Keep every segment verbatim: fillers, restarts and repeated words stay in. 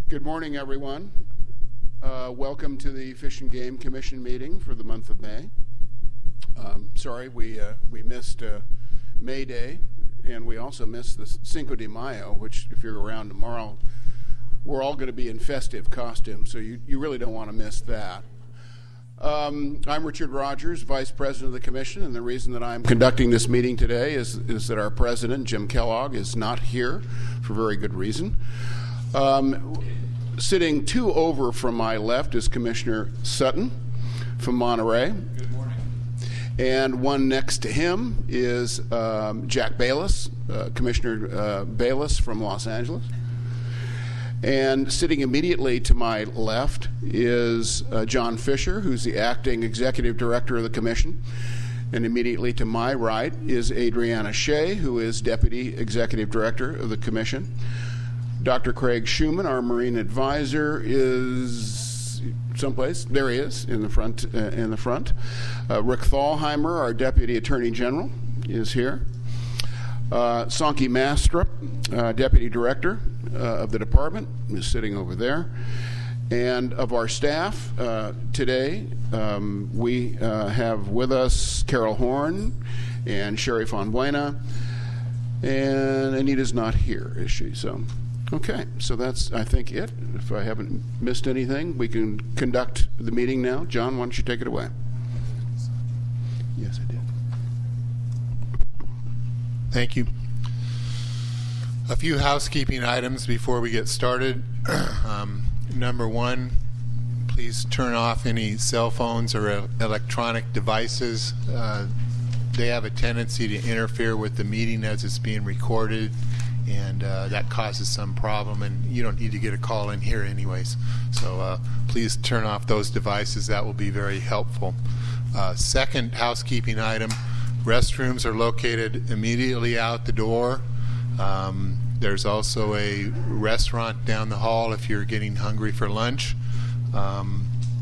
Good morning, everyone. Uh, welcome to the Fish and Game Commission meeting for the month of May. Um, sorry, we uh, we missed uh, May Day, and we also missed the Cinco de Mayo, which, if you're around tomorrow, we're all going to be in festive costumes, so you, you really don't want to miss that. Um, I'm Richard Rogers, Vice President of the Commission, and the reason that I'm conducting this meeting today is, is that our President, Jim Kellogg, is not here for very good reason. Um, sitting two over from my left is Commissioner Sutton from Monterey. Good morning. And one next to him is um, Jack Bayless, uh, Commissioner uh, Bayless from Los Angeles. And sitting immediately to my left is uh, John Fisher, who's the acting executive director of the Commission. And immediately to my right is Adriana Shea, who is deputy executive director of the Commission. Doctor Craig Schumann, our marine advisor, is someplace. There he is in the front. Uh, in the front, uh, Rick Thalheimer, our deputy attorney general, is here. Uh, Sonky Mastrup, uh, deputy director uh, of the department, is sitting over there. And of our staff uh, today, um, we uh, have with us Carol Horn and Sherry Fonbuena, and Anita's not here, is she? So. Okay, so that's, I think, it. If I haven't missed anything, we can conduct the meeting now. John, why don't you take it away? Yes, I did. Thank you. A few housekeeping items before we get started. um, number one, please turn off any cell phones or electronic devices. Uh, they have a tendency to interfere with the meeting as it's being recorded, and uh, that causes some problem, and you don't need to get a call in here anyways. So uh, please turn off those devices. That will be very helpful. Uh, second housekeeping item, restrooms are located immediately out the door. Um, there's also a restaurant down the hall if you're getting hungry for lunch. Um,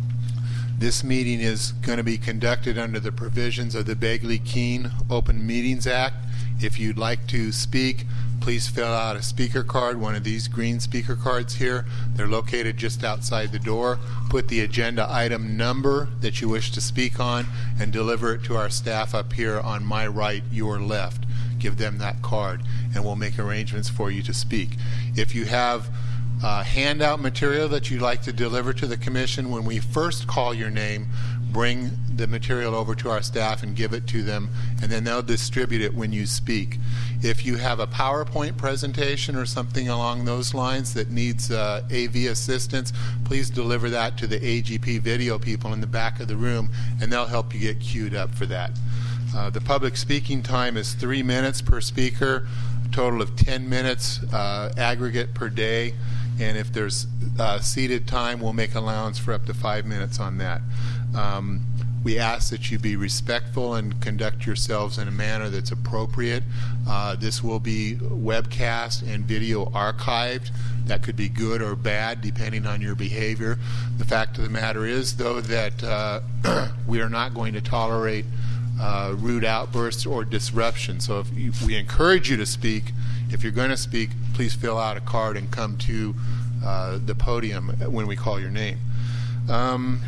this meeting is going to be conducted under the provisions of the Begley-Keene Open Meetings Act. If you'd like to speak, please fill out a speaker card, one of these green speaker cards here. They're located just outside the door. Put the agenda item number that you wish to speak on and deliver it to our staff up here on my right, your left. Give them that card, and we'll make arrangements for you to speak. If you have uh, handout material that you'd like to deliver to the Commission, when we first call your name, bring the material over to our staff and give it to them, and then they'll distribute it when you speak. If you have a PowerPoint presentation or something along those lines that needs uh, A V assistance, please deliver that to the A G P video people in the back of the room, and they'll help you get queued up for that. Uh, the public speaking time is three minutes per speaker, a total of ten minutes uh, aggregate per day, and if there's uh, seated time, we'll make allowance for up to five minutes on that. Um, we ask that you be respectful and conduct yourselves in a manner that's appropriate. Uh, this will be webcast and video archived. That could be good or bad depending on your behavior. The fact of the matter is, though, that uh, we are not going to tolerate uh, rude outbursts or disruption. So if you, we encourage you to speak, if you're going to speak, please fill out a card and come to uh, the podium when we call your name. Um,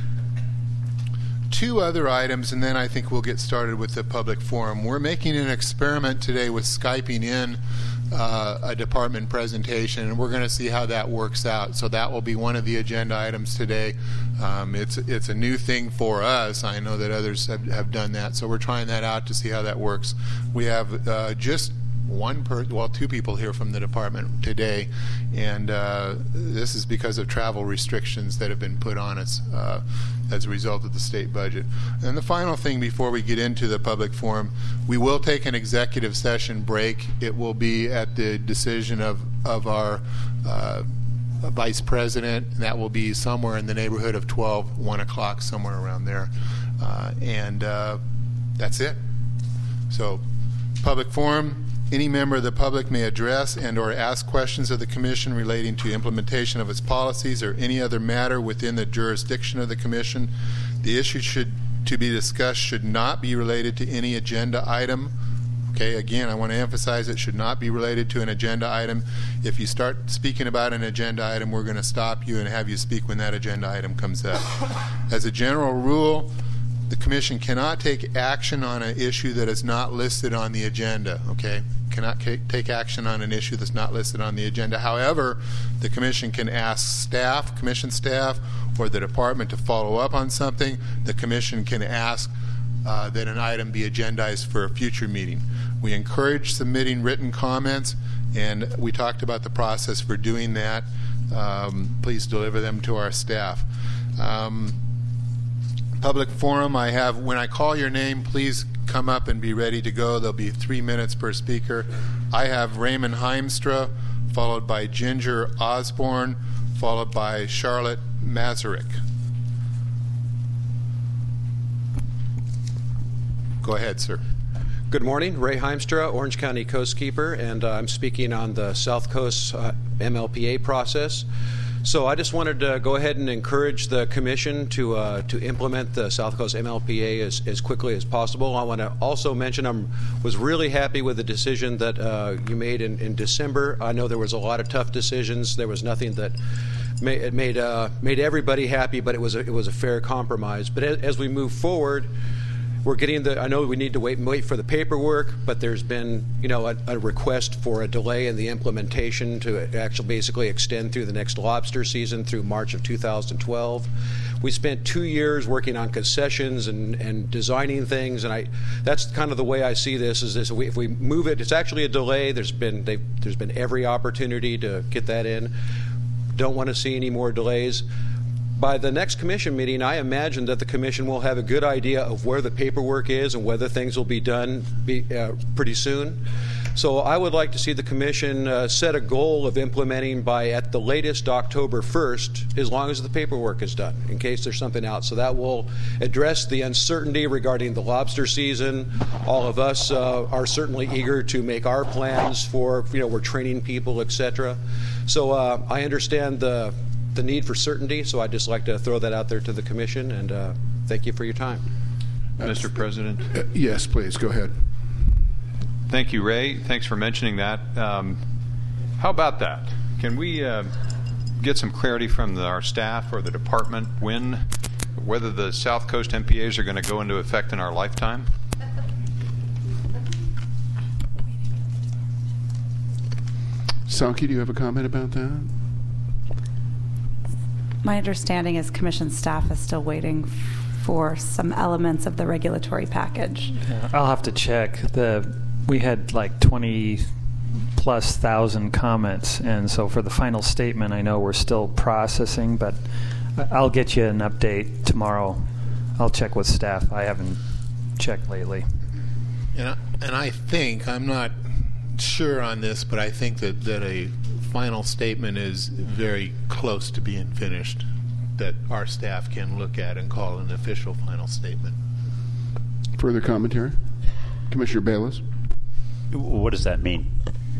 Two other items, and then I think we'll get started with the public forum. We're making an experiment today with Skyping in uh, a department presentation, and we're going to see how that works out. So that will be one of the agenda items today. Um, it's it's a new thing for us. I know that others have, have done that, so we're trying that out to see how that works. We have uh, just one per well two people here from the department today, and uh, this is because of travel restrictions that have been put on us uh, as a result of the state budget. And the final thing before we get into the public forum, we will take an executive session break. It will be at the decision of of our uh, vice president, and that will be somewhere in the neighborhood of twelve, one o'clock, somewhere around there, uh, and uh, that's it. So public forum. Any member of the public may address and or ask questions of the Commission relating to implementation of its policies or any other matter within the jurisdiction of the Commission. The issue should to be discussed should not be related to any agenda item. Okay, again, I want to emphasize it should not be related to an agenda item. If you start speaking about an agenda item, we're going to stop you and have you speak when that agenda item comes up. As a general rule, the Commission cannot take action on an issue that is not listed on the agenda, okay? Cannot ca- take action on an issue that's not listed on the agenda. However, the Commission can ask staff, Commission staff, or the Department to follow up on something. The Commission can ask uh, that an item be agendized for a future meeting. We encourage submitting written comments, and we talked about the process for doing that. Um, please deliver them to our staff. Um, Public forum, I have, when I call your name, please come up and be ready to go. There'll be three minutes per speaker. I have Raymond Heimstra, followed by Ginger Osborne, followed by Charlotte Masaryk. Go ahead, sir. Good morning. Ray Heimstra, Orange County Coastkeeper, and uh, I'm speaking on the South Coast uh, M L P A process. So I just wanted to go ahead and encourage the Commission to uh, to implement the South Coast M L P A as, as quickly as possible. I want to also mention I was really happy with the decision that uh, you made in, in December. I know there was a lot of tough decisions. There was nothing that made it made uh, made everybody happy, but it was a, it was a fair compromise. But as, as we move forward, we're getting the. I know we need to wait wait for the paperwork, but there's been, you know, a, a request for a delay in the implementation to actually basically extend through the next lobster season through March of two thousand twelve. We spent two years working on concessions and, and designing things, and I that's kind of the way I see this. Is this if we move it, it's actually a delay. There's been they've, there's been every opportunity to get that in. Don't want to see any more delays. By the next Commission meeting, I imagine that the Commission will have a good idea of where the paperwork is and whether things will be done be, uh, pretty soon. So I would like to see the Commission uh, set a goal of implementing by at the latest October first, as long as the paperwork is done, in case there's something out. So that will address the uncertainty regarding the lobster season. All of us uh, are certainly eager to make our plans for, you know, we're training people, et cetera. So uh, I understand the the need for certainty, so I'd just like to throw that out there to the Commission, and uh, thank you for your time. Mister President? Uh, yes, please, go ahead. Thank you, Ray. Thanks for mentioning that. Um, how about that? Can we uh, get some clarity from the, our staff or the department when, whether the South Coast M P As are going to go into effect in our lifetime? Sankey, do you have a comment about that? My understanding is Commission staff is still waiting for some elements of the regulatory package. Yeah, I'll have to check. The we had like twenty plus thousand comments, and so for the final statement, I know we're still processing, but I'll get you an update tomorrow. I'll check with staff. I haven't checked lately. And I, and I think, I'm not sure on this, but I think that, that a final statement is very close to being finished that our staff can look at and call an official final statement. Further commentary? Commissioner Bayless? What does that mean?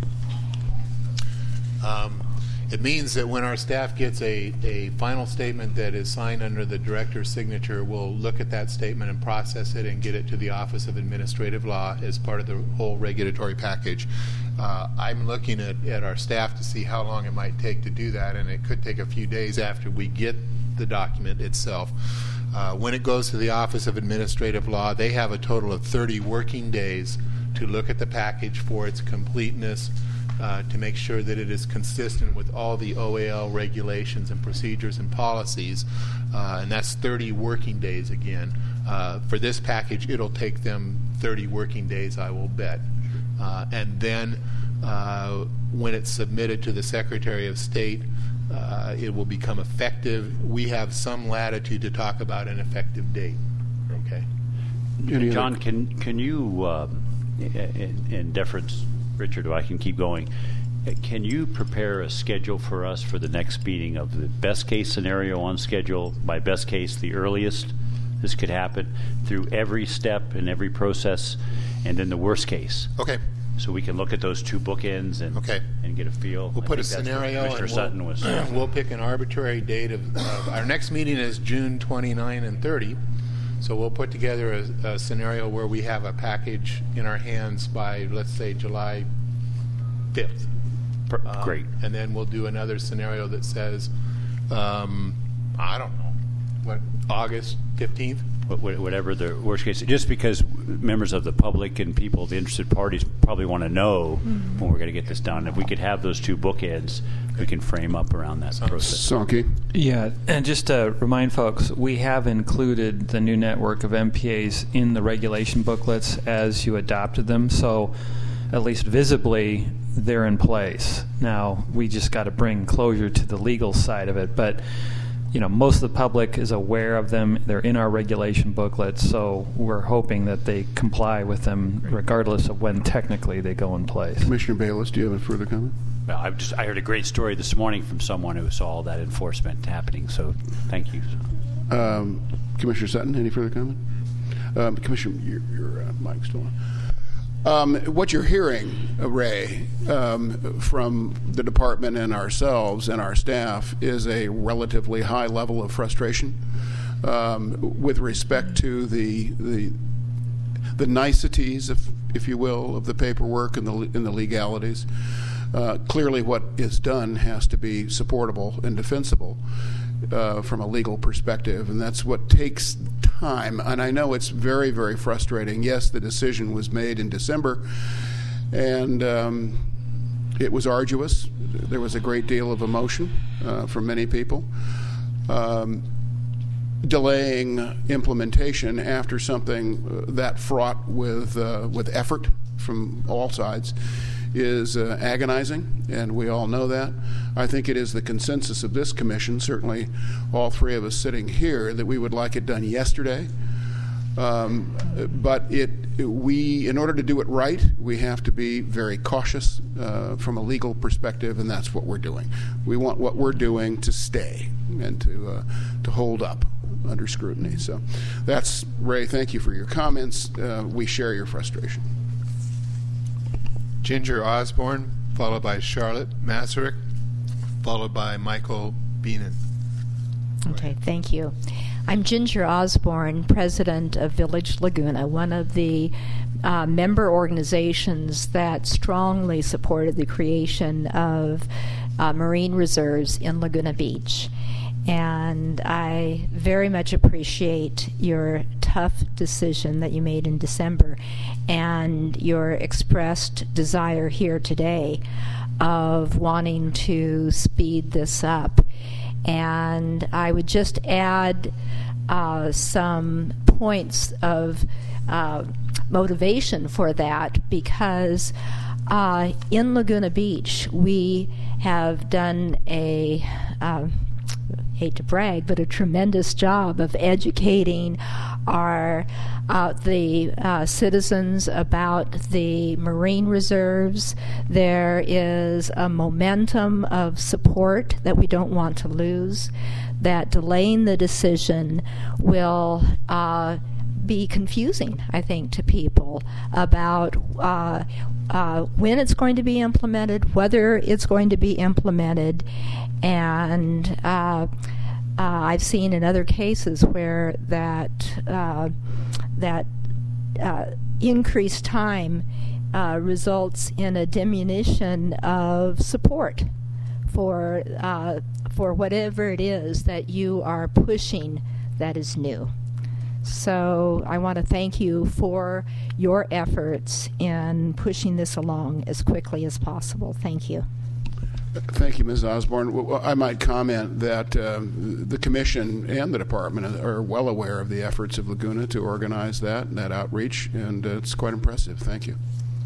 Um, it means that when our staff gets a, a final statement that is signed under the director's signature, we'll look at that statement and process it and get it to the Office of Administrative Law as part of the whole regulatory package. Uh, I'm looking at, at our staff to see how long it might take to do that, and it could take a few days after we get the document itself. Uh, when it goes to the Office of Administrative Law, they have a total of thirty working days to look at the package for its completeness, uh, to make sure that it is consistent with all the O A L regulations and procedures and policies, uh, and that's thirty working days again. Uh, for this package, it'll take them thirty working days, I will bet. Uh, and then uh, when it's submitted to the Secretary of State, uh, it will become effective. We have some latitude to talk about an effective date. Okay. Any John, other? can can you, uh, in, in deference, Richard, if I can keep going, can you prepare a schedule for us for the next meeting of the best case scenario on schedule, by best case the earliest this could happen, through every step and every process, and then the worst case? Okay. So we can look at those two bookends and Okay. and get a feel. We'll I put a think that's what scenario, Commissioner and Sutton we'll, was. we'll pick an arbitrary date of uh, our next meeting is June twenty-ninth and thirty. So we'll put together a, a scenario where we have a package in our hands by, let's say, July fifth. Um, Great. And then we'll do another scenario that says, um, I don't know, what, August fifteenth? Whatever the worst case, just because members of the public and people, the interested parties, probably want to know mm-hmm. when we're going to get this done. If we could have those two bookends, we can frame up around that process. Sonky. Yeah, and just to remind folks, we have included the new network of M P As in the regulation booklets as you adopted them, so at least visibly they're in place. Now, we just got to bring closure to the legal side of it, but you know, most of the public is aware of them. They're in our regulation booklets, so we're hoping that they comply with them regardless of when technically they go in place. Commissioner Bayless, do you have a further comment? Well, I've just I heard a great story this morning from someone who saw all that enforcement happening, so thank you. Um, Commissioner Sutton, any further comment? Um, Commissioner, your, your uh, mic's still on. Um, what you're hearing, uh, Ray, um, from the department and ourselves and our staff is a relatively high level of frustration um, with respect to the the the niceties, if if you will, of the paperwork and the and the legalities. Uh, clearly, what is done has to be supportable and defensible uh, from a legal perspective, and that's what takes time. And I know it's very, very frustrating. Yes, the decision was made in December, and um, it was arduous. There was a great deal of emotion uh, from many people. Um, delaying implementation after something that fraught with uh, with effort from all sides is uh, agonizing, and we all know that. I think it is the consensus of this commission, certainly all three of us sitting here, that we would like it done yesterday. Um, but it, we, in order to do it right, we have to be very cautious uh, from a legal perspective, and that's what we're doing. We want what we're doing to stay and to uh, to hold up under scrutiny. So that's, Ray, thank you for your comments. Uh, we share your frustration. Ginger Osborne, followed by Charlotte Masaryk, followed by Michael Beenan. Okay, thank you. I'm Ginger Osborne, president of Village Laguna, one of the uh, member organizations that strongly supported the creation of uh, marine reserves in Laguna Beach. And I very much appreciate your tough decision that you made in December and your expressed desire here today of wanting to speed this up. And I would just add uh, some points of uh, motivation for that, because uh, in Laguna Beach we have done a uh, hate to brag, but a tremendous job of educating our uh, the uh, citizens about the marine reserves. There is a momentum of support that we don't want to lose, that delaying the decision will uh, be confusing, I think, to people about uh, uh, when it's going to be implemented, whether it's going to be implemented, and uh, uh, I've seen in other cases where that uh, that uh, increased time uh, results in a diminution of support for uh, for whatever it is that you are pushing that is new. So I want to thank you for your efforts in pushing this along as quickly as possible. Thank you. Thank you, Miz Osborne. I might comment that um, the Commission and the Department are well aware of the efforts of Laguna to organize that, that outreach, and uh, it's quite impressive. Thank you.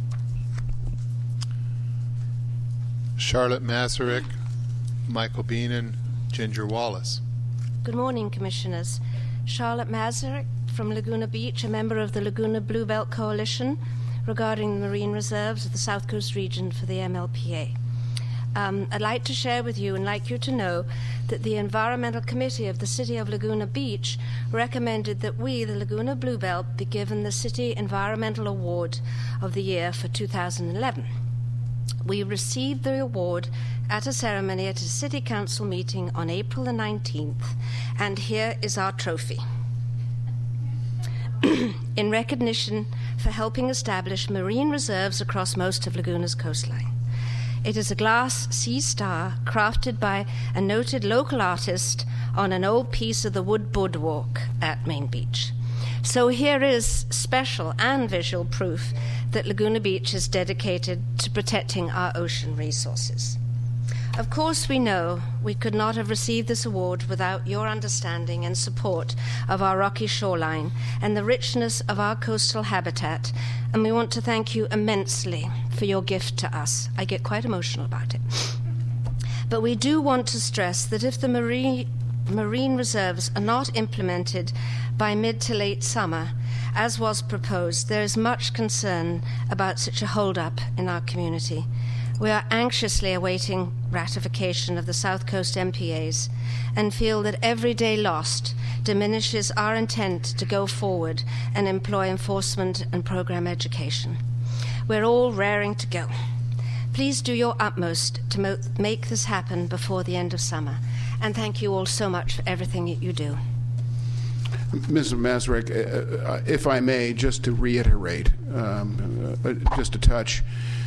Charlotte Masaryk, Michael Beenan, Ginger Wallace. Good morning, Commissioners. Charlotte Masaryk from Laguna Beach, a member of the Laguna Blue Belt Coalition regarding the marine reserves of the South Coast region for the M L P A. Um, I'd like to share with you and like you to know that the Environmental Committee of the City of Laguna Beach recommended that we, the Laguna Blue Belt, be given the City Environmental Award of the Year for two thousand eleven. We received the award at a ceremony at a City Council meeting on April the nineteenth, and here is our trophy. in recognition for helping establish marine reserves across most of Laguna's coastline. It is a glass sea star crafted by a noted local artist on an old piece of the wood boardwalk at Main Beach. So here is special and visual proof that Laguna Beach is dedicated to protecting our ocean resources. Of course, we know we could not have received this award without your understanding and support of our rocky shoreline and the richness of our coastal habitat, and we want to thank you immensely for your gift to us. I get quite emotional about it. But we do want to stress that if the marine, marine reserves are not implemented by mid to late summer, as was proposed, there is much concern about such a hold-up in our community. We are anxiously awaiting ratification of the South Coast M P As and feel that every day lost diminishes our intent to go forward and employ enforcement and program education. We're all raring to go. Please do your utmost to mo- make this happen before the end of summer. And thank you all so much for everything that you do. Missus Mazurek, uh, if I may, just to reiterate, um, uh, just a touch,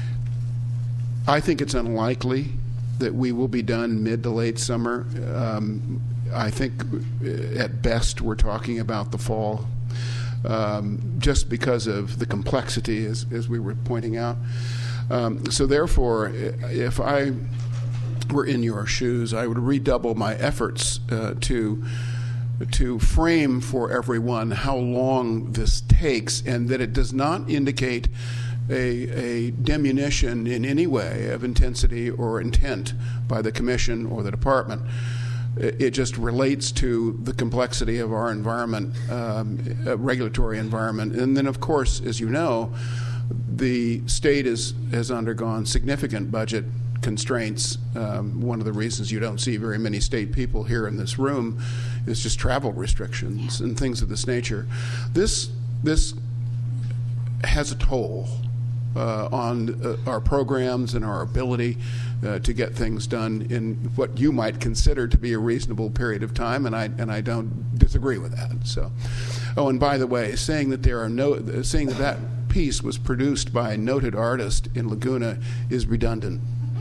I think it's unlikely that we will be done mid to late summer. Um, I think at best we're talking about the fall, um, just because of the complexity, as, as we were pointing out. Um, so therefore, if I were in your shoes, I would redouble my efforts uh, to to frame for everyone how long this takes, and that it does not indicate A, a diminution in any way of intensity or intent by the Commission or the Department. It, it just relates to the complexity of our environment, um, uh, regulatory environment. And then, of course, as you know, the state is, has undergone significant budget constraints. Um, one of the reasons you don't see very many state people here in this room is just travel restrictions and things of this nature. This, this has a toll Uh, on uh, our programs and our ability uh, to get things done in what you might consider to be a reasonable period of time, and I and I don't disagree with that. So, oh, and by the way, saying that there are no saying that that piece was produced by a noted artist in Laguna is redundant.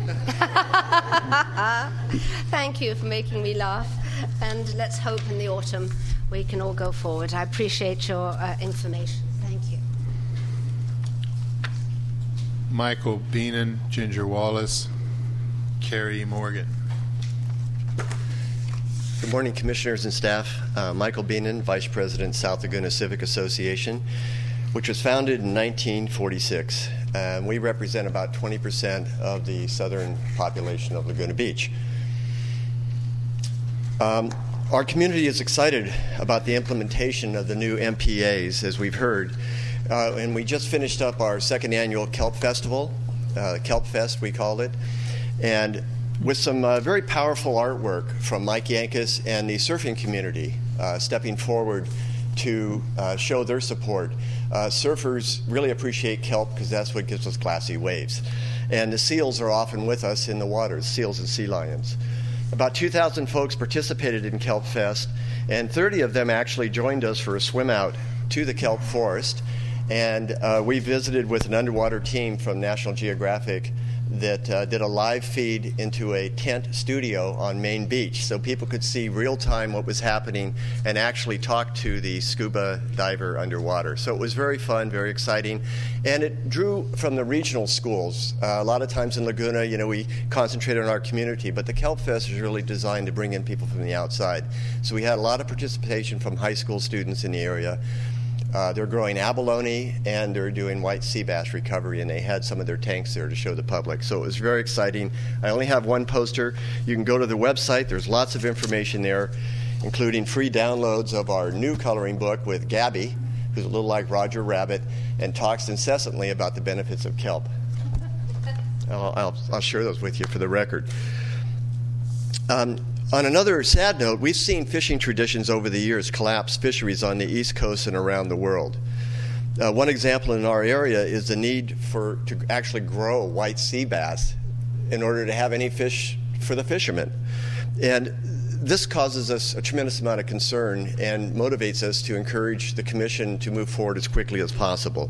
Thank you for making me laugh, and let's hope in the autumn we can all go forward. I appreciate your uh, information. Thank you. Michael Beenan, Ginger Wallace, Carrie Morgan. Good morning, Commissioners and staff. Uh, Michael Beenan, Vice President, South Laguna Civic Association, which was founded in nineteen forty-six. Um, we represent about twenty percent of the southern population of Laguna Beach. Um, our community is excited about the implementation of the new M P As, as we've heard. Uh, and we just finished up our second annual Kelp Festival, uh, Kelp Fest we called it, and with some uh, very powerful artwork from Mike Yankus and the surfing community uh, stepping forward to uh, show their support. Uh, surfers really appreciate kelp because that's what gives us glassy waves. And the seals are often with us in the waters, seals and sea lions. About two thousand folks participated in Kelp Fest, and thirty of them actually joined us for a swim out to the kelp forest. And uh, we visited with an underwater team from National Geographic that uh, did a live feed into a tent studio on Main Beach so people could see real time what was happening and actually talk to the scuba diver underwater. So it was very fun, very exciting, and it drew from the regional schools. Uh, a lot of times in Laguna, you know, we concentrate on our community, but the Kelp Fest is really designed to bring in people from the outside. So we had a lot of participation from high school students in the area. Uh, they're growing abalone and they're doing white sea bass recovery, and they had some of their tanks there to show the public. So it was very exciting. I only have one poster. You can go to the website. There's lots of information there, including free downloads of our new coloring book with Gabby, who's a little like Roger Rabbit, and talks incessantly about the benefits of kelp. I'll, I'll, I'll share those with you for the record. Um, On another sad note, we've seen fishing traditions over the years collapse fisheries on the East Coast and around the world. Uh, one example in our area is the need for to actually grow white sea bass in order to have any fish for the fishermen. And this causes us a tremendous amount of concern and motivates us to encourage the Commission to move forward as quickly as possible.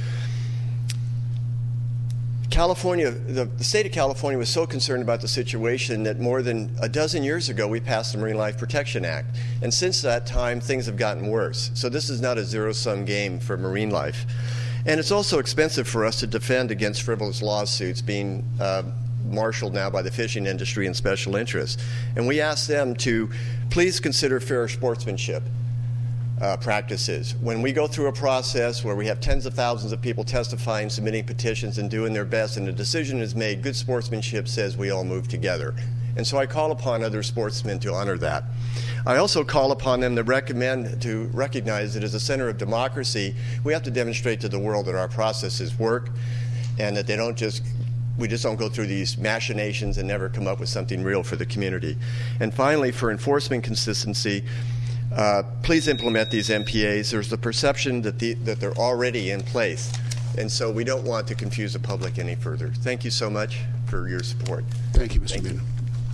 California, the, the state of California was so concerned about the situation that more than a dozen years ago we passed the Marine Life Protection Act. And since that time, things have gotten worse. So this is not a zero-sum game for marine life. And it's also expensive for us to defend against frivolous lawsuits being uh, marshaled now by the fishing industry and special interests. And we ask them to please consider fair sportsmanship uh, practices. When we go through a process where we have tens of thousands of people testifying, submitting petitions, and doing their best, and a decision is made, good sportsmanship says we all move together. And so I call upon other sportsmen to honor that. I also call upon them to recommend, to recognize that as a center of democracy, we have to demonstrate to the world that our processes work and that they don't just we just don't go through these machinations and never come up with something real for the community. And finally, for enforcement consistency, uh, please implement these M P As. There's the perception that, the, that they're already in place, and so we don't want to confuse the public any further. Thank you so much for your support. Thank you, Mister Thank Meehan.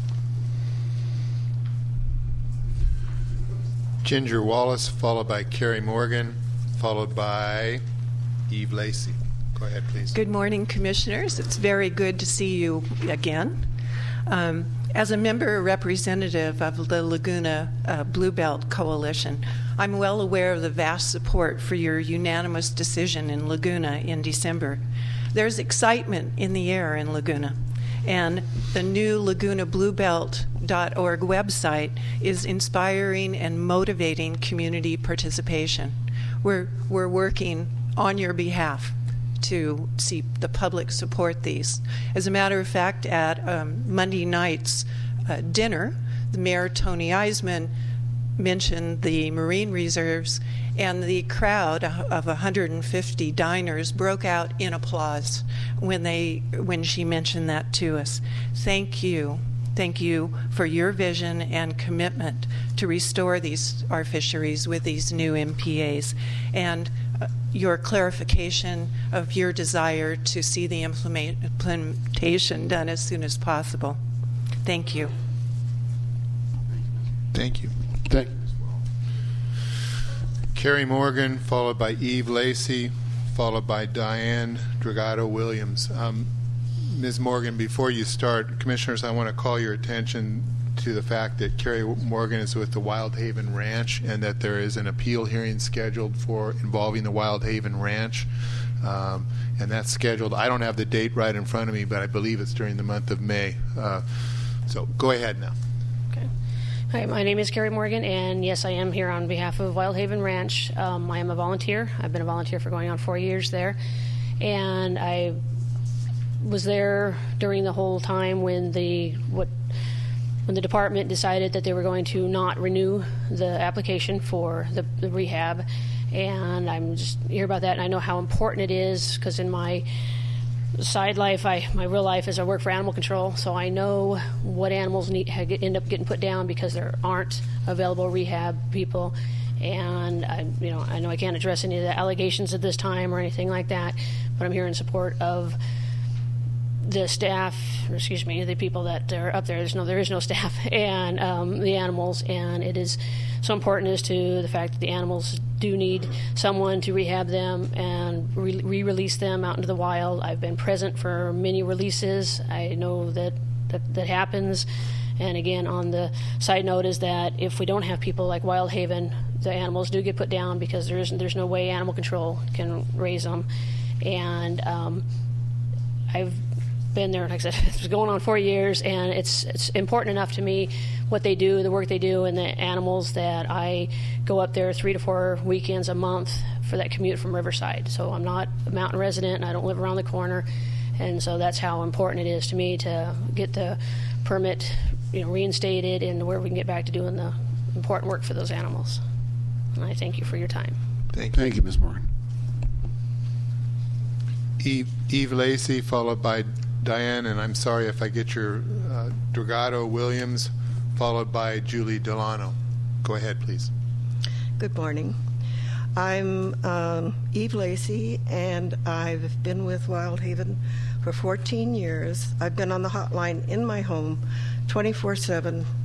Ginger Wallace, followed by Carrie Morgan, followed by Eve Lacey. Go ahead, please. Good morning, Commissioners. It's very good to see you again. Um, as a member representative of the Laguna uh, Blue Belt Coalition, I'm well aware of the vast support for your unanimous decision in Laguna in December. There's excitement in the air in Laguna, and the new Laguna Blue Belt dot org website is inspiring and motivating community participation. We're, we're working on your behalf to see the public support these. As a matter of fact, at um, Monday night's uh, dinner, the Mayor Tony Eisman mentioned the marine reserves, and the crowd of one hundred fifty diners broke out in applause when they when she mentioned that to us. Thank you. Thank you for your vision and commitment to restore these our fisheries with these new M P As, and uh, your clarification of your desire to see the implement, implementation done as soon as possible. Thank you. Thank you. Thank you. Carrie Morgan, followed by Eve Lacey, followed by Diane Dragato Williams. Um, Miz Morgan, before you start, Commissioners, I want to call your attention to the fact that Carrie Morgan is with the Wild Haven Ranch and that there is an appeal hearing scheduled for involving the Wild Haven Ranch. Um, and that's scheduled. I don't have the date right in front of me, but I believe it's during the month of May. Uh, so go ahead now. Okay. Hi, my name is Carrie Morgan, and yes, I am here on behalf of Wild Haven Ranch. Um, I am a volunteer. I've been a volunteer for going on four years there, and I was there during the whole time when the what when the department decided that they were going to not renew the application for the, the rehab, and I'm just hear about that, and I know how important it is because in my side life, I my real life is I work for animal control, so I know what animals need end up getting put down because there aren't available rehab people, and I you know I know I can't address any of the allegations at this time or anything like that, but I'm here in support of the staff, or excuse me, the people that are up there. There's no, there is no staff, and um, the animals, and it is so important as to the fact that the animals do need someone to rehab them and re- re-release them out into the wild. I've been present for many releases. I know that that, that happens. And again, on the side note is that if we don't have people like Wild Haven, the animals do get put down because there isn't, there's no way animal control can raise them. And um, I've been there, like I said, it's going on four years, and it's it's important enough to me what they do, the work they do, and the animals that I go up there three to four weekends a month for that commute from Riverside. So I'm not a mountain resident, and I don't live around the corner, and so that's how important it is to me to get the permit, you know, reinstated, and where we can get back to doing the important work for those animals. And I thank you for your time. Thank you. Thank you, Miz Morgan. Eve, Eve Lacey, followed by Diane, and I'm sorry if I get your uh, Dragato Williams, followed by Julie Delano. Go ahead, please. Good morning. I'm um, Eve Lacey, and I've been with Wild Haven for fourteen years. I've been on the hotline in my home twenty-four seven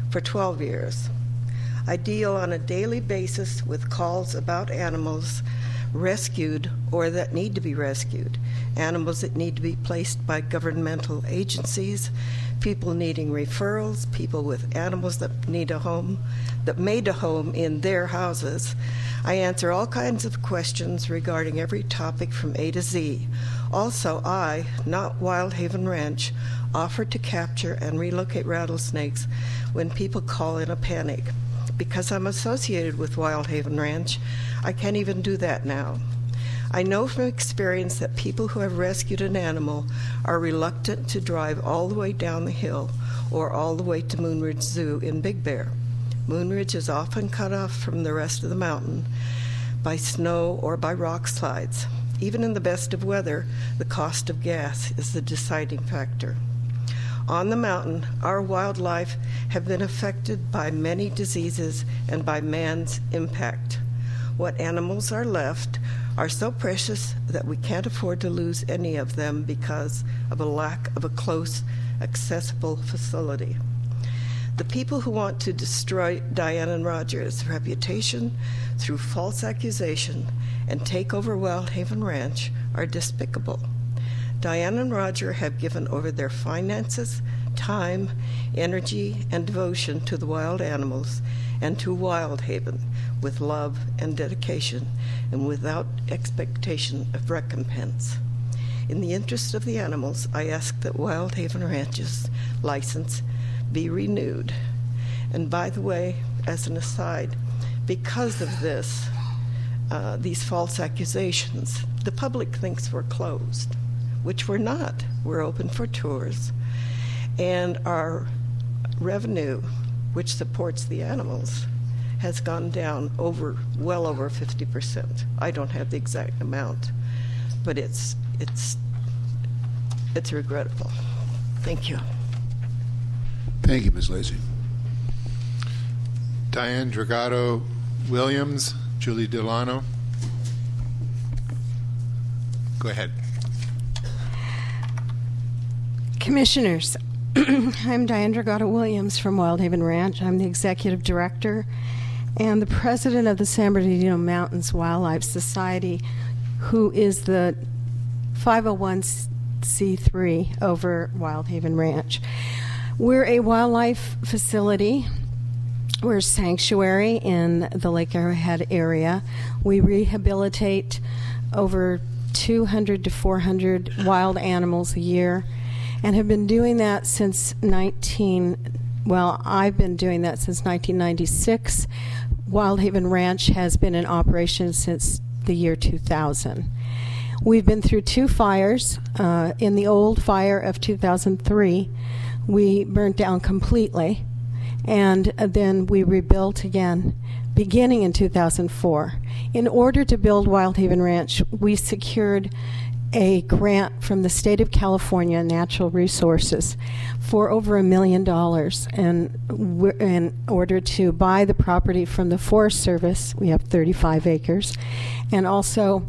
for twelve years. I deal on a daily basis with calls about animals rescued or that need to be rescued, animals that need to be placed by governmental agencies, people needing referrals, people with animals that need a home, that made a home in their houses. I answer all kinds of questions regarding every topic from A to Z. Also, I, not Wild Haven Ranch, offer to capture and relocate rattlesnakes when people call in a panic. Because I'm associated with Wild Haven Ranch, I can't even do that now. I know from experience that people who have rescued an animal are reluctant to drive all the way down the hill or all the way to Moonridge Zoo in Big Bear. Moonridge is often cut off from the rest of the mountain by snow or by rock slides. Even in the best of weather, the cost of gas is the deciding factor. On the mountain, our wildlife have been affected by many diseases and by man's impact. What animals are left are so precious that we can't afford to lose any of them because of a lack of a close, accessible facility. The people who want to destroy Diane and Roger's reputation through false accusation and take over Wild Haven Ranch are despicable. Diane and Roger have given over their finances, time, energy, and devotion to the wild animals and to Wild Haven with love and dedication and without expectation of recompense. In the interest of the animals, I ask that Wild Haven Ranch's license be renewed. And by the way, as an aside, because of this, uh, these false accusations, the public thinks we're closed, which we're not. We're open for tours. And our revenue, which supports the animals, has gone down over, well over fifty percent. I don't have the exact amount, but it's, it's, it's regrettable. Thank you. Thank you, Miz Lacy. Diane Dragato Williams, Julie Delano. Go ahead. Commissioners, I'm Diane Dragato Williams from Wild Haven Ranch. I'm the executive director and the president of the San Bernardino Mountains Wildlife Society, who is the five oh one c three over Wild Haven Ranch. We're a wildlife facility. We're a sanctuary in the Lake Arrowhead area. We rehabilitate over two hundred to four hundred wild animals a year and have been doing that since nineteen well, I've been doing that since nineteen ninety-six. Wild Haven Ranch has been in operation since the year two thousand. We've been through two fires. Uh, in the old fire of two thousand three, we burnt down completely, and then we rebuilt again beginning in two thousand four. In order to build Wild Haven Ranch, we secured a grant from the state of California Natural Resources for over a million dollars, and we're in order to buy the property from the Forest Service. We have thirty-five acres, and also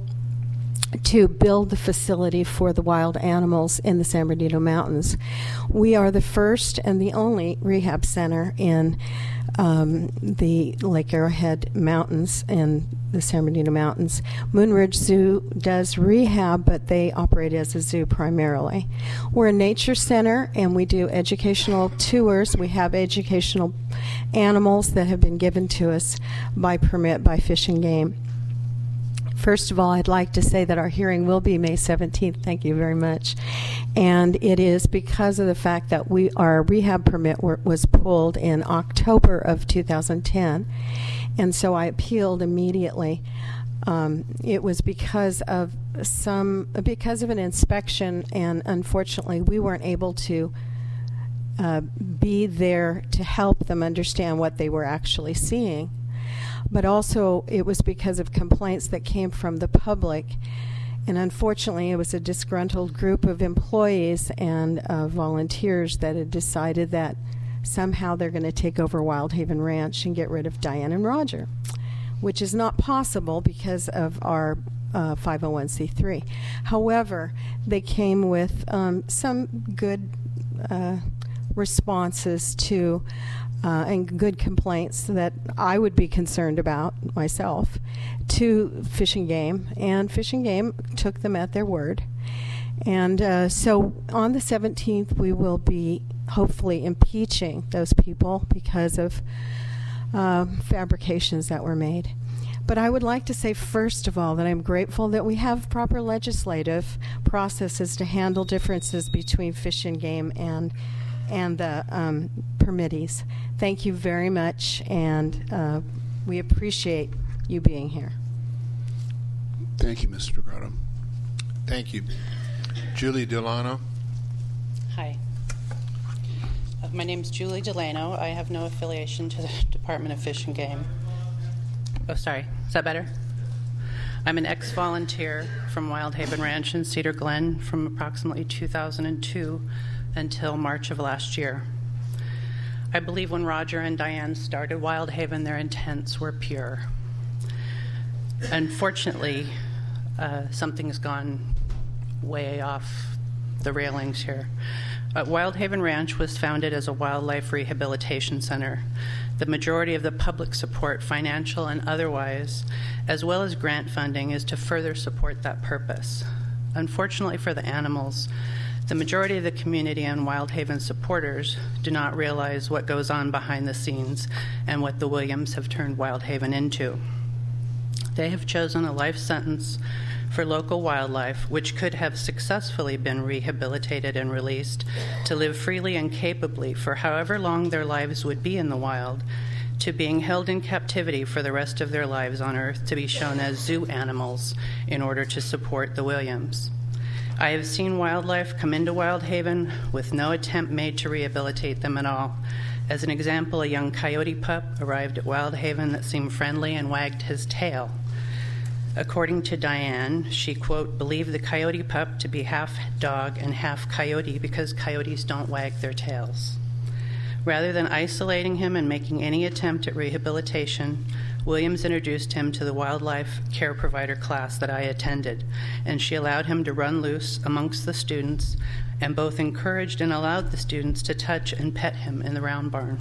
to build the facility for the wild animals in the San Bernardino Mountains. We are the first and the only rehab center in um, the Lake Arrowhead Mountains and the San Bernardino Mountains. Moonridge Zoo does rehab, but they operate as a zoo primarily. We're a nature center, and we do educational tours. We have educational animals that have been given to us by permit by Fish and Game. First of all, I'd like to say that our hearing will be May seventeenth. Thank you very much. And it is because of the fact that we our rehab permit were, was pulled in October of two thousand ten. And so I appealed immediately. Um, it was because of some because of an inspection, and unfortunately we weren't able to uh, be there to help them understand what they were actually seeing. But also it was because of complaints that came from the public. And unfortunately, it was a disgruntled group of employees and uh, volunteers that had decided that somehow they're going to take over Wild Haven Ranch and get rid of Diane and Roger, which is not possible because of our uh, five oh one c three. However, they came with um, some good uh, responses to uh, and good complaints that I would be concerned about myself to Fish and Game, and Fish and Game took them at their word. And uh, so on the seventeenth, we will be hopefully impeaching those people because of uh, fabrications that were made. But I would like to say, first of all, that I'm grateful that we have proper legislative processes to handle differences between Fish and Game and and the um, permittees. Thank you very much, and uh, we appreciate you being here. Thank you, Mister Grotto. Thank you. Julie Delano. Hi. Uh, my name is Julie Delano. I have no affiliation to the Department of Fish and Game. Oh, sorry. Is that better? I'm an ex-volunteer from Wild Haven Ranch in Cedar Glen from approximately two thousand two until March of last year. I believe when Roger and Diane started Wild Haven, their intents were pure. Unfortunately, uh, something's gone way off the railings here. Uh, Wild Haven Ranch was founded as a wildlife rehabilitation center. The majority of the public support, financial and otherwise, as well as grant funding, is to further support that purpose. Unfortunately for the animals, the majority of the community and Wild Haven supporters do not realize what goes on behind the scenes and what the Williams have turned Wild Haven into. They have chosen a life sentence for local wildlife, which could have successfully been rehabilitated and released to live freely and capably for however long their lives would be in the wild, to being held in captivity for the rest of their lives on Earth to be shown as zoo animals in order to support the Williams. I have seen wildlife come into Wild Haven with no attempt made to rehabilitate them at all. As an example, a young coyote pup arrived at Wild Haven that seemed friendly and wagged his tail. According to Diane, she, quote, believed the coyote pup to be half dog and half coyote because coyotes don't wag their tails. Rather than isolating him and making any attempt at rehabilitation, Williams introduced him to the wildlife care provider class that I attended, and she allowed him to run loose amongst the students and both encouraged and allowed the students to touch and pet him in the round barn.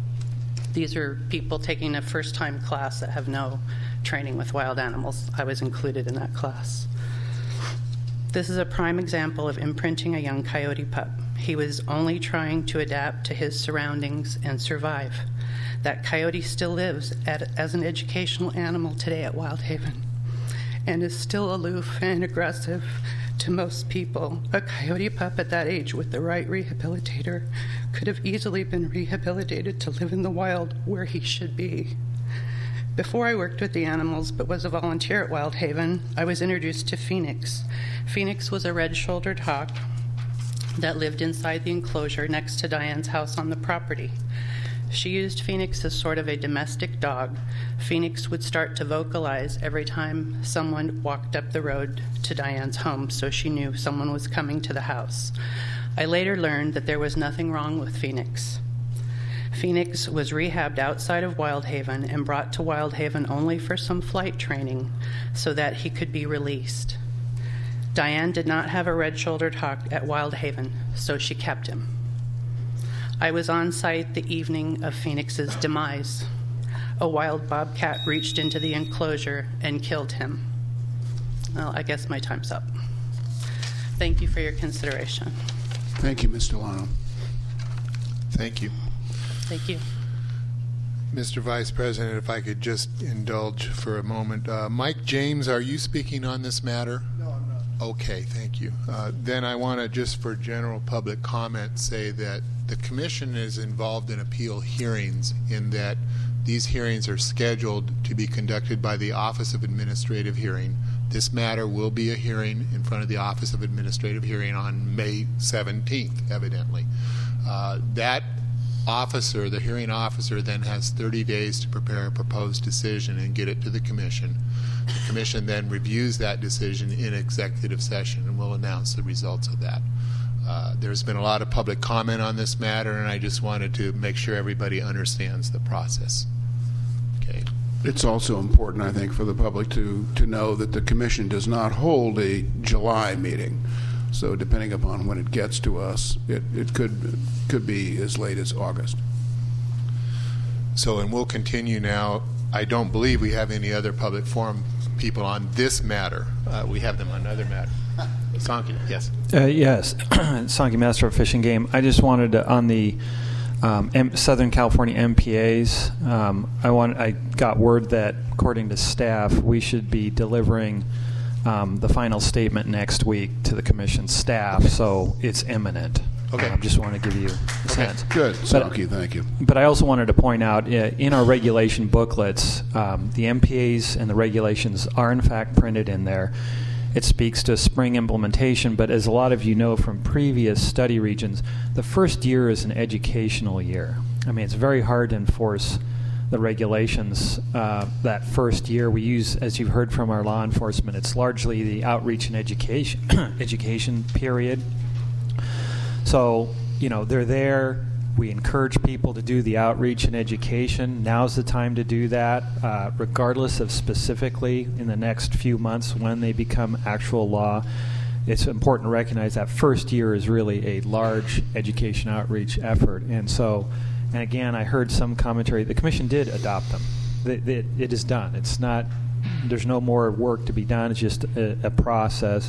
These are people taking a first-time class that have no training with wild animals. I was included in that class. This is a prime example of imprinting a young coyote pup. He was only trying to adapt to his surroundings and survive. That coyote still lives at, as an educational animal today at Wild Haven and is still aloof and aggressive to most people. A coyote pup at that age with the right rehabilitator could have easily been rehabilitated to live in the wild where he should be. Before I worked with the animals but was a volunteer at Wild Haven, I was introduced to Phoenix. Phoenix was a red-shouldered hawk that lived inside the enclosure next to Diane's house on the property. She used Phoenix as sort of a domestic dog. Phoenix would start to vocalize every time someone walked up the road to Diane's home, so she knew someone was coming to the house. I later learned that there was nothing wrong with Phoenix. Phoenix was rehabbed outside of Wild Haven and brought to Wild Haven only for some flight training so that he could be released. Diane did not have a red-shouldered hawk at Wild Haven, so she kept him. I was on site the evening of Phoenix's demise. A wild bobcat reached into the enclosure and killed him. Well, I guess my time's up. Thank you for your consideration. Thank you, Miz Delano. Thank you. Thank you. Mister Vice President, if I could just indulge for a moment. Uh, Mike James, are you speaking on this matter? No, I'm not. Okay, thank you. Uh, then I want to, just for general public comment, say that the Commission is involved in appeal hearings in that these hearings are scheduled to be conducted by the Office of Administrative Hearing. This matter will be a hearing in front of the Office of Administrative Hearing on May seventeenth, evidently. Uh, that officer, the hearing officer, then has thirty days to prepare a proposed decision and get it to the Commission. The Commission then reviews that decision in executive session and will announce the results of that. Uh, there's been a lot of public comment on this matter, and I just wanted to make sure everybody understands the process. Okay. It's also important, I think, for the public to, to know that the Commission does not hold a July meeting. So depending upon when it gets to us, it, it could could be as late as August. So, and we'll continue now. I don't believe we have any other public forum people on this matter. Uh, we have them on other matter. Sankey, yes. Uh, yes, Sankey, Master of Fish and Game. I just wanted to, on the um, M- Southern California M P As, um, I want. I got word that, according to staff, we should be delivering um, the final statement next week to the commission staff, so it's imminent. Okay. I um, just want to give you a okay. sense. Good, Sankey, thank you. But I also wanted to point out, uh, in our regulation booklets, um, the M P As and the regulations are in fact printed in there. It speaks to spring implementation, but as a lot of you know from previous study regions, the first year is an educational year. I mean, it's very hard to enforce the regulations uh, that first year. We use, as you've heard from our law enforcement, it's largely the outreach and education education period. So, you know, they're there. We encourage people to do the outreach and education. Now's the time to do that, uh, regardless of specifically in the next few months when they become actual law. It's important to recognize that first year is really a large education outreach effort. And so, and again, I heard some commentary. The commission did adopt them. It, it, it is done. It's not, there's no more work to be done. It's just a, a process.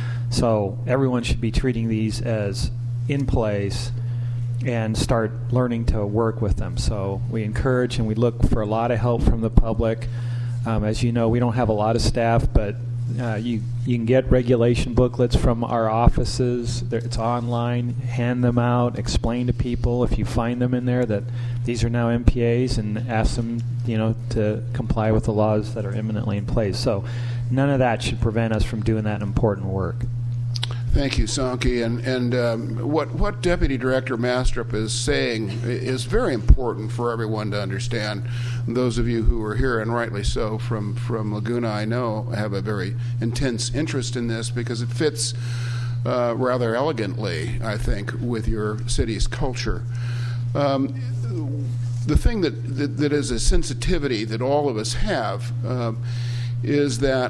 So everyone should be treating these as in place and start learning to work with them. So we encourage and we look for a lot of help from the public. Um, as you know, we don't have a lot of staff, but uh, you you can get regulation booklets from our offices. They're, it's online. Hand them out. Explain to people if you find them in there that these are now M P As, and ask them, you know, to comply with the laws that are imminently in place. So none of that should prevent us from doing that important work. Thank you, Sankey. And, and um, what, what Deputy Director Mastrup is saying is very important for everyone to understand. Those of you who are here, and rightly so, from, from Laguna, I know, have a very intense interest in this because it fits uh, rather elegantly, I think, with your city's culture. Um, the thing that, that, that is a sensitivity that all of us have uh, is that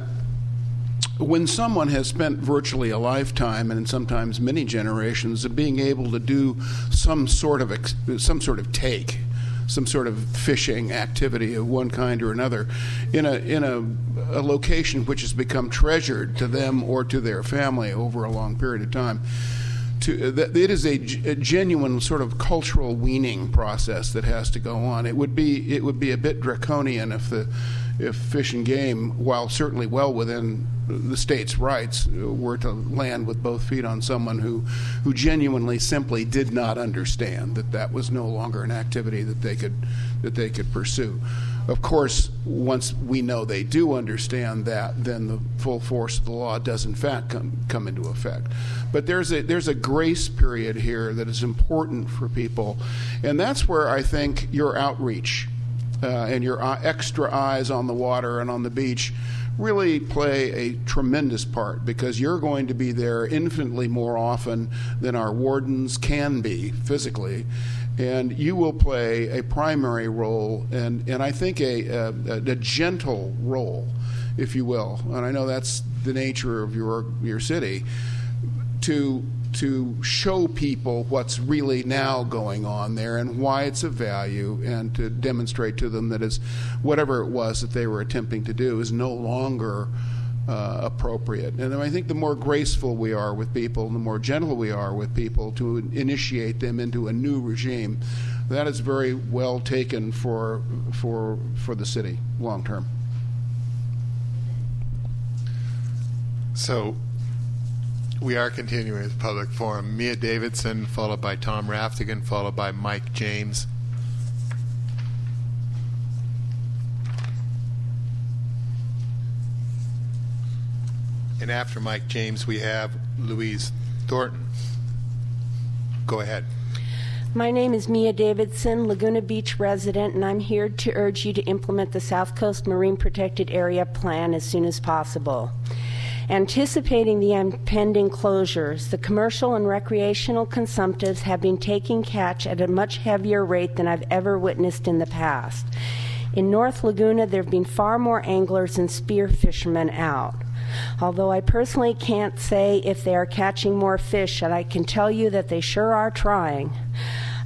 when someone has spent virtually a lifetime, and sometimes many generations, of being able to do some sort of ex- some sort of take, some sort of fishing activity of one kind or another, in a in a, a location which has become treasured to them or to their family over a long period of time, to, that it is a, a genuine sort of cultural weaning process that has to go on. It would be it would be a bit draconian if the if Fish and Game, while certainly well within the state's rights, were to land with both feet on someone who, who genuinely simply did not understand that that was no longer an activity that they could that they could pursue. Of course, once we know they do understand that, then the full force of the law does in fact come, come into effect. But there's a there's a grace period here that is important for people, and that's where I think your outreach Uh, and your uh, extra eyes on the water and on the beach really play a tremendous part, because you're going to be there infinitely more often than our wardens can be physically, and you will play a primary role, and, and I think a, a, a gentle role, if you will, and I know that's the nature of your your city, to to show people what's really now going on there and why it's of value, and to demonstrate to them that is whatever it was that they were attempting to do is no longer uh, appropriate. And I think the more graceful we are with people, the more gentle we are with people to initiate them into a new regime, that is very well taken for for for the city long term. So we are continuing with public forum. Mia Davidson, followed by Tom Raftigan, followed by Mike James. And after Mike James, we have Louise Thornton. Go ahead. My name is Mia Davidson, Laguna Beach resident, and I'm here to urge you to implement the South Coast Marine Protected Area Plan as soon as possible. Anticipating the impending closures, the commercial and recreational consumptives have been taking catch at a much heavier rate than I've ever witnessed in the past. In North Laguna, there have been far more anglers and spear fishermen out. Although I personally can't say if they are catching more fish, and I can tell you that they sure are trying.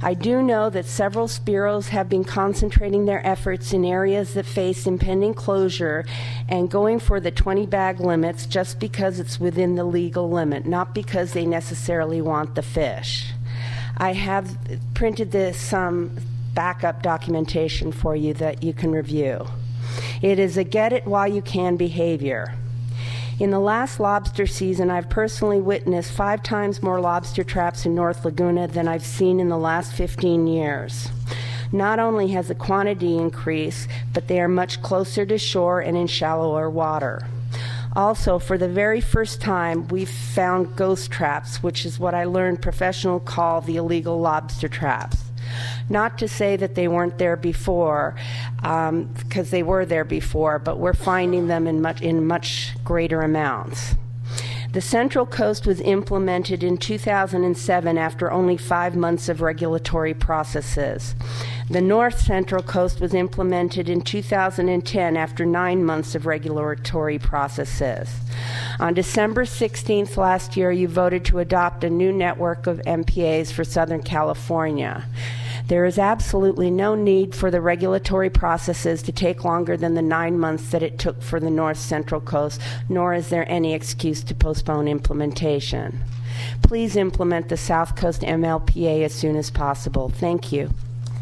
I do know that several Spiros have been concentrating their efforts in areas that face impending closure and going for the twenty bag limits just because it's within the legal limit, not because they necessarily want the fish. I have printed this some backup documentation for you that you can review. It is a get it while you can behavior. In the last lobster season, I've personally witnessed five times more lobster traps in North Laguna than I've seen in the last fifteen years. Not only has the quantity increased, but they are much closer to shore and in shallower water. Also, for the very first time, we've found ghost traps, which is what I learned professionals call the illegal lobster traps. Not to say that they weren't there before, because um, they were there before, but we're finding them in much, in much greater amounts. The Central Coast was implemented in two thousand seven after only five months of regulatory processes. The North Central Coast was implemented in two thousand ten after nine months of regulatory processes. On December sixteenth last year, you voted to adopt a new network of M P As for Southern California. There is absolutely no need for the regulatory processes to take longer than the nine months that it took for the North Central Coast, nor is there any excuse to postpone implementation. Please implement the South Coast M L P A as soon as possible. Thank you.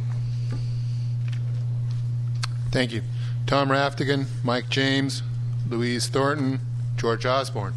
Thank you. Tom Raftigan, Mike James, Louise Thornton, George Osborne.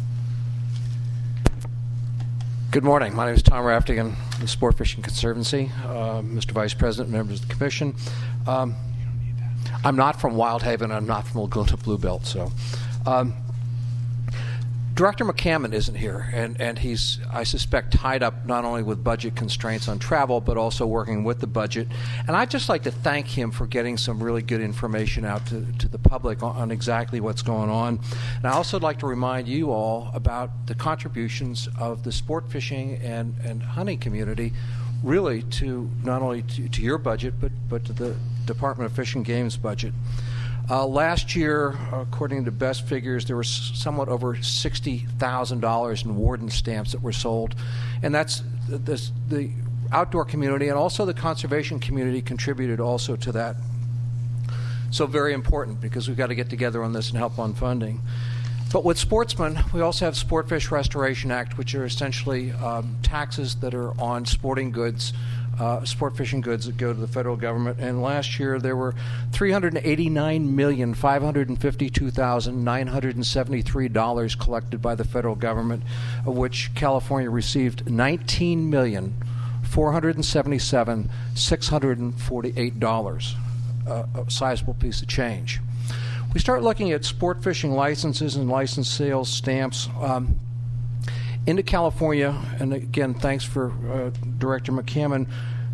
Good morning. My name is Tom Raftigan, the Sport Fishing Conservancy, uh, Mister Vice President, members of the Commission. Um, I'm not from Wild Haven. I'm not from Laguna Bluebelt. So, um, Director McCammon isn't here, and, and he's, I suspect, tied up not only with budget constraints on travel, but also working with the budget. And I'd just like to thank him for getting some really good information out to, to the public on, on exactly what's going on. And I also like to remind you all about the contributions of the sport fishing and, and hunting community really to not only to, to your budget, but, but to the Department of Fish and Game's budget. Uh, last year, according to best figures, there was somewhat over sixty thousand dollars in warden stamps that were sold. And that's the, the outdoor community and also the conservation community contributed also to that. So very important because we've got to get together on this and help on funding. But with sportsmen, we also have Sport Fish Restoration Act, which are essentially um, taxes that are on sporting goods, Uh, sport fishing goods that go to the federal government. And last year there were three hundred eighty-nine million, five hundred fifty-two thousand, nine hundred seventy-three dollars collected by the federal government, of which California received nineteen million, four hundred seventy-seven thousand, six hundred forty-eight dollars, uh, a sizable piece of change. We start looking at sport fishing licenses and license sales stamps. Um, Into California, and again, thanks for uh, Director McCammon,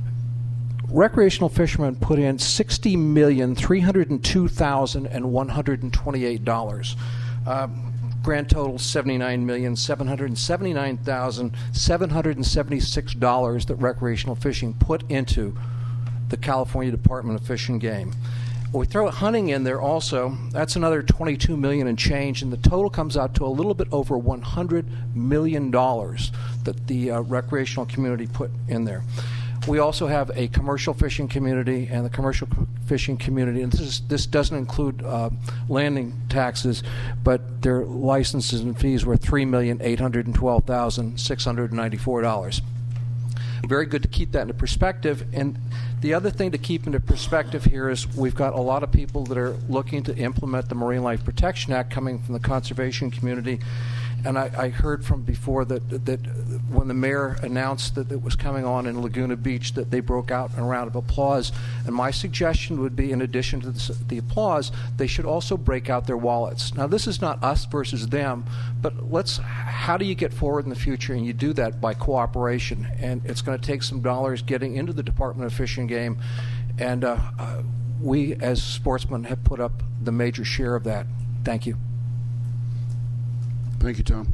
recreational fishermen put in sixty million, three hundred two thousand, one hundred twenty-eight dollars. Uh, grand total seventy-nine million, seven hundred seventy-nine thousand, seven hundred seventy-six dollars that recreational fishing put into the California Department of Fish and Game. We throw hunting in there also, that's another twenty-two million dollars and change, and the total comes out to a little bit over one hundred million dollars that the uh, recreational community put in there. We also have a commercial fishing community, and the commercial fishing community, and this is, this doesn't include uh, landing taxes, but their licenses and fees were three million, eight hundred twelve thousand, six hundred ninety-four dollars. Very good to keep that into perspective. And the other thing to keep into perspective here is we've got a lot of people that are looking to implement the Marine Life Protection Act coming from the conservation community. And I, I heard from before that that when the mayor announced that it was coming on in Laguna Beach, that they broke out in a round of applause. And my suggestion would be, in addition to this, the applause, they should also break out their wallets. Now, this is not us versus them, but let's. How do you get forward in the future? And you do that by cooperation. And it's going to take some dollars getting into the Department of Fish and Game. And uh, uh, we, as sportsmen, have put up the major share of that. Thank you. Thank you, Tom.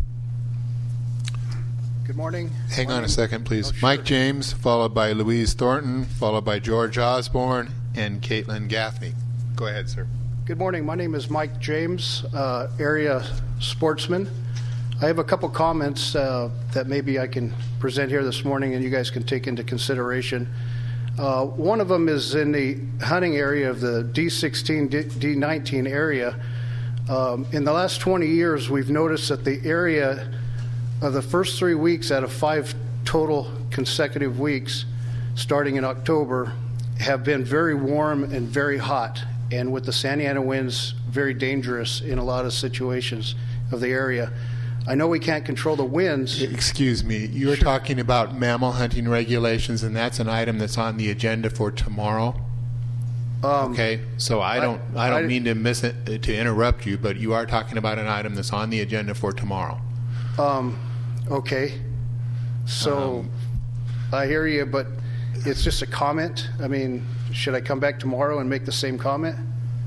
Good morning. Hang on a second, please. Oh, sure. Mike James, followed by Louise Thornton, followed by George Osborne, and Caitlin Gaffney. Go ahead, sir. Good morning. My name is Mike James, uh, area sportsman. I have a couple comments uh, that maybe I can present here this morning and you guys can take into consideration. Uh, one of them is in the hunting area of the D sixteen, D nineteen area. Um, in the last twenty years, we've noticed that the area of the first three weeks out of five total consecutive weeks, starting in October, have been very warm and very hot, and with the Santa Ana winds, very dangerous in a lot of situations of the area. I know we can't control the winds. Excuse me, you were Sure. talking about mammal hunting regulations, and that's an item that's on the agenda for tomorrow. Um, okay, so I don't, I, I- don't I- mean to miss it, to interrupt you, but you are talking about an item that's on the agenda for tomorrow. Um, okay. So Um, I hear you, but it's just a comment. I mean, should I come back tomorrow and make the same comment?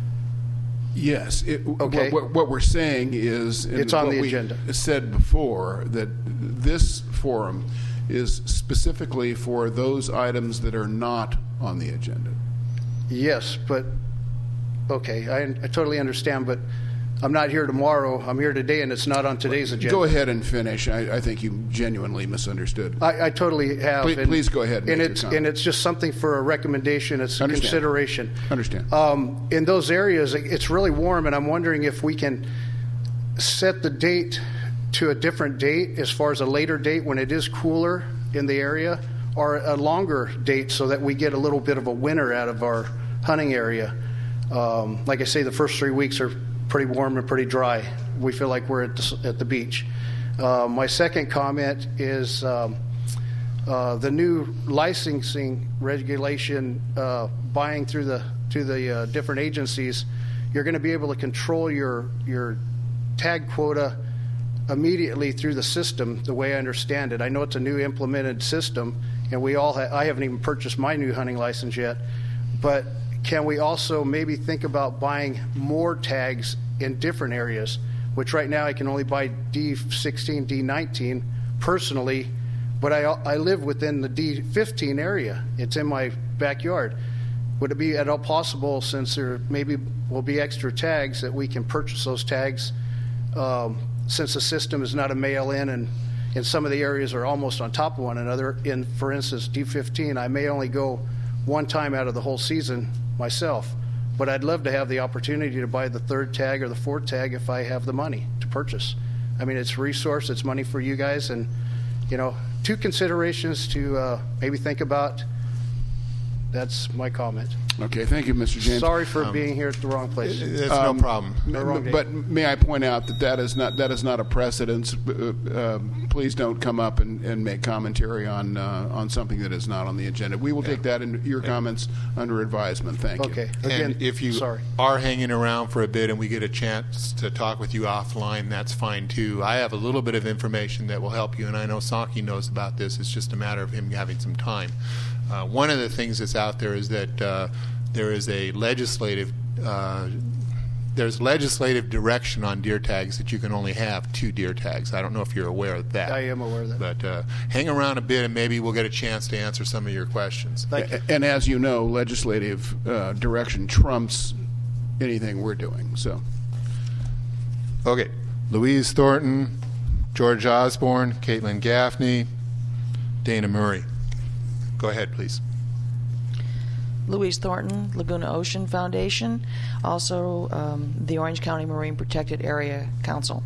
Yes. It, Okay. What, what we're saying is, and It's on what the we agenda. said before, that this forum is specifically for those items that are not on the agenda. Yes, but okay, I, I totally understand, but I'm not here tomorrow. I'm here today, and it's not on today's agenda. Go ahead and finish. I, I think you genuinely misunderstood. I, I totally have. Please, and, please go ahead and, and make your it's comment. and it's just something for a recommendation. It's a Understand. consideration. Understand. Um, in those areas, it- it's really warm, and I'm wondering if we can set the date to a different date, as far as a later date when it is cooler in the area, or a longer date so that we get a little bit of a winter out of our hunting area. Um, like I say, the first three weeks are pretty warm and pretty dry. We feel like we're at the, at the beach. Uh, my second comment is um, uh, the new licensing regulation, uh, buying through the to the uh, different agencies. You're going to be able to control your your tag quota immediately through the system, the way I understand it. I know it's a new implemented system, and we all ha- I haven't even purchased my new hunting license yet, but can we also maybe think about buying more tags in different areas, which right now I can only buy D sixteen, D nineteen personally, but I, I live within the D fifteen area. It's in my backyard. Would it be at all possible, since there maybe will be extra tags, that we can purchase those tags, um, since the system is not a mail-in, and in some of the areas are almost on top of one another? In, for instance, D fifteen, I may only go one time out of the whole season myself, but I'd love to have the opportunity to buy the third tag or the fourth tag if I have the money to purchase. I mean, it's resource, it's money for you guys, and, you know, two considerations to uh, maybe think about. That's my comment. Okay, thank you, Mister James. Sorry for Um, being here at the wrong place. That's Um, no problem. The wrong day. But may I point out that that is not that is not a precedence. Uh, uh, please don't come up and, and make commentary on uh, on something that is not on the agenda. We will take that in your comments under advisement. Thank you. Okay. And Again, if you sorry. are hanging around for a bit and we get a chance to talk with you offline, that's fine too. I have a little bit of information that will help you, and I know Saki knows about this. It's just a matter of him having some time. Uh, one of the things that's out there is that uh, there is a legislative uh, there's legislative direction on deer tags that you can only have two deer tags. I don't know if you're aware of that. I am aware of that. But uh, hang around a bit and maybe we'll get a chance to answer some of your questions. Thank you. And as you know, legislative uh, direction trumps anything we're doing. So, Okay. Louise Thornton, George Osborne, Caitlin Gaffney, Dana Murray. Go ahead, please. Louise Thornton, Laguna Ocean Foundation, also um, the Orange County Marine Protected Area Council.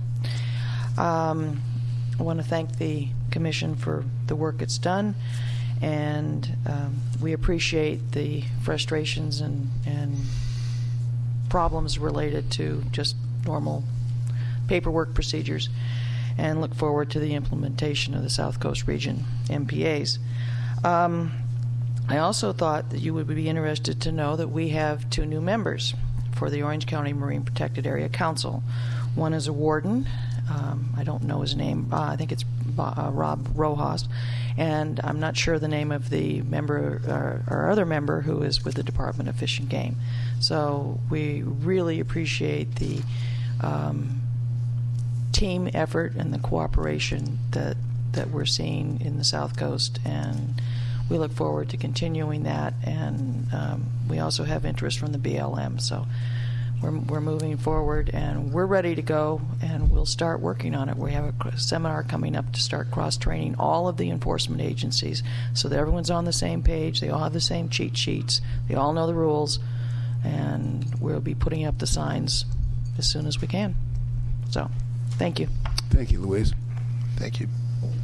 Um, I want to thank the Commission for the work it's done, and um, we appreciate the frustrations and, and problems related to just normal paperwork procedures, and look forward to the implementation of the South Coast Region M P As. Um, I also thought that you would be interested to know that we have two new members for the Orange County Marine Protected Area Council. One is a warden. Um, I don't know his name. Uh, I think it's uh, Rob Rojas. And I'm not sure the name of the member, or, or other member, who is with the Department of Fish and Game. So we really appreciate the um, team effort and the cooperation that, that we're seeing in the South Coast, and we look forward to continuing that. And um, we also have interest from the B L M. So we're, we're moving forward, and we're ready to go, and we'll start working on it. We have a seminar coming up to start cross-training all of the enforcement agencies so that everyone's on the same page, they all have the same cheat sheets, they all know the rules, and we'll be putting up the signs as soon as we can. So, thank you. Thank you, Louise. Thank you.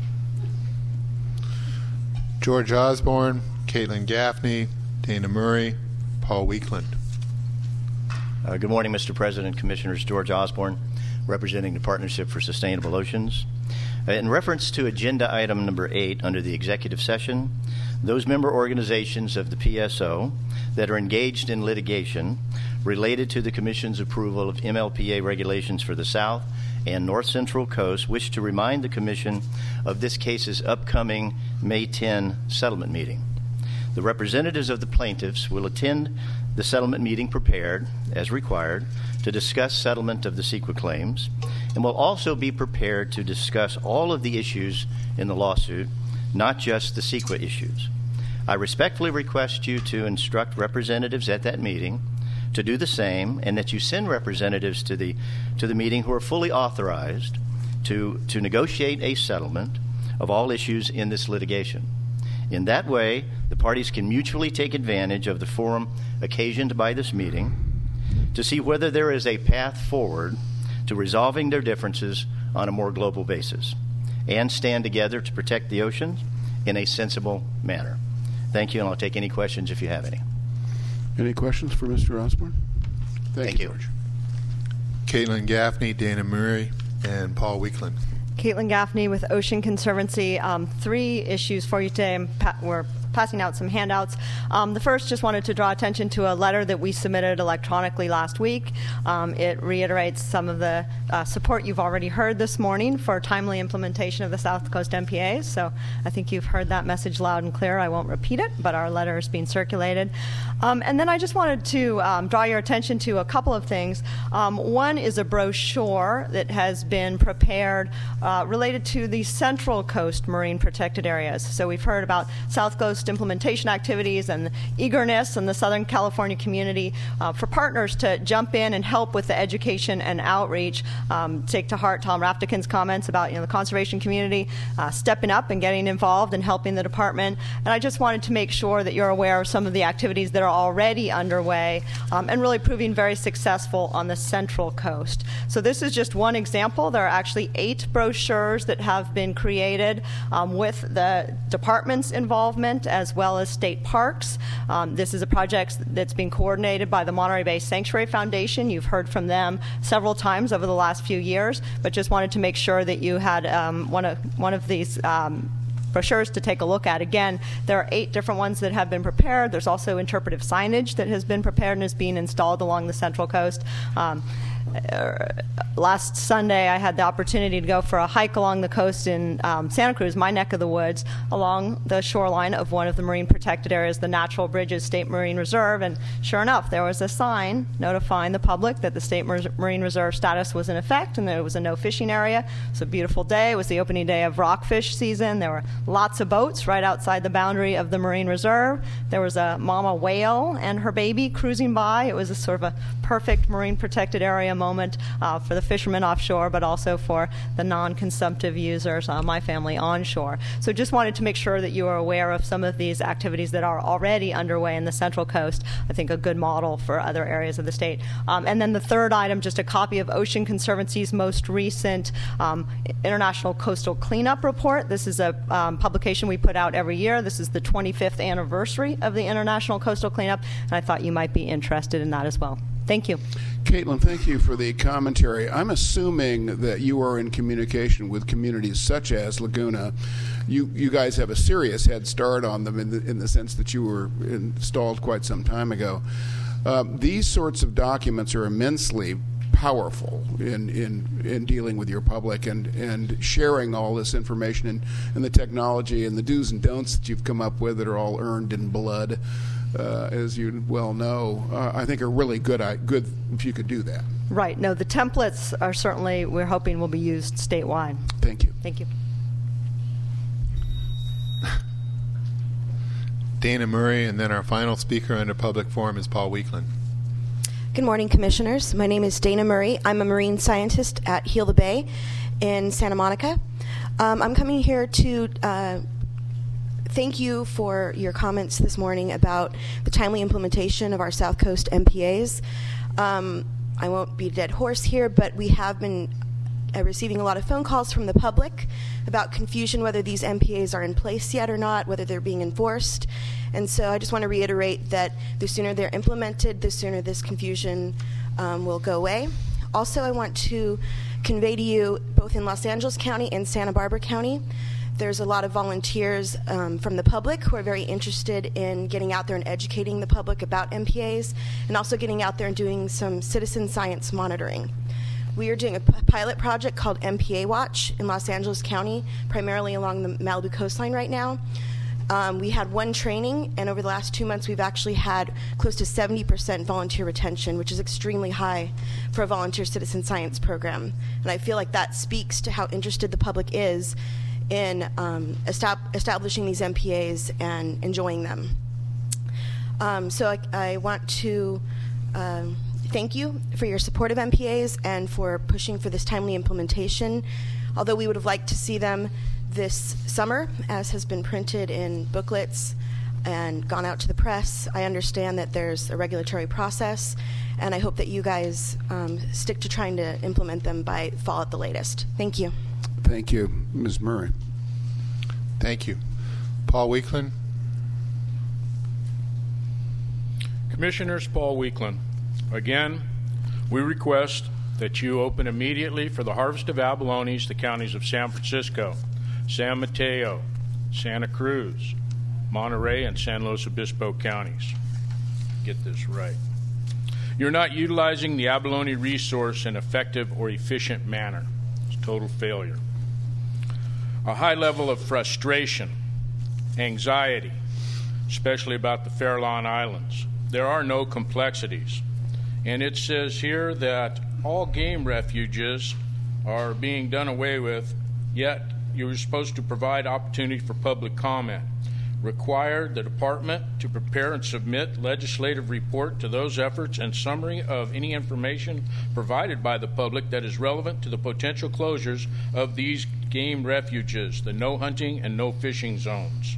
George Osborne, Caitlin Gaffney, Dana Murray, Paul Weekland. Uh, good morning, Mister President, Commissioners. George Osborne, representing the Partnership for Sustainable Oceans. Uh, in reference to agenda item number eight under the executive session, those member organizations of the P S O that are engaged in litigation related to the Commission's approval of M L P A regulations for the South and North Central Coast wish to remind the Commission of this case's upcoming May tenth settlement meeting. The representatives of the plaintiffs will attend the settlement meeting prepared, as required, to discuss settlement of the CEQA claims, and will also be prepared to discuss all of the issues in the lawsuit, not just the CEQA issues. I respectfully request you to instruct representatives at that meeting to do the same, and that you send representatives to the to the meeting who are fully authorized to, to negotiate a settlement of all issues in this litigation. In that way, the parties can mutually take advantage of the forum occasioned by this meeting to see whether there is a path forward to resolving their differences on a more global basis and stand together to protect the oceans in a sensible manner. Thank you, and I'll take any questions if you have any. Any questions for Mister Osborne? Thank, Thank you, you. George. Caitlin Gaffney, Dana Murray, and Paul Weekland. Caitlin Gaffney with Ocean Conservancy. Um, three issues for you today. I'm pa- we're passing out some handouts. Um, the first, just wanted to draw attention to a letter that we submitted electronically last week. Um, it reiterates some of the uh, support you've already heard this morning for timely implementation of the South Coast M P As. So I think you've heard that message loud and clear. I won't repeat it, but our letter is being circulated. Um, and then I just wanted to um, draw your attention to a couple of things. Um, one is a brochure that has been prepared uh, related to the Central Coast Marine Protected Areas. So we've heard about South Coast implementation activities and the eagerness in the Southern California community uh, for partners to jump in and help with the education and outreach. Um, take to heart Tom Raftikin's comments about you know the conservation community uh, stepping up and getting involved and helping the department. And I just wanted to make sure that you're aware of some of the activities that are already underway um, and really proving very successful on the Central Coast. So this is just one example. There are actually eight brochures that have been created um, with the department's involvement as well as state parks. Um, this is a project that's being coordinated by the Monterey Bay Sanctuary Foundation. You've heard from them several times over the last few years, but just wanted to make sure that you had um, one of one of these um, brochures to take a look at. Again, there are eight different ones that have been prepared. There's also interpretive signage that has been prepared and is being installed along the Central Coast. Um, Uh, last Sunday, I had the opportunity to go for a hike along the coast in um, Santa Cruz, my neck of the woods, along the shoreline of one of the marine protected areas, the Natural Bridges State Marine Reserve. And sure enough, there was a sign notifying the public that the State Marine Reserve status was in effect and that it was a no fishing area. It was a beautiful day. It was the opening day of rockfish season. There were lots of boats right outside the boundary of the Marine Reserve. There was a mama whale and her baby cruising by. It was a sort of a perfect marine protected area moment uh, for the fishermen offshore, but also for the non-consumptive users, uh, my family onshore. So just wanted to make sure that you are aware of some of these activities that are already underway in the Central Coast. I think a good model for other areas of the state. Um, and then the third item, just a copy of Ocean Conservancy's most recent um, International Coastal Cleanup Report. This is a um, publication we put out every year. This is the twenty-fifth anniversary of the International Coastal Cleanup, and I thought you might be interested in that as well. Thank you. Caitlin, thank you for the commentary. I'm assuming that you are in communication with communities such as Laguna. You you guys have a serious head start on them in the, in the sense that you were installed quite some time ago. Uh, these sorts of documents are immensely powerful in, in, in dealing with your public and, and sharing all this information and, and the technology and the do's and don'ts that you've come up with that are all earned in blood. Uh, as you well know, uh, I think are really good. I, good if you could do that. Right. No, the templates are certainly, we're hoping, will be used statewide. Thank you. Thank you. Dana Murray, and then our final speaker under public forum is Paul Weekland. Good morning, Commissioners. My name is Dana Murray. I'm a marine scientist at Heal the Bay in Santa Monica. Um, I'm coming here to uh, thank you for your comments this morning about the timely implementation of our South Coast M P As. Um, I won't beat a dead horse here, but we have been uh, receiving a lot of phone calls from the public about confusion whether these M P As are in place yet or not, whether they're being enforced. And so I just want to reiterate that the sooner they're implemented, the sooner this confusion um, will go away. Also, I want to convey to you, both in Los Angeles County and Santa Barbara County, there's a lot of volunteers um, from the public who are very interested in getting out there and educating the public about M P As, and also getting out there and doing some citizen science monitoring. We are doing a p- pilot project called M P A Watch in Los Angeles County, primarily along the Malibu coastline right now. Um, we had one training, and over the last two months, we've actually had close to seventy percent volunteer retention, which is extremely high for a volunteer citizen science program. And I feel like that speaks to how interested the public is in um, estab- establishing these M P As and enjoying them. Um, so I, I want to um, thank you for your support of M P As and for pushing for this timely implementation. Although we would have liked to see them this summer, as has been printed in booklets and gone out to the press, I understand that there's a regulatory process, and I hope that you guys um, stick to trying to implement them by fall at the latest. Thank you. Thank you. Miz Murray. Thank you. Paul Weekland. Commissioners, Paul Weekland. Again, we request that you open immediately for the harvest of abalones the counties of San Francisco, San Mateo, Santa Cruz, Monterey, and San Luis Obispo counties. Get this right. You're not utilizing the abalone resource in an effective or efficient manner. It's total failure. A high level of frustration, anxiety, especially about the Farallon Islands. There are no complexities. And it says here that all game refuges are being done away with, yet you're supposed to provide opportunity for public comment. Require the department to prepare and submit legislative report to those efforts and summary of any information provided by the public that is relevant to the potential closures of these game refuges, the no hunting and no fishing zones.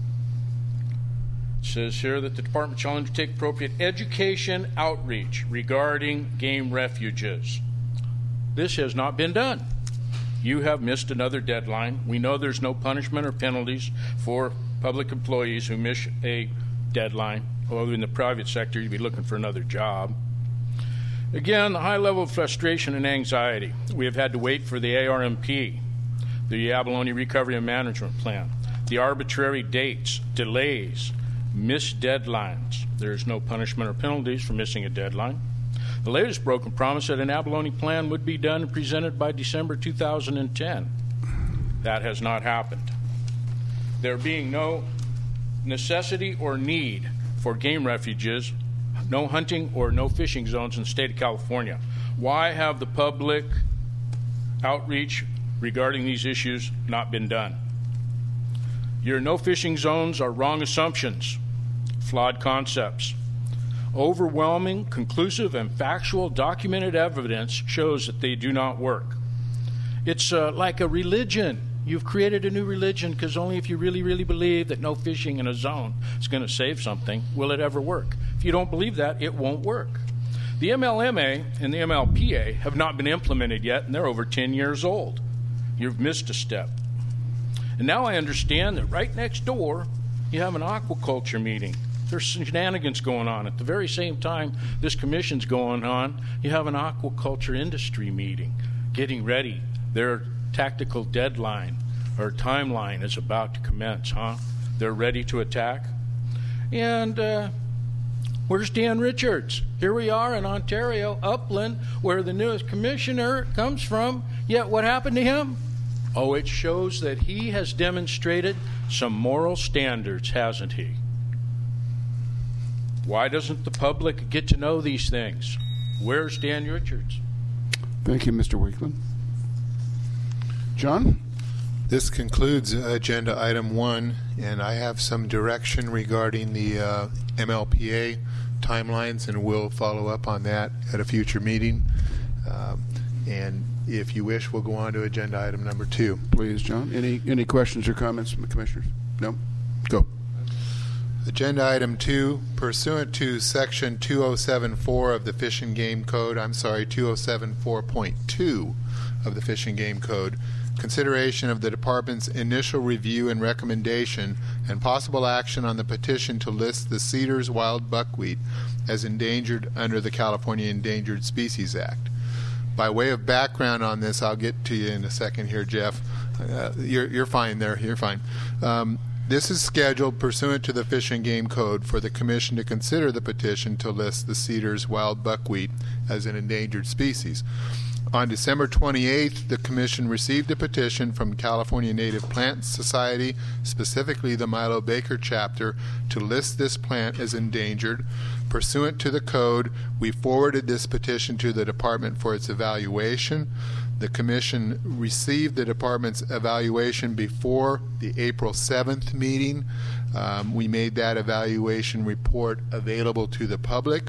It says here that the department shall undertake appropriate education outreach regarding game refuges. This has not been done. You have missed another deadline. We know there's no punishment or penalties for public employees who miss a deadline. Although in the private sector, you'd be looking for another job. Again, the high level of frustration and anxiety. We have had to wait for the A R M P, the Abalone Recovery and Management Plan, the arbitrary dates, delays, missed deadlines. There's no punishment or penalties for missing a deadline. The latest broken promise that an abalone plan would be done and presented by December two thousand ten. That has not happened. There being no necessity or need for game refuges, no hunting or no fishing zones in the state of California. Why have the public outreach regarding these issues not been done? Your no fishing zones are wrong assumptions, flawed concepts. Overwhelming, conclusive, and factual documented evidence shows that they do not work. It's uh, like a religion. You've created a new religion because only if you really, really believe that no fishing in a zone is going to save something will it ever work. If you don't believe that, it won't work. The M L M A and the M L P A have not been implemented yet, and they're over ten years old. You've missed a step. And now I understand that right next door, you have an aquaculture meeting. There's shenanigans going on. At the very same time this commission's going on, you have an aquaculture industry meeting, getting ready. Their tactical deadline or timeline is about to commence, huh? They're ready to attack. And uh, where's Dan Richards? Here we are in Ontario, Upland, where the newest commissioner comes from. Yet what happened to him? Oh, it shows that he has demonstrated some moral standards, hasn't he? Why doesn't the public get to know these things? Where's Dan Richards? Thank you, Mister Weekland. John? This concludes agenda item one, and I have some direction regarding the uh, M L P A timelines, and we'll follow up on that at a future meeting. Um, and if you wish, we'll go on to agenda item number two. Please, John. Any any questions or comments from the commissioners? No? Go. Agenda item two, pursuant to section two oh seven four of the Fish and Game Code, I'm sorry, two oh seven four point two of the Fish and Game Code, consideration of the department's initial review and recommendation and possible action on the petition to list the Cedars wild buckwheat as endangered under the California Endangered Species Act. By way of background on this, I'll get to you in a second here, Jeff. Uh, you're, you're fine there. You're fine. Um, This is scheduled pursuant to the Fish and Game Code for the Commission to consider the petition to list the Cedars wild buckwheat as an endangered species. On December twenty-eighth, the Commission received a petition from California Native Plant Society, specifically the Milo Baker chapter, to list this plant as endangered. Pursuant to the code, we forwarded this petition to the Department for its evaluation. The Commission received the Department's evaluation before the April seventh meeting. Um, we made that evaluation report available to the public.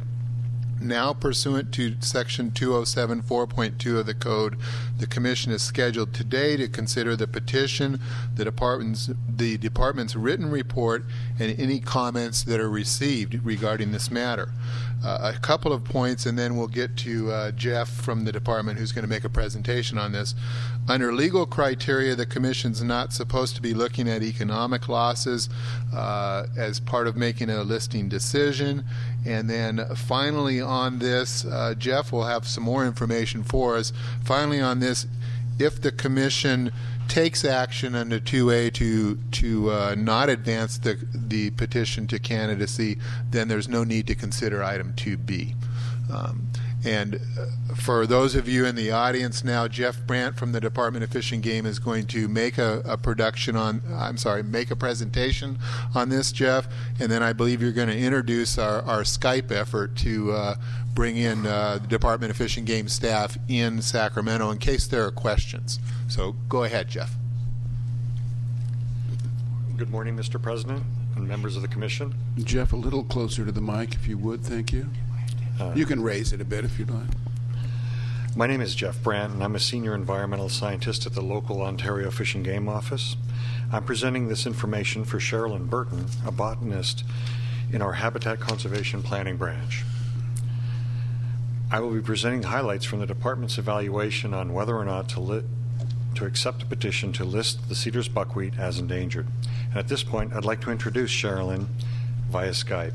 Now, pursuant to Section two oh seven four point two of the Code, the Commission is scheduled today to consider the petition, the Department's, the Department's written report, and any comments that are received regarding this matter. Uh, a couple of points, and then we'll get to uh, Jeff from the Department, who's going to make a presentation on this. Under legal criteria, the Commission's not supposed to be looking at economic losses uh, as part of making a listing decision. And then finally on this, uh, Jeff will have some more information for us. Finally on this, if the Commission takes action under two A to to uh, not advance the the petition to candidacy, then there's no need to consider item two B. Um, and uh, for those of you in the audience now, Jeff Brandt from the Department of Fish and Game is going to make a, a production on, I'm sorry, make a presentation on this, Jeff, and then I believe you're going to introduce our, our Skype effort to uh, bring in uh, the Department of Fish and Game staff in Sacramento in case there are questions. So go ahead, Jeff. Good morning, Mister President and members of the Commission. Jeff, a little closer to the mic, if you would. Thank you. Uh, you can raise it a bit if you'd like. My name is Jeff Brandt, and I'm a senior environmental scientist at the local Ontario Fish and Game Office. I'm presenting this information for Sherilyn Burton, a botanist in our Habitat Conservation Planning Branch. I will be presenting highlights from the Department's evaluation on whether or not to, li- to accept a petition to list the Cedars buckwheat as endangered. And at this point, I'd like to introduce Sherilyn via Skype.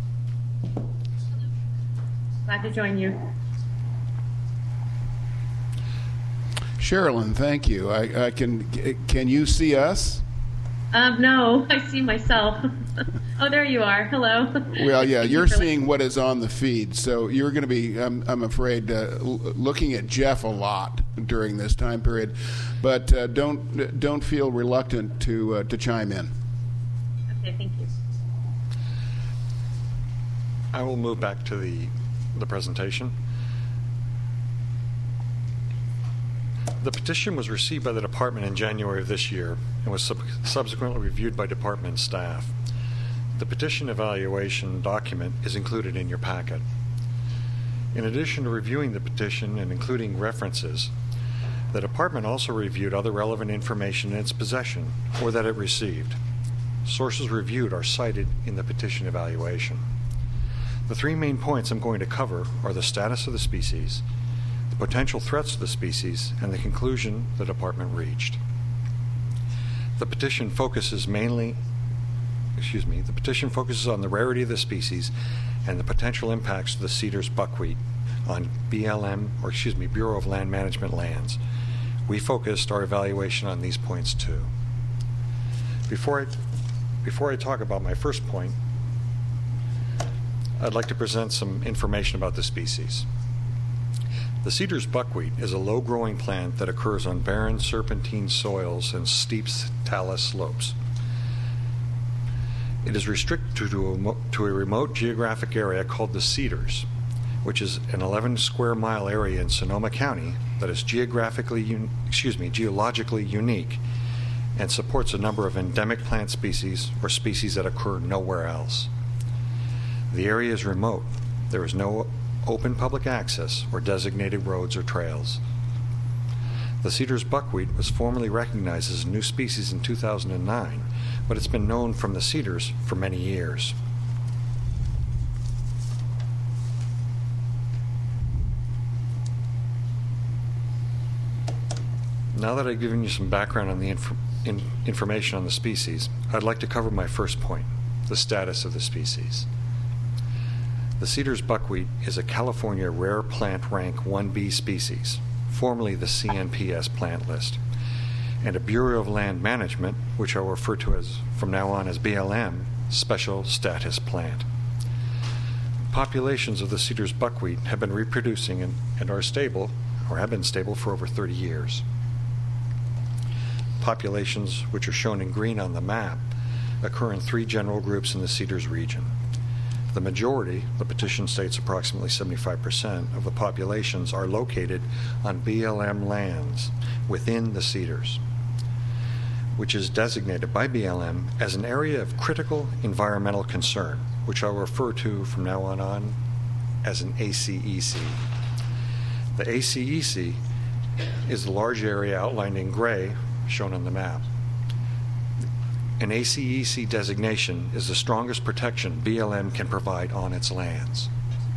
Glad to join you. Sherilyn, thank you. I, I can. Can you see us? Um, no, I see myself. Oh, there you are. Hello. Well, yeah, you're seeing what is on the feed, so you're going to be, I'm, I'm afraid, uh, l- looking at Jeff a lot during this time period. But uh, don't don't feel reluctant to uh, to chime in. Okay, thank you. I will move back to the the presentation. The petition was received by the Department in January of this year and was sub- subsequently reviewed by Department staff. The petition evaluation document is included in your packet. In addition to reviewing the petition and including references, the Department also reviewed other relevant information in its possession or that it received. Sources reviewed are cited in the petition evaluation. The three main points I'm going to cover are the status of the species, the potential threats to the species, and the conclusion the Department reached. The petition focuses mainly, excuse me, the petition focuses on the rarity of the species and the potential impacts to the Cedars buckwheat on B L M, or excuse me, Bureau of Land Management lands. We focused our evaluation on these points too. Before I, before I talk about my first point, I'd like to present some information about the species. The Cedars buckwheat is a low-growing plant that occurs on barren serpentine soils and steep talus slopes. It is restricted to a, to a remote geographic area called the Cedars, which is an eleven square mile area in Sonoma County that is geographically, un, excuse me, geologically unique and supports a number of endemic plant species or species that occur nowhere else. The area is remote. There is no open public access or designated roads or trails. The Cedars buckwheat was formally recognized as a new species in two thousand nine, but it's been known from the Cedars for many years. Now that I've given you some background on the inf in information on the species, I'd like to cover my first point, the status of the species. The Cedars buckwheat is a California Rare Plant Rank one B species, formerly the C N P S plant list, and a Bureau of Land Management, which I'll refer to as from now on as B L M, special status plant. Populations of the Cedars buckwheat have been reproducing and, and are stable, or have been stable for over thirty years. Populations, which are shown in green on the map, occur in three general groups in the Cedars region. The majority, the petition states approximately seventy-five percent of the populations, are located on B L M lands within the Cedars, which is designated by B L M as an area of critical environmental concern, which I'll refer to from now on, on as an A C E C. The A C E C is the large area outlined in gray shown on the map. An A C E C designation is the strongest protection B L M can provide on its lands.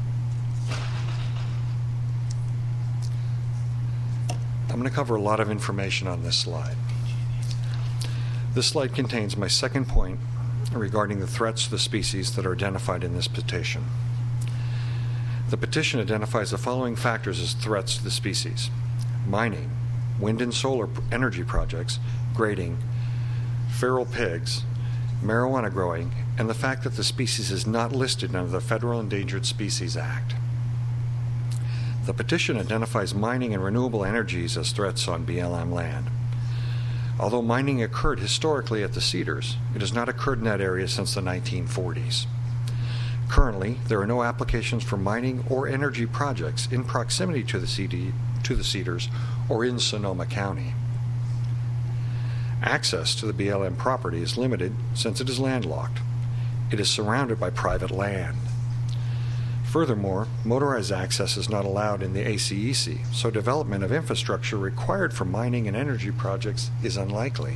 I'm going to cover a lot of information on this slide. This slide contains my second point regarding the threats to the species that are identified in this petition. The petition identifies the following factors as threats to the species: mining, wind and solar energy projects, grading, feral pigs, marijuana growing, and the fact that the species is not listed under the Federal Endangered Species Act. The petition identifies mining and renewable energies as threats on B L M land. Although mining occurred historically at the Cedars, it has not occurred in that area since the nineteen forties. Currently, there are no applications for mining or energy projects in proximity to the, C D, to the Cedars or in Sonoma County. Access to the B L M property is limited since it is landlocked. It is surrounded by private land. Furthermore, motorized access is not allowed in the A C E C, so development of infrastructure required for mining and energy projects is unlikely.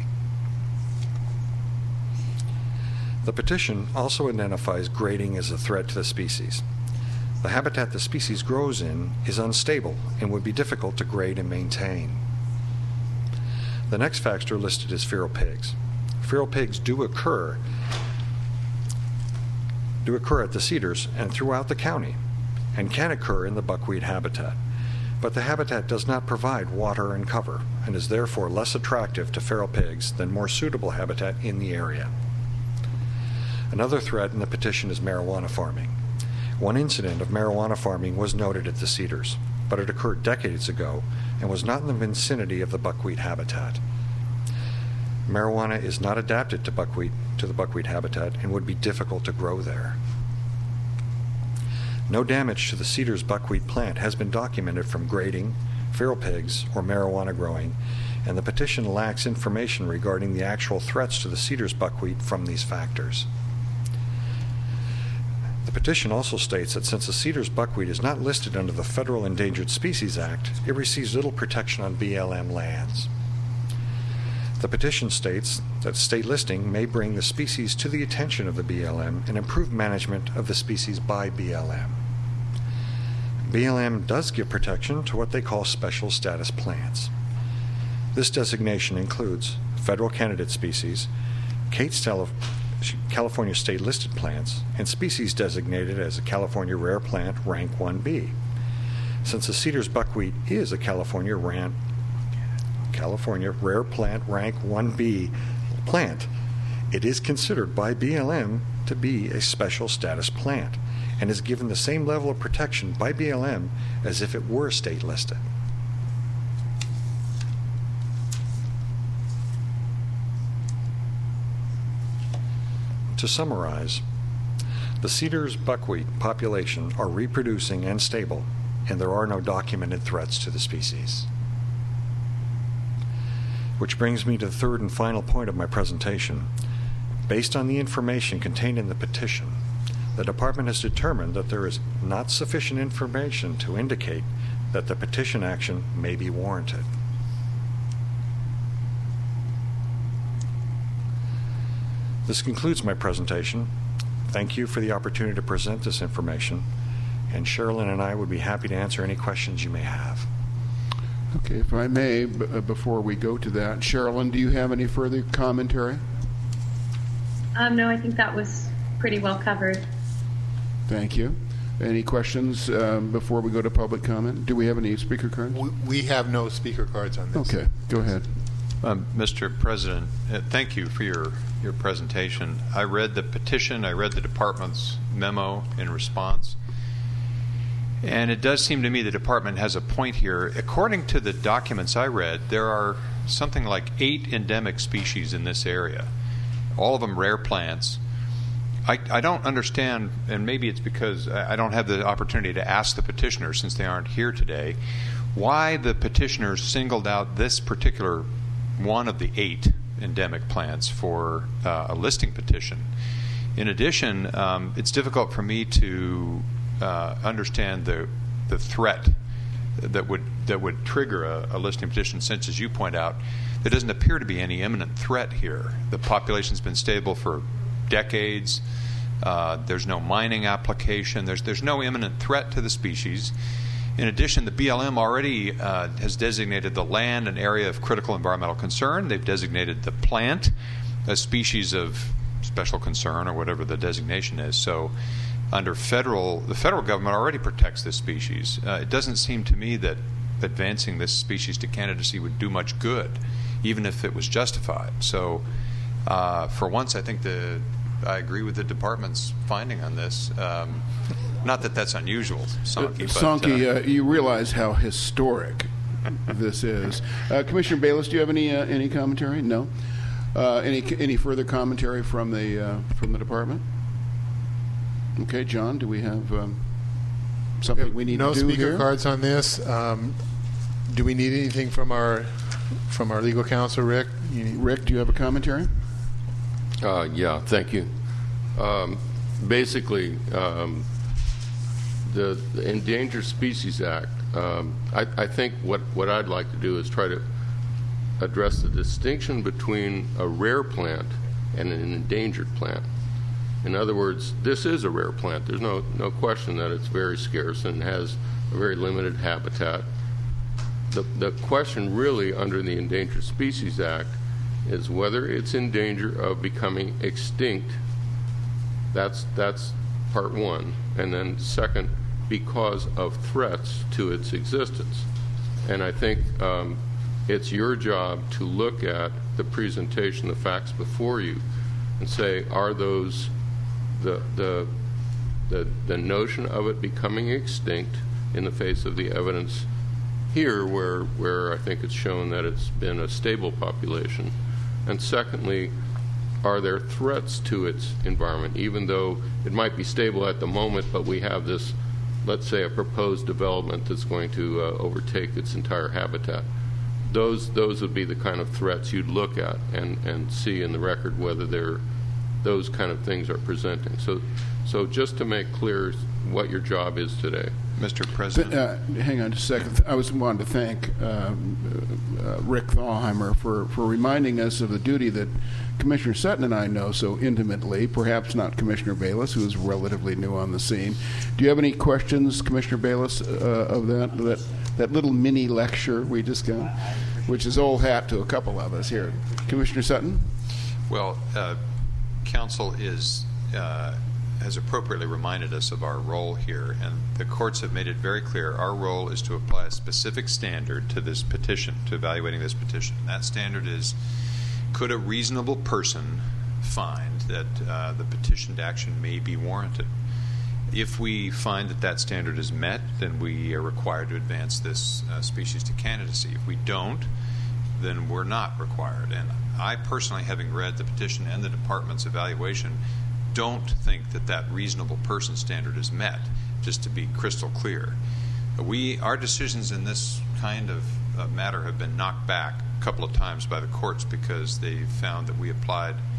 The petition also identifies grading as a threat to the species. The habitat the species grows in is unstable and would be difficult to grade and maintain. The next factor listed is feral pigs. Feral pigs do occur do occur at the Cedars and throughout the county, and can occur in the buckwheat habitat. But the habitat does not provide water and cover, and is therefore less attractive to feral pigs than more suitable habitat in the area. Another threat in the petition is marijuana farming. One incident of marijuana farming was noted at the Cedars, but it occurred decades ago and was not in the vicinity of the buckwheat habitat. Marijuana is not adapted to buckwheat to the buckwheat habitat and would be difficult to grow there. No damage to the Cedars buckwheat plant has been documented from grading, feral pigs, or marijuana growing, and the petition lacks information regarding the actual threats to the Cedars buckwheat from these factors. The petition also states that since the Cedars buckwheat is not listed under the Federal Endangered Species Act, it receives little protection on B L M lands. The petition states that state listing may bring the species to the attention of the B L M and improve management of the species by B L M. B L M does give protection to what they call special status plants. This designation includes federal candidate species, Kate's California state listed plants, and species designated as a California Rare Plant Rank one B. Since the Cedars buckwheat is a California Rare California Rare Plant Rank one B plant, it is considered by B L M to be a special status plant and is given the same level of protection by B L M as if it were state listed. To summarize, the Cedars buckwheat population are reproducing and stable, and there are no documented threats to the species. Which brings me to the third and final point of my presentation. Based on the information contained in the petition, The Department has determined that there is not sufficient information to indicate that the petition action may be warranted. This concludes my presentation. Thank you for the opportunity to present this information, and Sherilyn and I would be happy to answer any questions you may have. Okay, if I may, b- uh, before we go to that, Sherilyn, do you have any further commentary? Um, no, I think that was pretty well covered. Thank you. Any questions um, before we go to public comment? Do we have any speaker cards? We, we have no speaker cards on this. Okay, go ahead. Um, Mister President, uh, thank you for your, your presentation. I read the petition, I read the department's memo in response, and it does seem to me the department has a point here. According to the documents I read, there are something like eight endemic species in this area, all of them rare plants. I, I don't understand, and maybe it's because I don't have the opportunity to ask the petitioners since they aren't here today, why the petitioners singled out this particular one of the eight endemic plants for uh, a listing petition. In addition, um, it's difficult for me to uh, understand the the threat that would that would trigger a, a listing petition, since, as you point out, there doesn't appear to be any imminent threat here. The population's been stable for decades. Uh, there's no mining application. There's there's no imminent threat to the species. In addition, the B L M already uh, has designated the land an area of critical environmental concern. They've designated the plant a species of special concern, or whatever the designation is. So under federal, the federal government already protects this species. Uh, it doesn't seem to me that advancing this species to candidacy would do much good, even if it was justified. So uh, for once, I think the I agree with the department's finding on this. Um, not that that's unusual, Sonky. Uh, Sonky, but, uh, uh, you realize how historic this is. Uh, Commissioner Bayless, do you have any uh, any commentary? No. Uh, any any further commentary from the uh, from the department? Okay, John, do we have um, something we need no to do speaker here? cards on this. Um, do we need anything from our from our legal counsel, Rick? You need- Rick, do you have a commentary? Uh, yeah, thank you. Um, basically, um, the, the Endangered Species Act, um, I, I think what, what I'd like to do is try to address the distinction between a rare plant and an endangered plant. In other words, this is a rare plant. There's no, no question that it's very scarce and has a very limited habitat. The, the question really under the Endangered Species Act is whether it's in danger of becoming extinct. That's that's part one. And then second, because of threats to its existence. And I think um, it's your job to look at the presentation, the facts before you, and say, are those the the the, the notion of it becoming extinct in the face of the evidence here, where where I think it's shown that it's been a stable population. And secondly, are there threats to its environment, even though it might be stable at the moment, but we have this, let's say, a proposed development that's going to uh, overtake its entire habitat. Those those would be the kind of threats you'd look at and, and see in the record whether they're, those kind of things are presenting. So, so just to make clear what your job is today. Mister President. Uh, hang on just a second. I was wanted to thank um, uh, Rick Thalheimer for, for reminding us of the duty that Commissioner Sutton and I know so intimately, perhaps not Commissioner Bayless, who is relatively new on the scene. Do you have any questions, Commissioner Bayless, uh, of that, that that little mini lecture we just got, which is old hat to a couple of us here? Commissioner Sutton? Well, uh, Council is uh, has appropriately reminded us of our role here, and the courts have made it very clear our role is to apply a specific standard to this petition, to evaluating this petition. And that standard is, could a reasonable person find that uh, the petitioned action may be warranted? If we find that that standard is met, then we are required to advance this uh, species to candidacy. If we don't, then we're not required. And I personally, having read the petition and the department's evaluation, don't think that that reasonable person standard is met, just to be crystal clear. We, our decisions in this kind of uh, matter have been knocked back a couple of times by the courts because they found that we applied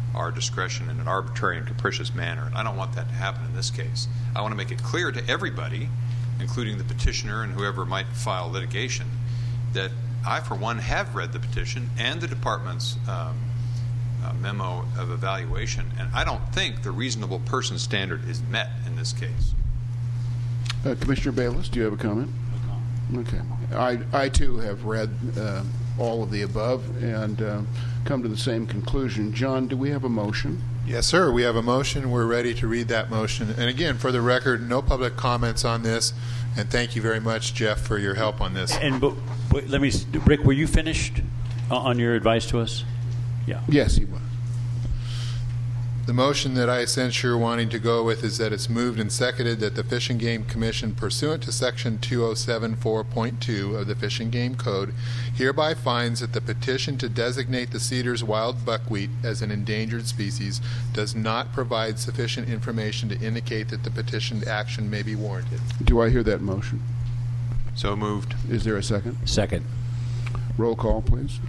our discretion in an arbitrary and capricious manner. And I don't want that to happen in this case. I want to make it clear to everybody, including the petitioner and whoever might file litigation, that I, for one, have read the petition and the department's um, uh, memo of evaluation, and I don't think the reasonable person standard is met in this case. Uh, Commissioner Bayless, do you have a comment? Okay. I, I too have read uh, all of the above and uh, come to the same conclusion. John, do we have a motion? Yes, sir. We have a motion. We're ready to read that motion. And again, for the record, no public comments on this. And thank you very much, Jeff, for your help on this. And but, but let me, Rick, were you finished on your advice to us? Yeah. Yes, he was. The motion that I sense you're wanting to go with is that it's moved and seconded that the Fish and Game Commission, pursuant to Section two oh seven four point two of the Fish and Game Code, hereby finds that the petition to designate the Cedars wild buckwheat as an endangered species does not provide sufficient information to indicate that the petitioned action may be warranted. Do I hear that motion? So moved. Is there a second? Second. Roll call, please.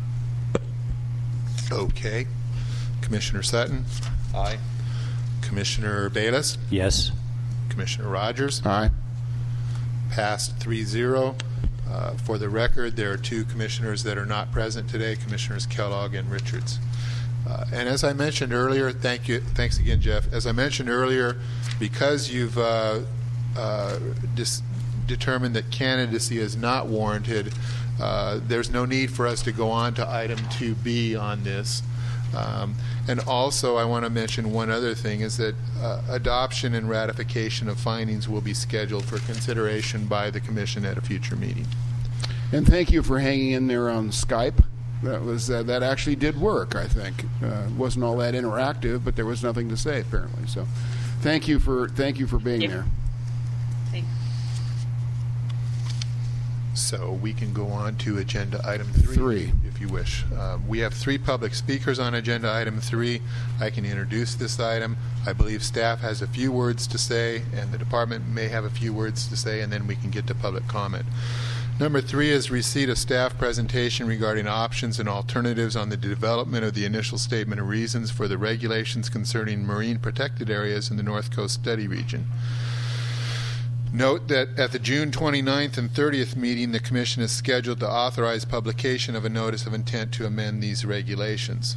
Okay. Commissioner Sutton? Aye. Commissioner Bayless? Yes. Commissioner Rogers? Aye. Passed three zero. Uh, for the record, there are two commissioners that are not present today, Commissioners Kellogg and Richards. Uh, and as I mentioned earlier, thank you, thanks again, Jeff. As I mentioned earlier, because you've uh, uh, dis- determined that candidacy is not warranted, uh, there's no need for us to go on to item two B on this. Um, and also, I want to mention one other thing, is that uh, adoption and ratification of findings will be scheduled for consideration by the Commission at a future meeting. And thank you for hanging in there on Skype. That was uh, that actually did work, I think. Uh, it wasn't all that interactive, but there was nothing to say, apparently. So thank you for, thank you for being Yep. there. Thanks. So we can go on to agenda item three, Three. if you wish. Uh, we have three public speakers on agenda item three. I can introduce this item. I believe staff has a few words to say, and the department may have a few words to say, and then we can get to public comment. Number three is receipt of staff presentation regarding options and alternatives on the development of the initial statement of reasons for the regulations concerning marine protected areas in the North Coast Study Region. Note that at the June twenty-ninth and thirtieth meeting, the Commission is scheduled to authorize publication of a notice of intent to amend these regulations.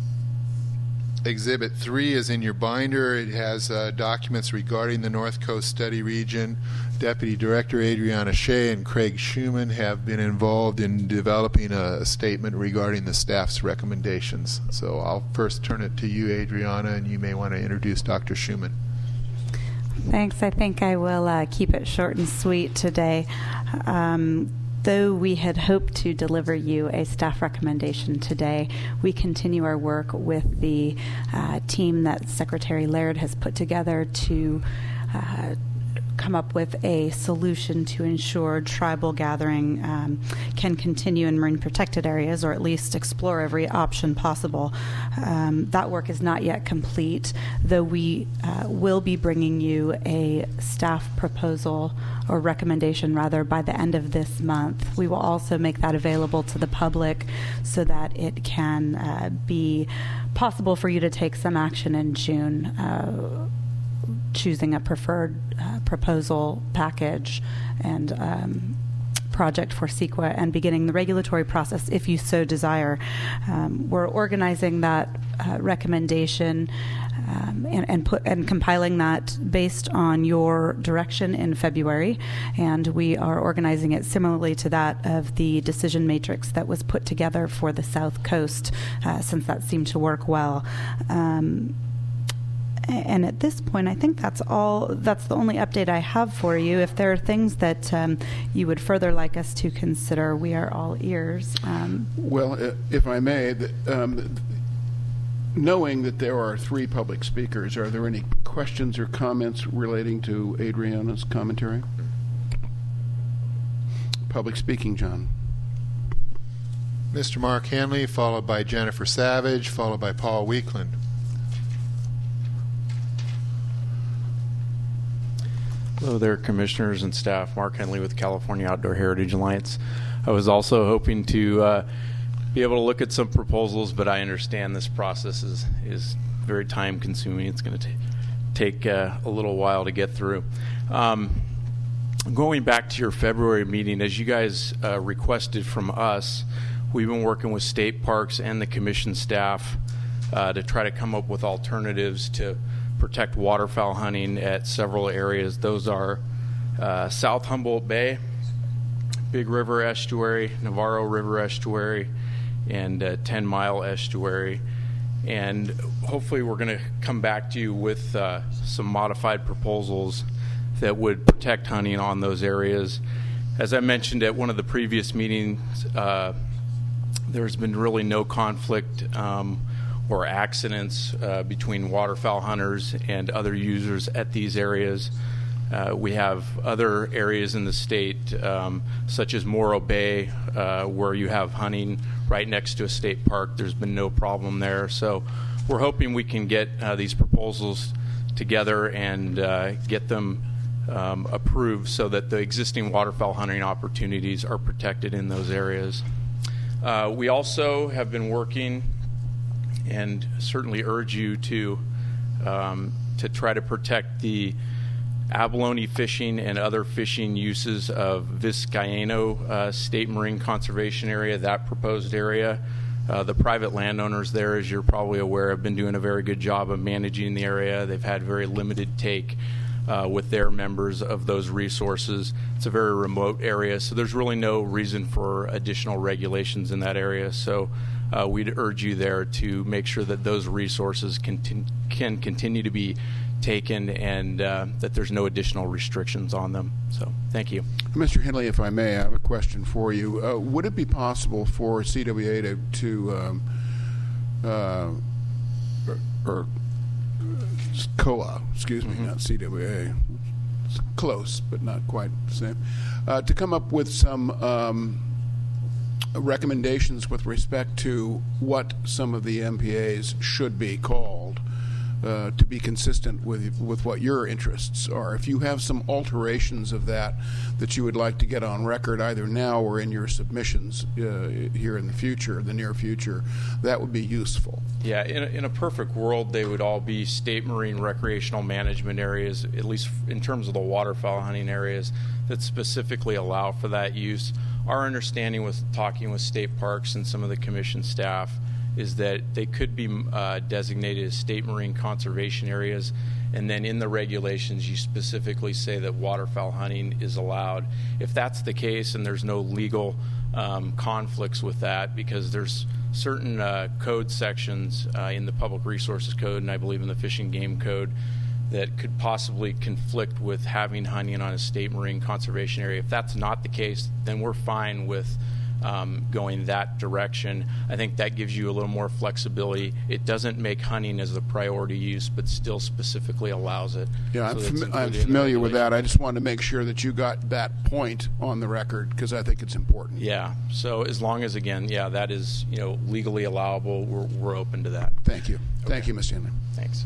Exhibit three is in your binder. It has uh, documents regarding the North Coast Study Region. Deputy Director Adriana Shea and Craig Schumann have been involved in developing a statement regarding the staff's recommendations. So I'll first turn it to you, Adriana, and you may want to introduce Doctor Schumann. Thanks. I think I will uh, keep it short and sweet today. Um, though we had hoped to deliver you a staff recommendation today, we continue our work with the uh, team that Secretary Laird has put together to uh, come up with a solution to ensure tribal gathering um, can continue in marine protected areas, or at least explore every option possible. Um, that work is not yet complete, though we uh, will be bringing you a staff proposal or recommendation rather by the end of this month. We will also make that available to the public so that it can uh, be possible for you to take some action in June, uh, choosing a preferred uh, proposal package and um, project for CEQA, and beginning the regulatory process if you so desire. Um, we're organizing that uh, recommendation um, and, and, put, and compiling that based on your direction in February, and we are organizing it similarly to that of the decision matrix that was put together for the South Coast, uh, since that seemed to work well. Um, And at this point, I think that's all. That's the only update I have for you. If there are things that um, you would further like us to consider, we are all ears. Um, well, uh, if I may, the, um, knowing that there are three public speakers, are there any questions or comments relating to Adriana's commentary? Public speaking, John. Mister Mark Henley, followed by Jennifer Savage, followed by Paul Weekland. Hello there, commissioners and staff. Mark Henley with California Outdoor Heritage Alliance. I was also hoping to uh, be able to look at some proposals, but I understand this process is, is very time consuming. It's going to take uh, a little while to get through. Um, going back to your February meeting, as you guys uh, requested from us, we've been working with state parks and the commission staff uh, to try to come up with alternatives to protect waterfowl hunting at several areas. Those are uh, South Humboldt Bay, Big River Estuary, Navarro River Estuary, and uh, Ten Mile Estuary. And hopefully we're going to come back to you with uh, some modified proposals that would protect hunting on those areas. As I mentioned at one of the previous meetings, uh, there's been really no conflict um, or accidents uh, between waterfowl hunters and other users at these areas. Uh, we have other areas in the state, um, such as Morro Bay, uh, where you have hunting right next to a state park. There's been no problem there. So we're hoping we can get uh, these proposals together and uh, get them um, approved so that the existing waterfowl hunting opportunities are protected in those areas. Uh, we also have been working and certainly urge you to um, to try to protect the abalone fishing and other fishing uses of Vizcaíno uh, State Marine Conservation Area, that proposed area. Uh, the private landowners there, as you're probably aware, have been doing a very good job of managing the area. They've had very limited take uh, with their members of those resources. It's a very remote area, so there's really no reason for additional regulations in that area. So uh, we'd urge you there to make sure that those resources can, can continue to be taken and uh, that there's no additional restrictions on them. So thank you. Mister Henley, if I may, I have a question for you. Uh, would it be possible for C W A to, to um, uh, or, or C O A, excuse me, mm-hmm. not C W A, it's close but not quite the same, uh, to come up with some um, recommendations with respect to what some of the M P As should be called? Uh, to be consistent with with what your interests are. If you have some alterations of that that you would like to get on record either now or in your submissions uh, here in the future, the near future, that would be useful. Yeah, in a, in a perfect world, they would all be state marine recreational management areas, at least in terms of the waterfowl hunting areas that specifically allow for that use. Our understanding with talking with state parks and some of the commission staff is that they could be uh, designated as state marine conservation areas, and then in the regulations you specifically say that waterfowl hunting is allowed. If that's the case and there's no legal um, conflicts with that, because there's certain uh, code sections uh, in the Public Resources Code and I believe in the Fish and Game Code that could possibly conflict with having hunting on a state marine conservation area. If that's not the case, then we're fine with Um, going that direction. I think that gives you a little more flexibility. It doesn't make hunting as a priority use, but still specifically allows it. Yeah, I'm, so fam- I'm familiar with that. I just wanted to make sure that you got that point on the record because I think it's important. Yeah. So as long as, again, yeah, that is you know legally allowable, we're, we're open to that. Thank you. Okay. Thank you, Mister Henley. Thanks.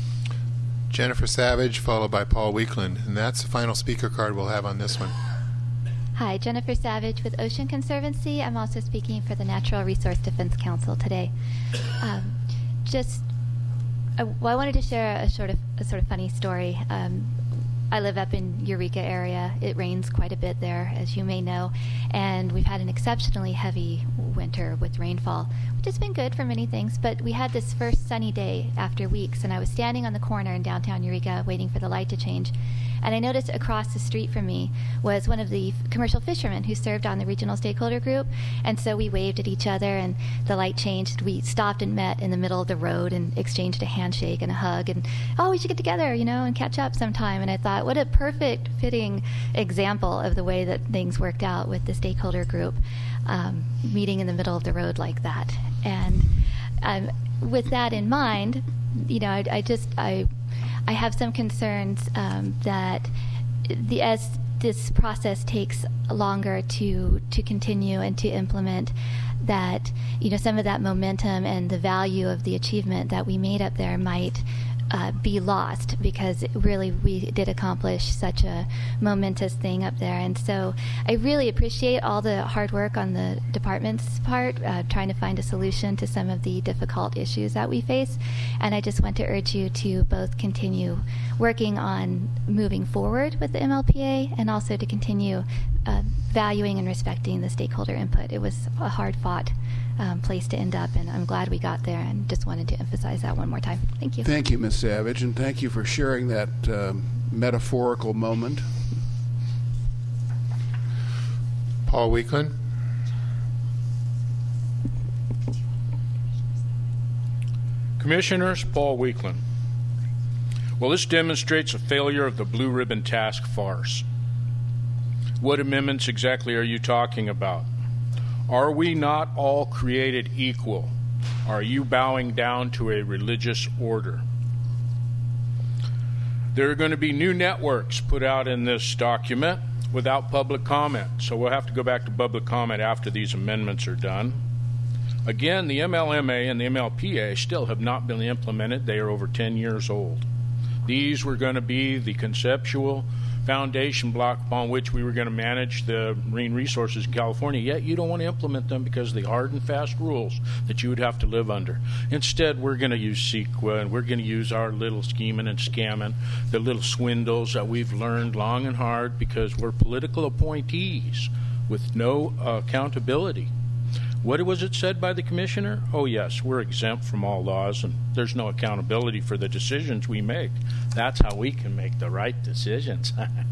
Jennifer Savage, followed by Paul Weekland, and that's the final speaker card we'll have on this one. Hi, Jennifer Savage with Ocean Conservancy. I'm also speaking for the Natural Resource Defense Council today. Um, just, I, well, I wanted to share a sort of a sort of funny story. Um, I live up in Eureka area. It rains quite a bit there, as you may know, and we've had an exceptionally heavy winter with rainfall, which has been good for many things, but we had this first sunny day after weeks, and I was standing on the corner in downtown Eureka waiting for the light to change, and I noticed across the street from me was one of the f- commercial fishermen who served on the regional stakeholder group, and so we waved at each other, and the light changed. We stopped and met in the middle of the road and exchanged a handshake and a hug, and, oh, we should get together, you know, and catch up sometime, and I thought, what a perfect, fitting example of the way that things worked out with the stakeholder group, um, meeting in the middle of the road like that. And um, with that in mind, you know, I, I just, I, I have some concerns um, that the as this process takes longer to to continue and to implement, that you know some of that momentum and the value of the achievement that we made up there might uh, be lost, because really we did accomplish such a momentous thing up there. And so I really appreciate all the hard work on the department's part, uh, trying to find a solution to some of the difficult issues that we face. And I just want to urge you to both continue working on moving forward with the M L P A, and also to continue uh, valuing and respecting the stakeholder input. It was a hard-fought um, place to end up, and I'm glad we got there, and just wanted to emphasize that one more time. Thank you. Thank you, Miz Savage, and thank you for sharing that um, metaphorical moment. Paul Weekland. Commissioners, Paul Weekland. Well, this demonstrates a failure of the Blue Ribbon Task farce. What amendments exactly are you talking about? Are we not all created equal? Are you bowing down to a religious order? There are going to be new networks put out in this document without public comment, so we'll have to go back to public comment after these amendments are done. Again, the M L M A and the M L P A still have not been implemented. They are over ten years old. These were going to be the conceptual foundation block upon which we were going to manage the marine resources in California, yet you don't want to implement them because of the hard and fast rules that you would have to live under. Instead, we're going to use CEQA, and we're going to use our little scheming and scamming, the little swindles that we've learned long and hard because we're political appointees with no uh, accountability. What was it said by the commissioner? Oh, yes, we're exempt from all laws, and there's no accountability for the decisions we make. That's how we can make the right decisions.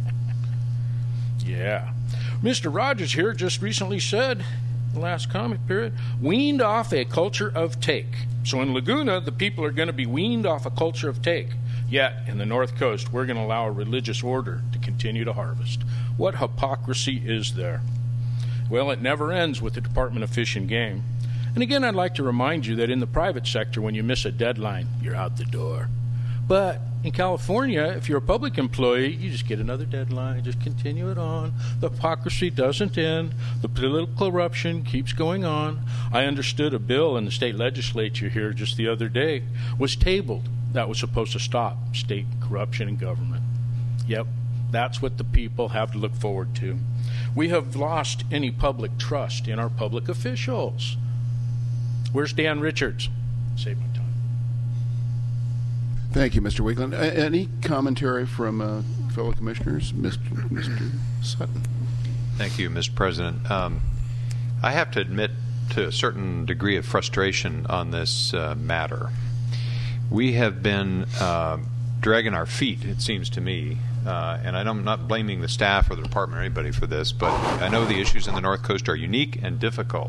Yeah. Mister Rogers here just recently said, the last comment period, weaned off a culture of take. So in Laguna, the people are going to be weaned off a culture of take. Yet, in the North Coast, we're going to allow a religious order to continue to harvest. What hypocrisy is there? Well, it never ends with the Department of Fish and Game. And again, I'd like to remind you that in the private sector, when you miss a deadline, you're out the door. But in California, if you're a public employee, you just get another deadline, just continue it on. The hypocrisy doesn't end. The political corruption keeps going on. I understood a bill in the state legislature here just the other day was tabled that was supposed to stop state corruption in government. Yep, that's what the people have to look forward to. We have lost any public trust in our public officials. Where's Dan Richards? Save my time. Thank you, Mister Weekland. Uh, any commentary from uh, fellow commissioners? Mister Mister Sutton. Thank you, Mister President. Um, I have to admit to a certain degree of frustration on this uh, matter. We have been uh, dragging our feet, it seems to me, uh, and I'm not blaming the staff or the department or anybody for this, but I know the issues in the North Coast are unique and difficult.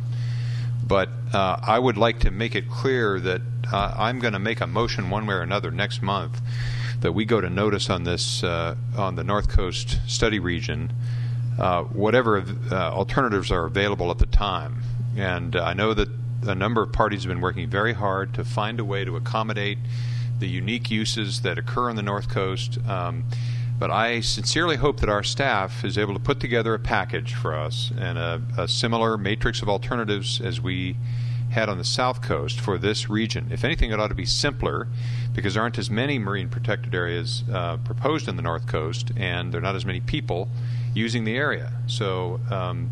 But uh, I would like to make it clear that uh, I'm going to make a motion one way or another next month that we go to notice on this uh, on the North Coast study region, uh, whatever uh, alternatives are available at the time. And uh, I know that a number of parties have been working very hard to find a way to accommodate the unique uses that occur on the North Coast. Um, but I sincerely hope that our staff is able to put together a package for us and a, a similar matrix of alternatives as we had on the South Coast for this region. If anything, it ought to be simpler because there aren't as many marine protected areas uh, proposed in the North Coast, and there are not as many people using the area. So, um,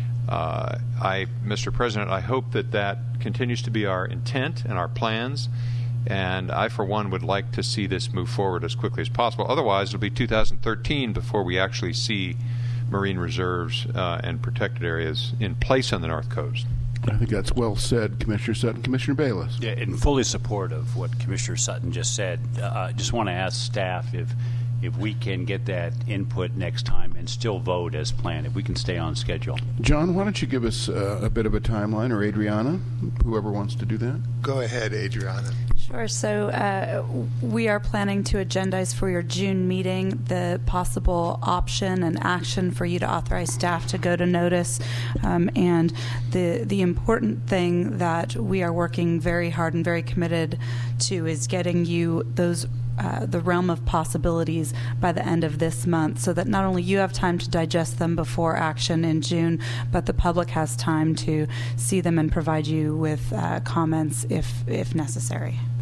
uh, I, Mister President, I hope that that continues to be our intent and our plans. And I, for one, would like to see this move forward as quickly as possible. Otherwise, it'll be two thousand thirteen before we actually see marine reserves uh, and protected areas in place on the North Coast. I think that's well said, Commissioner Sutton. Commissioner Bayless. Yeah, in fully support of what Commissioner Sutton just said, uh, I just want to ask staff if if we can get that input next time and still vote as planned, if we can stay on schedule. John, why don't you give us uh, a bit of a timeline, or Adriana, whoever wants to do that? Go ahead, Adriana. Sure. So uh, we are planning to agendize for your June meeting the possible option and action for you to authorize staff to go to notice. Um, and the the important thing that we are working very hard and very committed to is getting you those Uh, the realm of possibilities by the end of this month, so that not only you have time to digest them before action in June, but the public has time to see them and provide you with uh, comments if if necessary.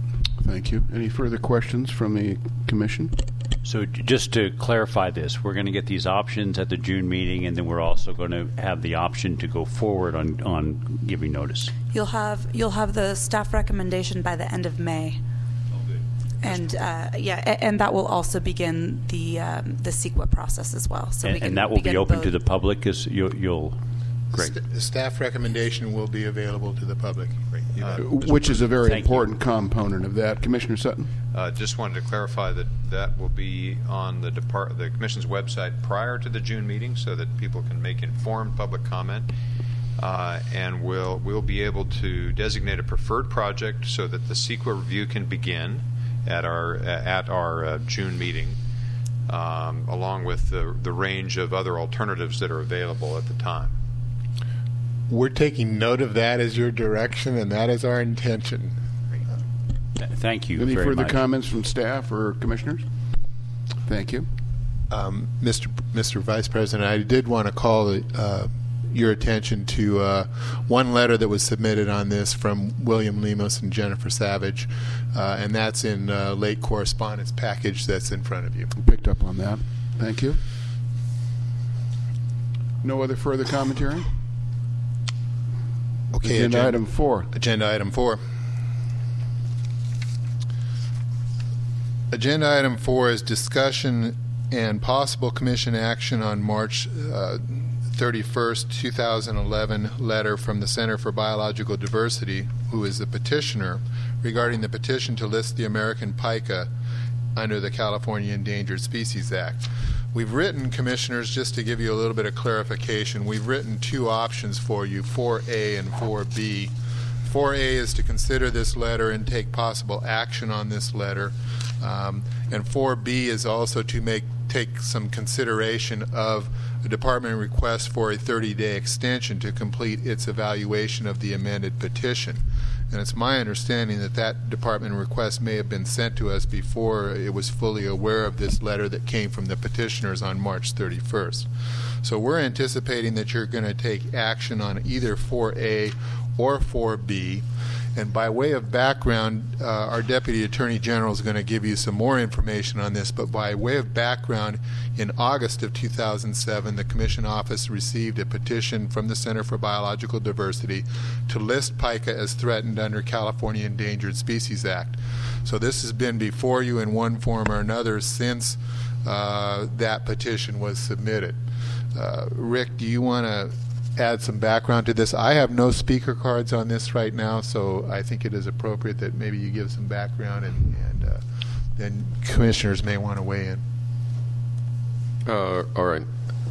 Thank you. Any further questions from the commission? So j- just to clarify this, we're going to get these options at the June meeting, and then we're also going to have the option to go forward on, on giving notice. You'll have you'll have the staff recommendation by the end of May. Oh, good. And uh, yeah, a- and that will also begin the um, the C E Q A process as well. So and, we can and that will be begin open both. to the public. As you'll, you'll great. St- staff recommendation will be available to the public. Uh, which is a very Thank important component of that. Commissioner Sutton? Uh, just wanted to clarify that that will be on the depart- the Commission's website prior to the June meeting so that people can make informed public comment. Uh, and we'll, we'll be able to designate a preferred project so that the C E Q A review can begin at our, uh, at our uh, June meeting, um, along with the, the range of other alternatives that are available at the time. We're taking note of that as your direction, and that is our intention. Thank you Any very further much. comments from staff or commissioners? Thank you. Um, Mister Mister Vice President, I did want to call uh, your attention to uh, one letter that was submitted on this from William Lemos and Jennifer Savage, uh, and that's in uh, late correspondence package that's in front of you. Picked up on that. Thank you. No other further commentary? Okay, Agenda, agenda item four. Agenda item four. Agenda item four is discussion and possible commission action on March uh, thirty-first, two thousand eleven letter from the Center for Biological Diversity, who is the petitioner, regarding the petition to list the American pica under the California Endangered Species Act. We've written, commissioners, just to give you a little bit of clarification, we've written two options for you, four A and four B. four A is to consider this letter and take possible action on this letter. Um, and four B is also to make take some consideration of a department request for a thirty-day extension to complete its evaluation of the amended petition. And it's my understanding that that department request may have been sent to us before it was fully aware of this letter that came from the petitioners on March thirty-first. So we're anticipating that you're going to take action on either four A or four B. And by way of background, uh, our Deputy Attorney General is going to give you some more information on this, but by way of background, in August of two thousand seven, the Commission Office received a petition from the Center for Biological Diversity to list pica as threatened under California Endangered Species Act. So this has been before you in one form or another since uh, that petition was submitted. Uh, Rick, do you want to add some background to this? I have no speaker cards on this right now, so I think it is appropriate that maybe you give some background, and, and uh, then commissioners may want to weigh in. Uh, all right.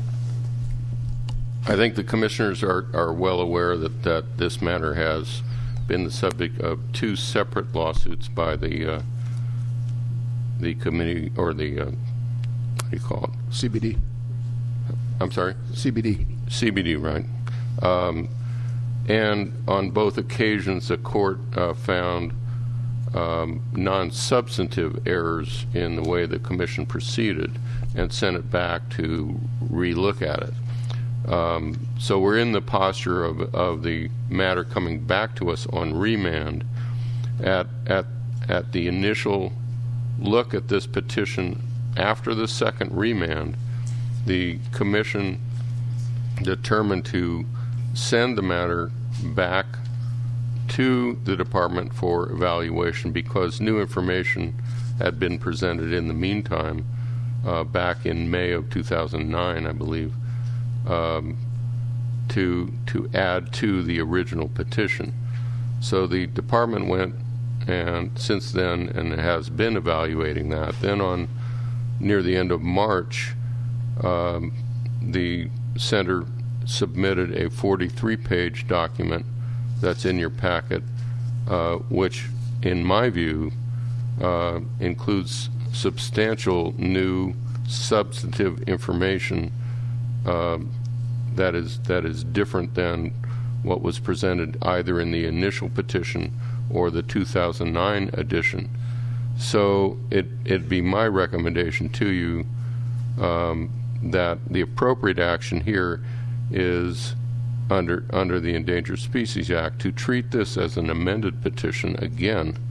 I think the commissioners are, are well aware that, that this matter has been the subject of two separate lawsuits by the uh, the committee, or the uh, what do you call it? C B D. I'm sorry? C B D. C B D, right. Um, and on both occasions, the court uh, found um, non-substantive errors in the way the commission proceeded and sent it back to re-look at it. Um, so we're in the posture of, of the matter coming back to us on remand. At, at, at the initial look at this petition after the second remand, the commission determined to send the matter back to the department for evaluation because new information had been presented in the meantime uh, back in May of two thousand nine, I believe, um, to to add to the original petition. So the department went, and since then, and has been evaluating that. Then on near the end of March, um, the center submitted a forty-three page document that's in your packet, uh, which, in my view, uh, includes substantial new substantive information uh, that is that is different than what was presented either in the initial petition or the two thousand nine edition. So it, it'd be my recommendation to you um, that the appropriate action here is under under the Endangered Species Act to treat this as an amended petition again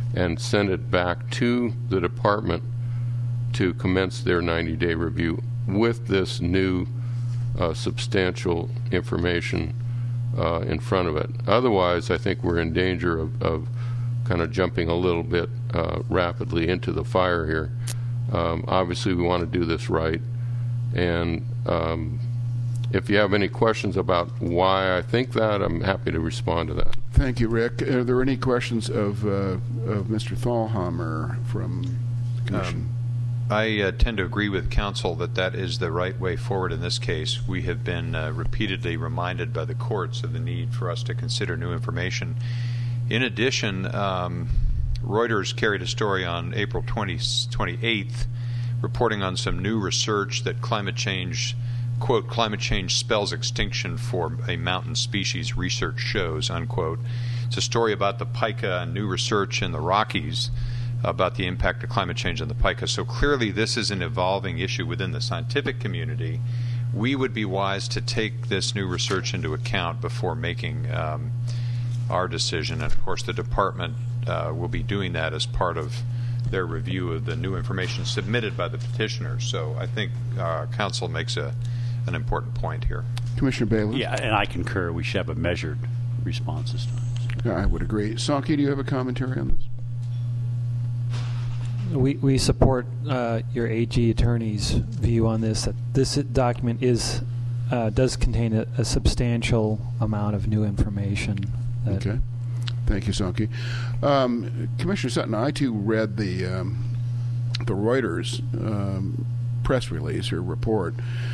and send it back to the department to commence their ninety-day review with this new uh, substantial information uh, in front of it. Otherwise, I think we're in danger of, of kind of jumping a little bit uh, rapidly into the fire here. Um, obviously, we want to do this right, and um, if you have any questions about why I think that, I'm happy to respond to that. Thank you, Rick. Are there any questions of, uh, of Mister Thalhammer from the Commission? Um, I uh, tend to agree with counsel that that is the right way forward in this case. We have been uh, repeatedly reminded by the courts of the need for us to consider new information. In addition, um, Reuters carried a story on April twenty-eighth reporting on some new research that climate change, quote, climate change spells extinction for a mountain species, research shows, unquote. It's a story about the pika and new research in the Rockies about the impact of climate change on the pika. So clearly this is an evolving issue within the scientific community. We would be wise to take this new research into account before making um, our decision. And of course the department uh, will be doing that as part of their review of the new information submitted by the petitioners. So I think uh, counsel makes a, an important point here. Commissioner Bayless? Yeah, and I concur. We should have a measured response this time. Yeah, I would agree. Saki, do you have a commentary on this? We, we support uh, your A G attorney's view on this, that this document is uh, does contain a, a substantial amount of new information. Okay. Thank you, Saki. Um, Commissioner Sutton, I too read the, um, the Reuters um, press release or report.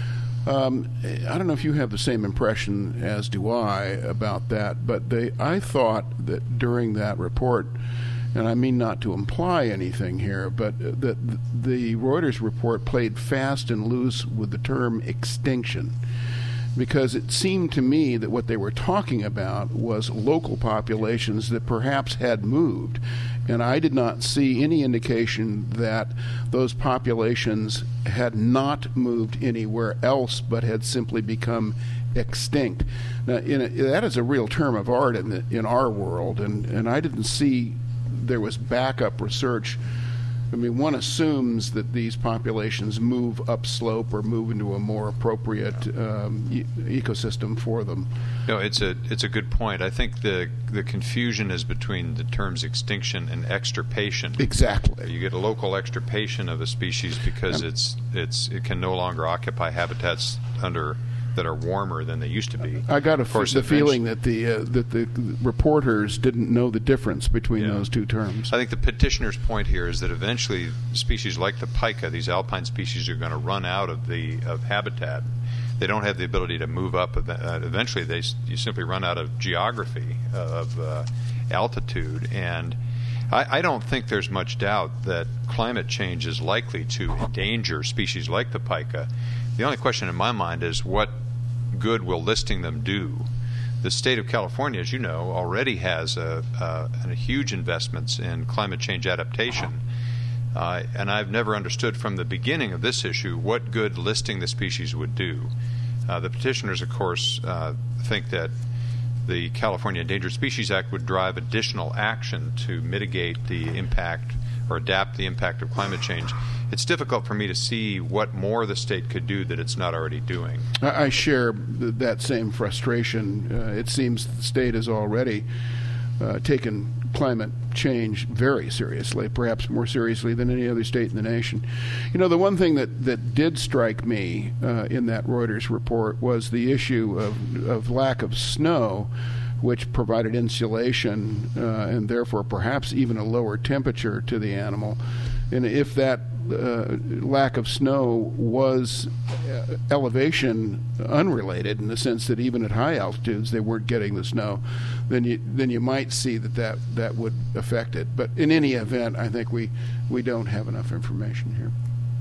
Um, I don't know if you have the same impression as do I about that, but they, I thought that during that report, and I mean not to imply anything here, but that the Reuters report played fast and loose with the term extinction, because it seemed to me that what they were talking about was local populations that perhaps had moved, and I did not see any indication that those populations had not moved anywhere else but had simply become extinct. Now, in a, that is a real term of art in, the, in our world, and, and I didn't see there was backup research. I mean, one assumes that these populations move upslope or move into a more appropriate um, e- ecosystem for them. No, it's a it's a good point. I think the the confusion is between the terms extinction and extirpation. Exactly. You get a local extirpation of a species because um, it's it's it can no longer occupy habitats under that are warmer than they used to be. I got a f- the feeling that the uh, that the reporters didn't know the difference between yeah. those two terms. I think the petitioner's point here is that eventually species like the pika, these alpine species, are going to run out of the of habitat. They don't have the ability to move up. Uh, eventually, they you simply run out of geography, uh, of uh, altitude, and I, I don't think there's much doubt that climate change is likely to endanger species like the pika. The only question in my mind is what good will listing them do? The state of California, as you know, already has a, a, a huge investments in climate change adaptation. Uh, and I've never understood from the beginning of this issue what good listing the species would do. Uh, the petitioners, of course, uh, think that the California Endangered Species Act would drive additional action to mitigate the impact or adapt the impact of climate change. It's difficult for me to see what more the state could do that it's not already doing. I share th- that same frustration. Uh, it seems the state has already uh, taken climate change very seriously, perhaps more seriously than any other state in the nation. You know, the one thing that, that did strike me uh, in that Reuters report was the issue of, of lack of snow, which provided insulation uh, and therefore perhaps even a lower temperature to the animal. And if that uh, lack of snow was uh, elevation unrelated, in the sense that even at high altitudes they weren't getting the snow, then you then you might see that that, that would affect it. But in any event, I think we, we don't have enough information here.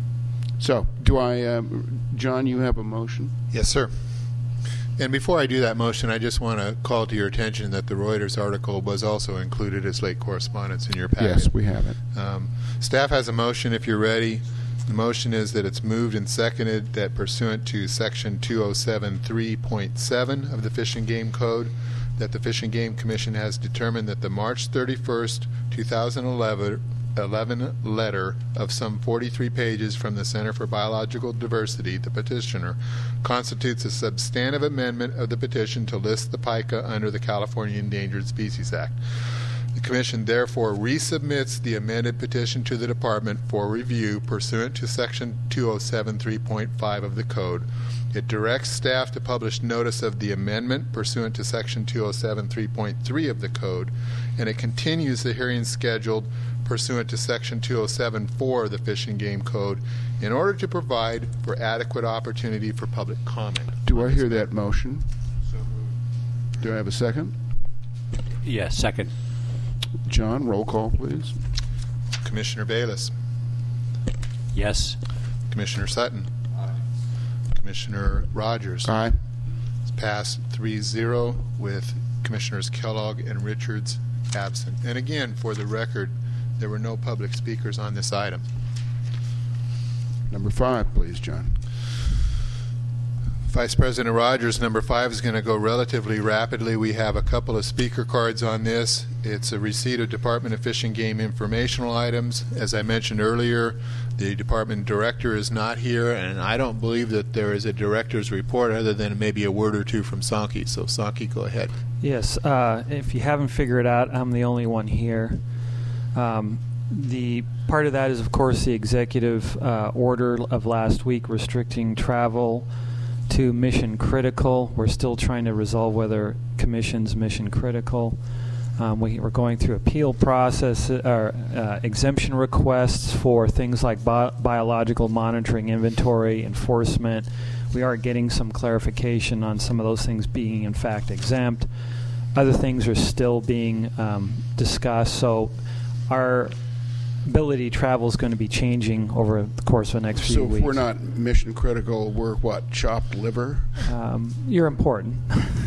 So, do I, uh, John, you have a motion? Yes, sir. And before I do that motion, I just want to call to your attention that the Reuters article was also included as late correspondence in your packet. Yes, we have it. Um, staff has a motion if you're ready. The motion is that it's moved and seconded that pursuant to Section two oh seven three point seven of the Fish and Game Code, that the Fish and Game Commission has determined that the March thirty-first, two thousand eleven letter of some forty-three pages from the Center for Biological Diversity, the petitioner, constitutes a substantive amendment of the petition to list the pika under the California Endangered Species Act. The Commission therefore resubmits the amended petition to the Department for review pursuant to Section two oh seven three point five of the Code. It directs staff to publish notice of the amendment pursuant to Section two oh seven three point three of the Code, and it continues the hearing scheduled pursuant to Section two oh seven point four of the Fish and Game Code in order to provide for adequate opportunity for public comment. Do I hear that motion? Do I have a second? Yes, second. John, roll call, please. Commissioner Bayless. Yes. Commissioner Sutton. Aye. Commissioner Rogers. Aye. It's passed three zero with Commissioners Kellogg and Richards absent. And again, for the record, there were no public speakers on this item. Number five, please, John. Vice President Rogers, number five is going to go relatively rapidly. We have a couple of speaker cards on this. It's a receipt of Department of Fish and Game informational items. As I mentioned earlier, the Department Director is not here, and I don't believe that there is a Director's report other than maybe a word or two from Sankey. So, Sankey, go ahead. Yes. Uh, if you haven't figured it out, I'm the only one here. Um, the part of that is, of course, the executive uh, order of last week restricting travel to mission critical. We're still trying to resolve whether commission's mission critical. Um, we, we're going through appeal process or uh, exemption requests for things like bi- biological monitoring, inventory, enforcement. We are getting some clarification on some of those things being in fact exempt. Other things are still being um, discussed. So our ability to travel is going to be changing over the course of the next few so weeks. So if we're not mission critical, we're what, chopped liver? Um, you're important.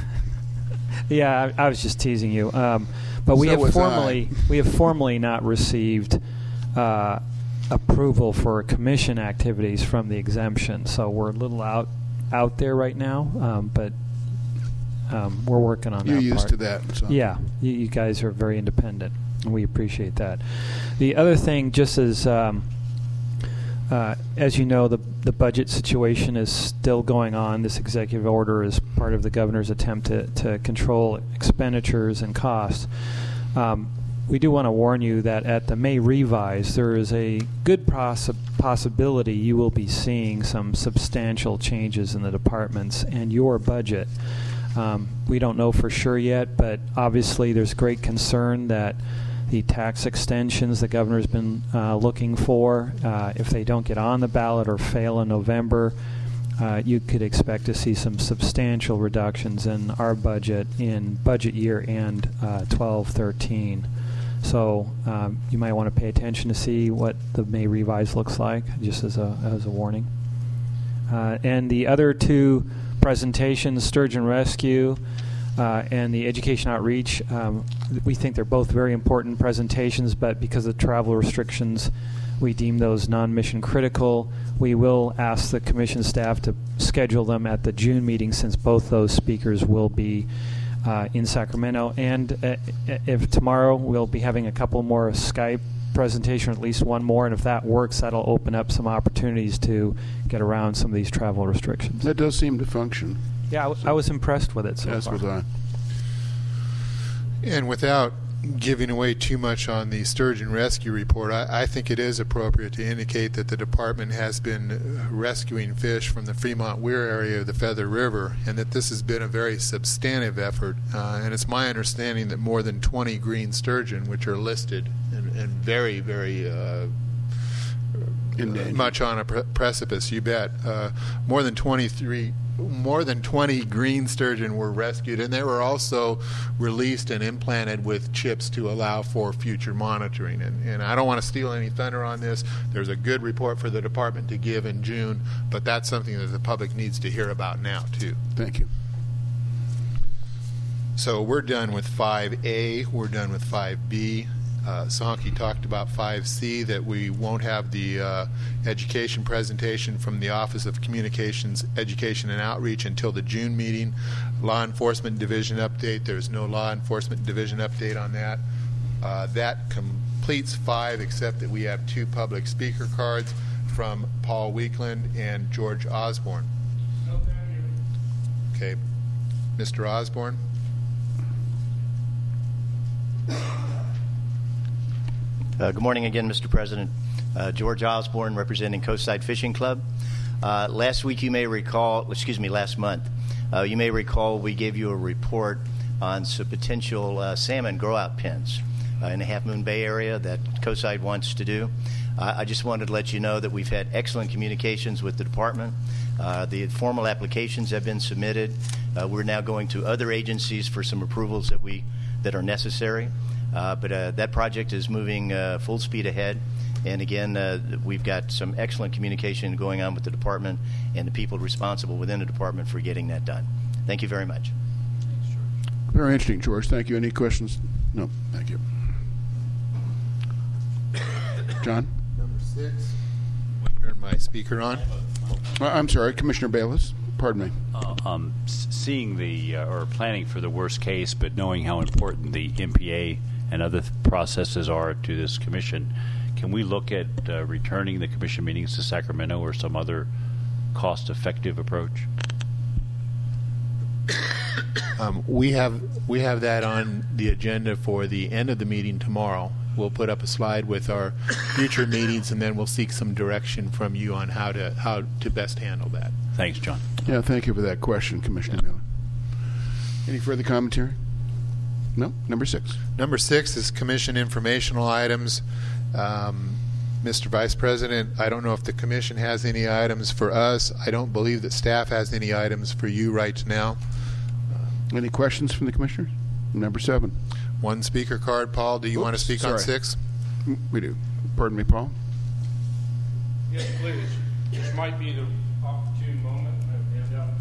Yeah, I, I was just teasing you. Um, but we so have formally I. we have formally not received uh, approval for commission activities from the exemption. So we're a little out out there right now, um, but um, we're working on You're that. You're used part. to that. So. Yeah, you, you guys are very independent, and we appreciate that. The other thing, just as um, uh, as you know, the the budget situation is still going on. This executive order is part of the governor's attempt to, to control expenditures and costs. Um, we do want to warn you that at the May revise, there is a good possi- possibility you will be seeing some substantial changes in the departments and your budget. Um, we don't know for sure yet, but obviously there's great concern that the tax extensions the governor's been uh, looking for, uh, if they don't get on the ballot or fail in November, uh, you could expect to see some substantial reductions in our budget in budget year end uh, twelve thirteen. So um, you might want to pay attention to see what the May revise looks like, just as a as a warning. Uh, and the other two presentations, Sturgeon Rescue Uh, and the education outreach, um, we think they're both very important presentations, but because of travel restrictions, we deem those non-mission critical. We will ask the commission staff to schedule them at the June meeting, since both those speakers will be uh, in Sacramento. And uh, if tomorrow we'll be having a couple more Skype presentation, or at least one more, and if that works, that'll open up some opportunities to get around some of these travel restrictions. That does seem to function. Yeah, I, w- I was impressed with it so Yes, far. was I. And without giving away too much on the Sturgeon Rescue Report, I, I think it is appropriate to indicate that the department has been rescuing fish from the Fremont Weir area of the Feather River, and that this has been a very substantive effort. Uh, and it's my understanding that more than twenty green sturgeon, which are listed and, and very, very uh, much on a pre- precipice, you bet, uh, more than twenty-three more than twenty green sturgeon were rescued, and they were also released and implanted with chips to allow for future monitoring. And, and I don't want to steal any thunder on this. There's a good report for the department to give in June, but that's something that the public needs to hear about now, too. Thank you. So we're done with five A. We're done with five B. uh, Sankey talked about five C, that we won't have the uh, education presentation from the Office of Communications, Education, and Outreach until the June meeting. Law Enforcement Division update, there's no Law Enforcement Division update on that. Uh, that completes five, except that we have two public speaker cards from Paul Weekland and George Osborne. Okay, Mister Osborne. Uh, good morning again, Mister President. Uh, George Osborne, representing Coastside Fishing Club. Uh, last week, you may recall, excuse me, last month, uh, you may recall we gave you a report on some potential uh, salmon grow-out pens uh, in the Half Moon Bay area that Coastside wants to do. Uh, I just wanted to let you know that we've had excellent communications with the department. Uh, the formal applications have been submitted. Uh, we're now going to other agencies for some approvals that we that are necessary. Uh, but uh, that project is moving uh, full speed ahead. And again, uh, we've got some excellent communication going on with the department and the people responsible within the department for getting that done. Thank you very much. Very interesting, George. Thank you. Any questions? No. Thank you. John? Number six. Turn my speaker on. Uh, I'm sorry, Commissioner Bayless. Pardon me. Uh, um, seeing the uh, or planning for the worst case, but knowing how important the M P A and other th- processes are to this commission, can we look at uh, returning the commission meetings to Sacramento or some other cost-effective approach? Um, we have we have that on the agenda for the end of the meeting tomorrow. We'll put up a slide with our future meetings, and then we'll seek some direction from you on how to how to best handle that. Thanks, John. Yeah, thank you for that question, Commissioner Miller. Any further commentary? No. Number six. Number six is commission informational items. Um, Mister Vice President, I don't know if the commission has any items for us. I don't believe that staff has any items for you right now. Any questions from the commissioners? Number seven. One speaker card. Paul, do you Oops, want to speak sorry. on six? We do. Pardon me, Paul. Yes, please. This might be the opportune moment. I have handouts.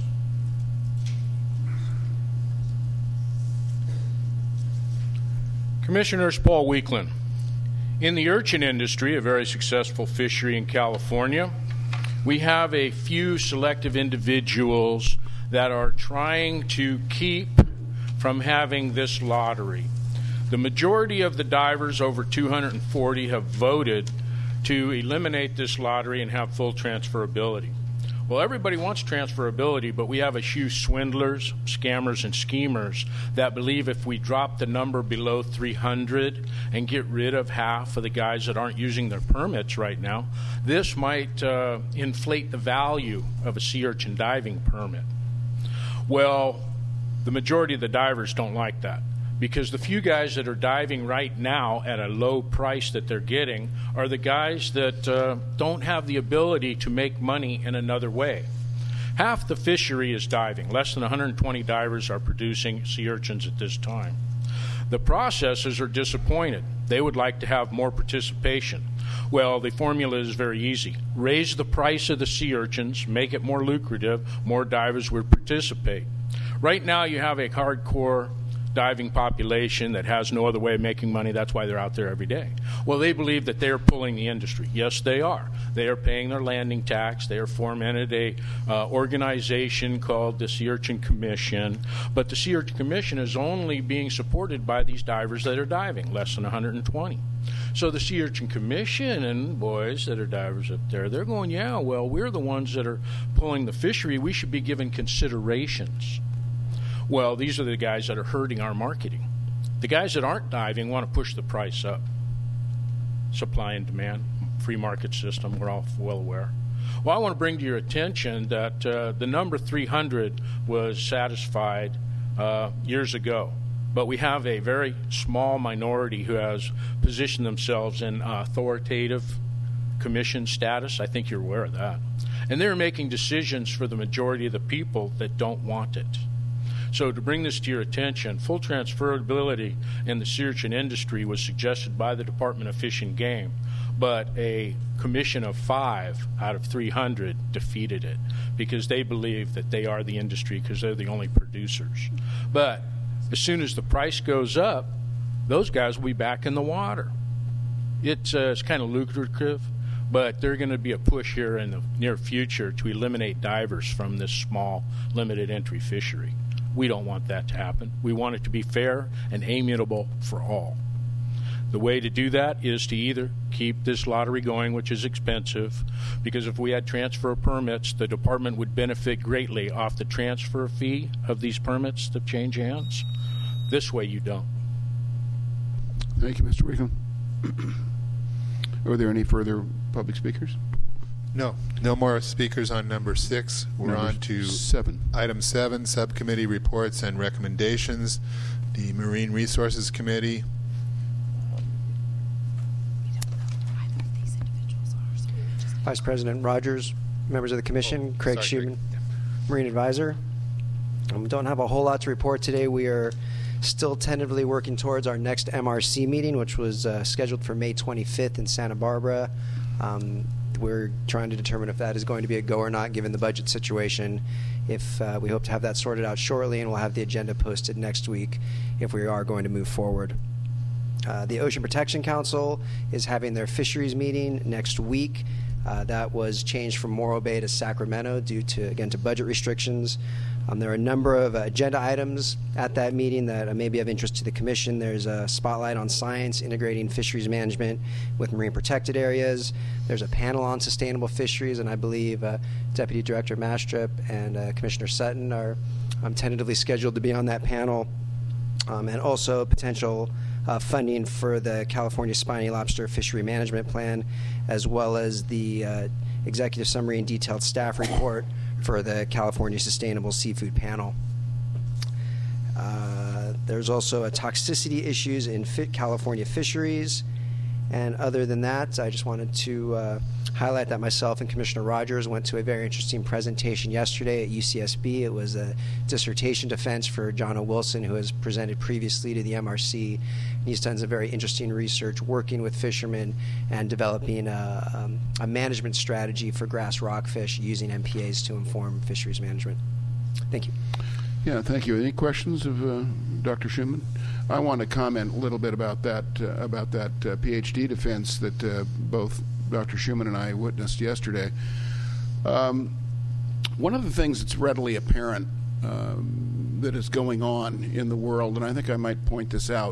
Commissioners, Paul Weekland. In the urchin industry, a very successful fishery in California, we have a few selective individuals that are trying to keep from having this lottery. The majority of the divers, over two hundred forty, have voted to eliminate this lottery and have full transferability. Well, everybody wants transferability, but we have a few swindlers, scammers, and schemers that believe if we drop the number below three hundred and get rid of half of the guys that aren't using their permits right now, this might uh, inflate the value of a sea urchin diving permit. Well, the majority of the divers don't like that, because the few guys that are diving right now at a low price that they're getting are the guys that uh, don't have the ability to make money in another way. Half the fishery is diving. Less than one hundred twenty divers are producing sea urchins at this time. The processors are disappointed. They would like to have more participation. Well, the formula is very easy. Raise the price of the sea urchins, make it more lucrative, more divers would participate. Right now you have a hardcore diving population that has no other way of making money. That's why they're out there every day. Well, they believe that they're pulling the industry. Yes, they are. They are paying their landing tax. They are fomented a uh, organization called the Sea Urchin Commission. But the Sea Urchin Commission is only being supported by these divers that are diving, less than one hundred twenty. So the Sea Urchin Commission and boys that are divers up there, they're going, yeah, well, we're the ones that are pulling the fishery. We should be given considerations. Well, these are the guys that are hurting our marketing. The guys that aren't diving want to push the price up. Supply and demand, free market system, we're all well aware. Well, I want to bring to your attention that uh, the number three hundred was satisfied uh, years ago. But we have a very small minority who has positioned themselves in authoritative commission status. I think you're aware of that. And they're making decisions for the majority of the people that don't want it. So to bring this to your attention, full transferability in the sea urchin industry was suggested by the Department of Fish and Game, but a commission of five out of three hundred defeated it because they believe that they are the industry because they're the only producers. But as soon as the price goes up, those guys will be back in the water. It's, uh, it's kind of lucrative, but there's going to be a push here in the near future to eliminate divers from this small, limited entry fishery. We don't want that to happen. We want it to be fair and amiable for all. The way to do that is to either keep this lottery going, which is expensive, because if we had transfer of permits, the department would benefit greatly off the transfer fee of these permits that change hands. This way you don't. Thank you, Mister Wiegand. Are there any further public speakers? No, no more speakers on number six. We're Number on to seven. Item seven, subcommittee reports and recommendations. The Marine Resources Committee. Vice President Rogers, members of the Commission, Oh, Craig sorry, Schumann, Marine Advisor. Um, we don't have a whole lot to report today. We are still tentatively working towards our next M R C meeting, which was uh, scheduled for May twenty-fifth in Santa Barbara. Um, we're trying to determine if that is going to be a go or not, given the budget situation. If uh, we hope to have that sorted out shortly, and we'll have the agenda posted next week if we are going to move forward. Uh, the Ocean Protection Council is having their fisheries meeting next week. Uh, that was changed from Morro Bay to Sacramento due to, again, to budget restrictions. Um, there are a number of uh, agenda items at that meeting that uh, may be of interest to the Commission. There's a spotlight on science integrating fisheries management with marine protected areas. There's a panel on sustainable fisheries, and I believe uh, Deputy Director Mastrip and uh, Commissioner Sutton are um, tentatively scheduled to be on that panel. Um, and also potential uh, funding for the California Spiny Lobster Fishery Management Plan, as well as the uh, Executive Summary and Detailed Staff Report for the California Sustainable Seafood Panel. Uh, there's also a toxicity issues in fi- California fisheries. And other than that, I just wanted to uh, highlight that myself and Commissioner Rogers went to a very interesting presentation yesterday at U C S B. It was a dissertation defense for John O. Wilson, who has presented previously to the M R C. And he's done some very interesting research working with fishermen and developing a, um, a management strategy for grass rockfish using M P As to inform fisheries management. Thank you. Yeah, thank you. Any questions of uh, Doctor Schumann? I want to comment a little bit about that uh, about that uh, PhD defense that uh, both Doctor Schumann and I witnessed yesterday. Um, one of the things that's readily apparent um, that is going on in the world, and I think I might point this out,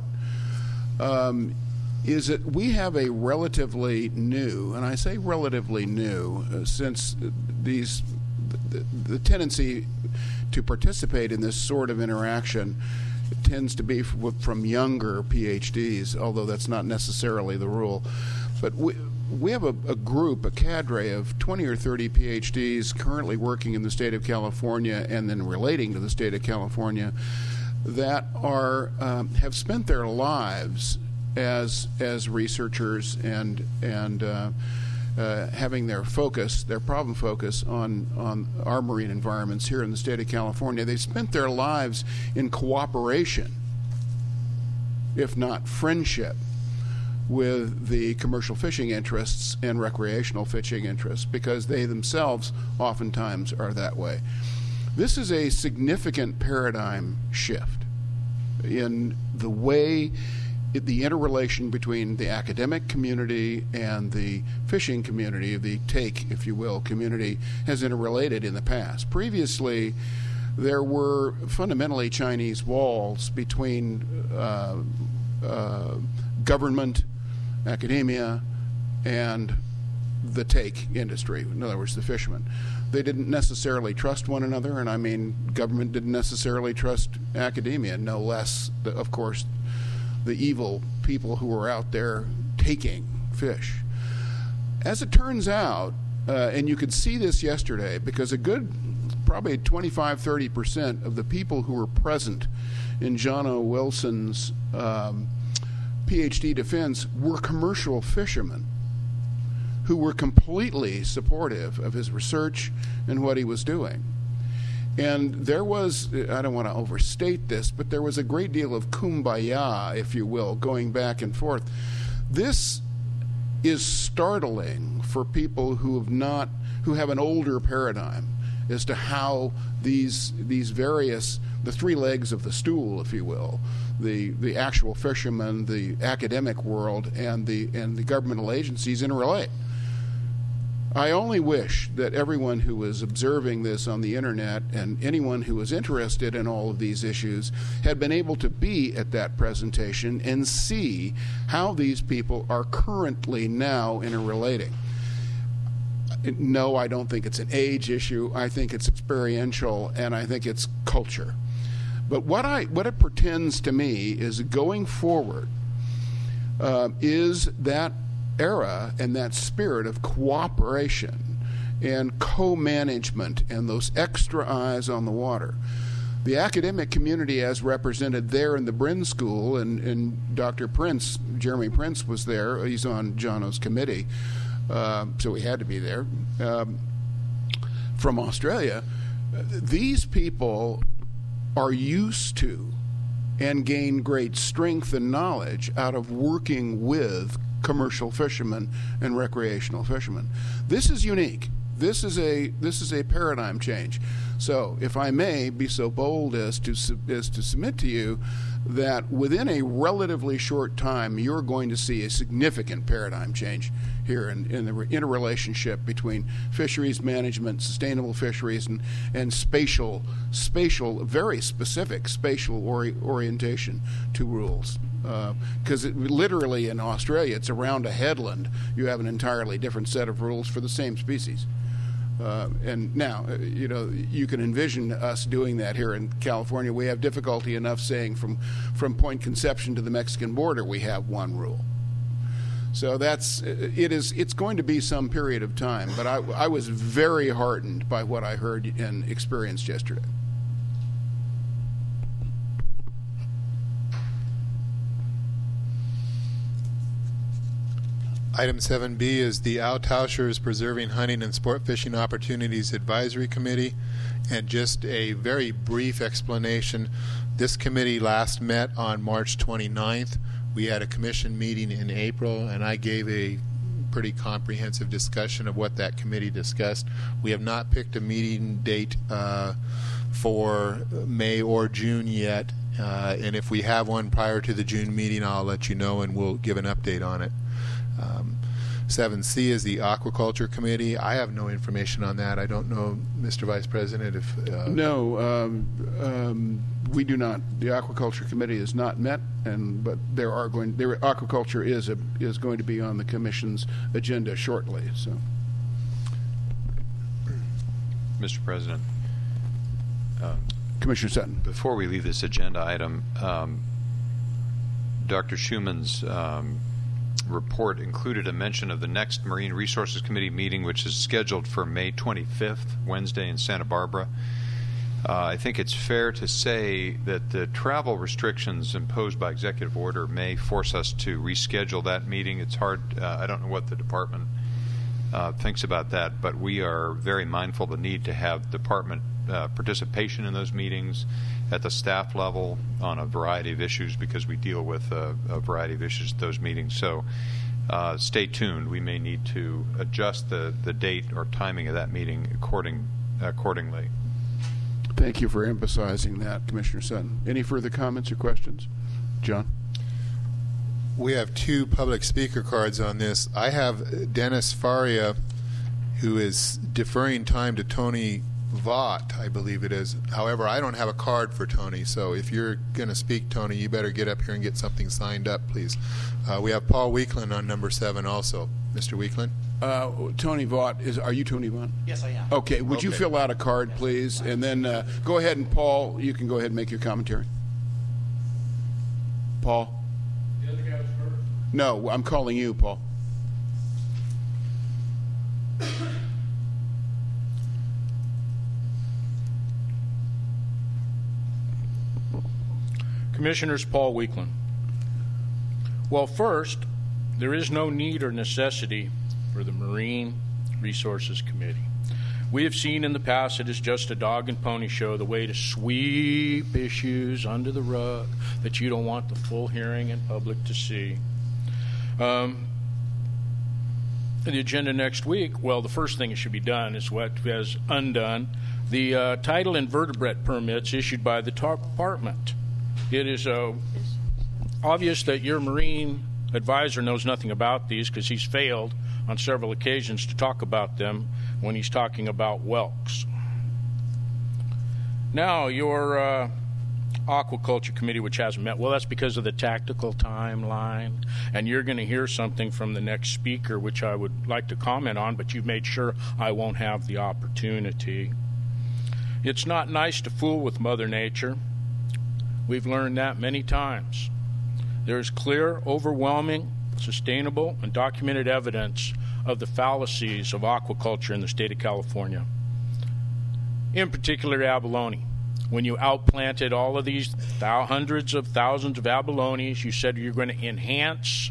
um, is that we have a relatively new, and I say relatively new, uh, since these the, the tendency to participate in this sort of interaction tends to be f- from younger PhDs, although that's not necessarily the rule. But we, we have a, a group, a cadre of twenty or thirty PhDs currently working in the state of California and then relating to the state of California that are um, have spent their lives as as researchers and and uh, Uh, having their focus, their problem focus on, on our marine environments here in the state of California. They've spent their lives in cooperation, if not friendship, with the commercial fishing interests and recreational fishing interests, because they themselves oftentimes are that way. This is a significant paradigm shift in the way the interrelation between the academic community and the fishing community, the take, if you will, community, has interrelated in the past. Previously, there were fundamentally Chinese walls between uh, uh, government, academia, and the take industry, in other words, the fishermen. They didn't necessarily trust one another, and I mean, government didn't necessarily trust academia, no less, of course, the evil people who were out there taking fish. As it turns out, uh, and you could see this yesterday, because a good, probably twenty-five, thirty percent of the people who were present in John O. Wilson's um, PhD defense were commercial fishermen who were completely supportive of his research and what he was doing. And there was, I don't want to overstate this, but there was a great deal of kumbaya, if you will, going back and forth. This is startling for people who have not, who have an older paradigm. as to how these these various, the three legs of the stool, if you will, the the actual fishermen, the academic world, and the and the governmental agencies interrelate. I only wish that everyone who is observing this on the internet and anyone who is interested in all of these issues had been able to be at that presentation and see how these people are currently now interrelating. No, I don't think it's an age issue. I think it's experiential, and I think it's culture. But what I what it portends to me is going forward uh, is that era and that spirit of cooperation and co-management and those extra eyes on the water. The academic community as represented there in the Brin School, and, and Doctor Prince, Jeremy Prince was there. He's on John O's committee, uh, so he had to be there, um, from Australia. These people are used to and gain great strength and knowledge out of working with commercial fishermen and recreational fishermen. This is unique. This is a this is a paradigm change. So, if I may be so bold as to as to submit to you that within a relatively short time, you're going to see a significant paradigm change here in, in the interrelationship between fisheries management, sustainable fisheries, and, and spatial, spatial, very specific spatial ori- orientation to rules. Because uh, literally in Australia, it's around a headland. You have an entirely different set of rules for the same species. Uh, and now, uh, you know, you can envision us doing that here in California. We have difficulty enough saying from, from Point Conception to the Mexican border we have one rule. So that's, it is, it's going to be some period of time, but I, I was very heartened by what I heard and experienced yesterday. Item seven B is the Altauschers Preserving Hunting and Sport Fishing Opportunities Advisory Committee. And just a very brief explanation. This committee last met on March twenty-ninth. We had a commission meeting in April, and I gave a pretty comprehensive discussion of what that committee discussed. We have not picked a meeting date uh, for May or June yet. Uh, and if we have one prior to the June meeting, I'll let you know, and we'll give an update on it. Um, seven C is the Aquaculture Committee. I have no information on that. I don't know, Mister Vice President, if... Uh, no, um, um, we do not. The Aquaculture Committee is not met, and but there are going... There, aquaculture is, a, is going to be on the Commission's agenda shortly. So, Mister President. Uh, Commissioner Sutton. Before we leave this agenda item, um, Doctor Schumann's... Um, report included a mention of the next Marine Resources Committee meeting, which is scheduled for May twenty-fifth, Wednesday in Santa Barbara. Uh, I think it's fair to say that the travel restrictions imposed by executive order may force us to reschedule that meeting. It's hard. Uh, I don't know what the department uh, thinks about that, but we are very mindful of the need to have department uh, participation in those meetings at the staff level on a variety of issues, because we deal with a, a variety of issues at those meetings. So uh, stay tuned. We may need to adjust the, the date or timing of that meeting according, accordingly. Thank you for emphasizing that, Commissioner Sutton. Any further comments or questions? John? We have two public speaker cards on this. I have Dennis Faria, who is deferring time to Tony Vaught, I believe it is. However, I don't have a card for Tony, so if you're going to speak, Tony, you better get up here and get something signed up, please. Uh, we have Paul Weekland on number seven also. Mister Weekland? Uh, Tony Vaught, is, are you Tony Vaught? Yes, I am. Okay, would okay. you fill out a card, please? And then uh, go ahead, and Paul, you can go ahead and make your commentary. Paul? The other guy was first? No, I'm calling you, Paul. Commissioners, Paul Weekland. Well, first, there is no need or necessity for the Marine Resources Committee. We have seen in the past it is just a dog and pony show, the way to sweep issues under the rug that you don't want the full hearing and public to see. Um, the agenda next week, well, the first thing that should be done is what is undone. the uh, tidal invertebrate permits issued by the department. It is uh, obvious that your marine advisor knows nothing about these because he's failed on several occasions to talk about them when he's talking about whelks. Now, your uh, aquaculture committee, which hasn't met, well, that's because of the tactical timeline, and you're going to hear something from the next speaker, which I would like to comment on, but you've made sure I won't have the opportunity. It's not nice to fool with Mother Nature. We've learned that many times. There's clear, overwhelming, sustainable, and documented evidence of the fallacies of aquaculture in the state of California. In particular, abalone. When you outplanted all of these thou- hundreds of thousands of abalones, you said you're going to enhance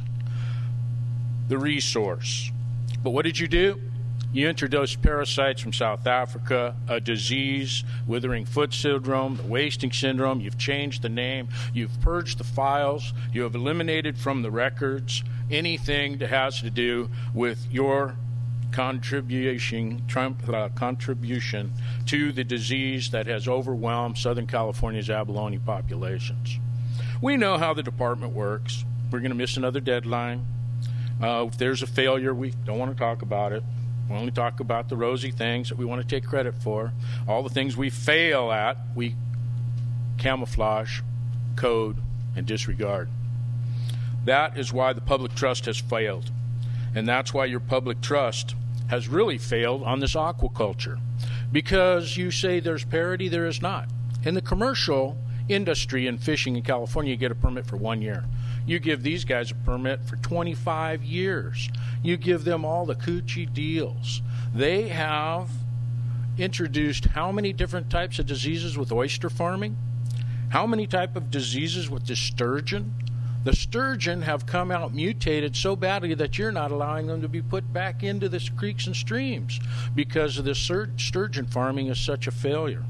the resource. But what did you do? You introduced parasites from South Africa, a disease, withering foot syndrome, the wasting syndrome. You've changed the name. You've purged the files. You have eliminated from the records anything that has to do with your contribution, uh, contribution to the disease that has overwhelmed Southern California's abalone populations. We know how the department works. We're going to miss another deadline. Uh, if there's a failure, we don't want to talk about it. We only talk about the rosy things that we want to take credit for. All the things we fail at, we camouflage, code, and disregard. That is why the public trust has failed. And that's why your public trust has really failed on this aquaculture. Because you say there's parity, there is not. In the commercial industry in fishing in California, you get a permit for one year. You give these guys a permit for twenty-five years. You give them all the coochie deals. They have introduced how many different types of diseases with oyster farming? How many type of diseases with the sturgeon? The sturgeon have come out mutated so badly that you're not allowing them to be put back into the creeks and streams because of the sturgeon farming is such a failure.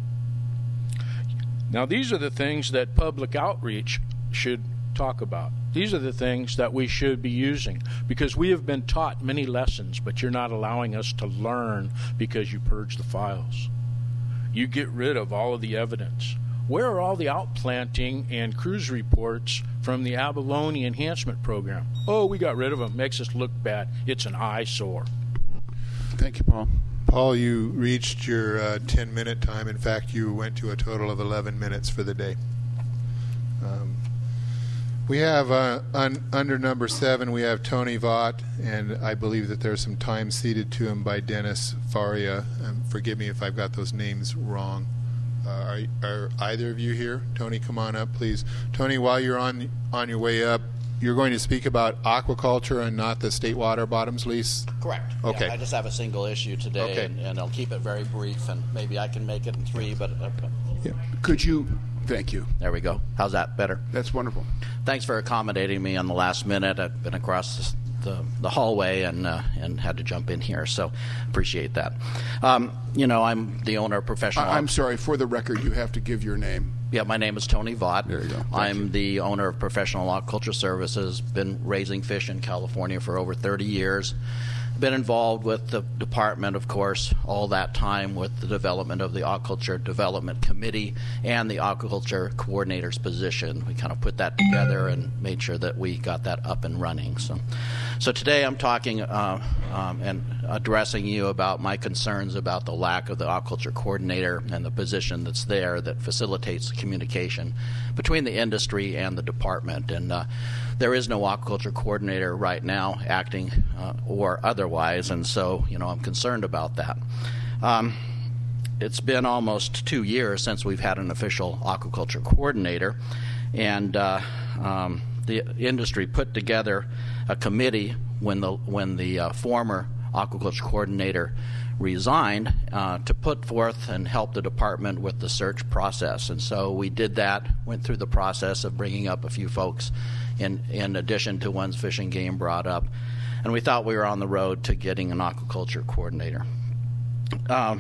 Now, these are the things that public outreach should talk about. These are the things that we should be using because we have been taught many lessons, but you're not allowing us to learn because you purge the files. You get rid of all of the evidence. Where are all the outplanting and cruise reports from the abalone enhancement program? Oh, we got rid of them. Makes us look bad. It's an eyesore. Thank you, Paul. Paul, you reached your uh, ten-minute time. In fact, you went to a total of eleven minutes for the day. Um, we have, uh, un- under number seven, we have Tony Vaught, and I believe that there's some time ceded to him by Dennis Faria. Um, forgive me if I've got those names wrong. Uh, are, are either of you here? Tony, come on up, please. Tony, while you're on on your way up, you're going to speak about aquaculture and not the state water bottoms lease? Correct. Okay. Yeah, I just have a single issue today, Okay. and, and I'll keep it very brief, and maybe I can make it in three, but... Uh, yeah. Could you... Thank you. There we go. How's that? Better? That's wonderful. Thanks for accommodating me on the last minute. I've been across the, the hallway and uh, and had to jump in here, so appreciate that. Um, you know, I'm the owner of Professional... I- I'm sorry. For the record, you have to give your name. Yeah, my name is Tony Vaught. There you go. Thank I'm you. the owner of Professional Aquaculture Services. Been raising fish in California for over thirty years. Been involved with the department, of course, all that time with the development of the Aquaculture Development Committee and the Aquaculture Coordinator's position. We kind of put that together and made sure that we got that up and running. So, so today I'm talking uh, um, and addressing you about my concerns about the lack of the Aquaculture Coordinator and the position that's there that facilitates the communication between the industry and the department. And uh, there is no aquaculture coordinator right now acting uh, or otherwise, and so you know I'm concerned about that. Um, it's been almost two years since we've had an official aquaculture coordinator, and uh, um, the industry put together a committee when the when the uh, former aquaculture coordinator resigned uh, to put forth and help the department with the search process. And so we did that, went through the process of bringing up a few folks in, in addition to ones Fish and Game brought up. And we thought we were on the road to getting an aquaculture coordinator um,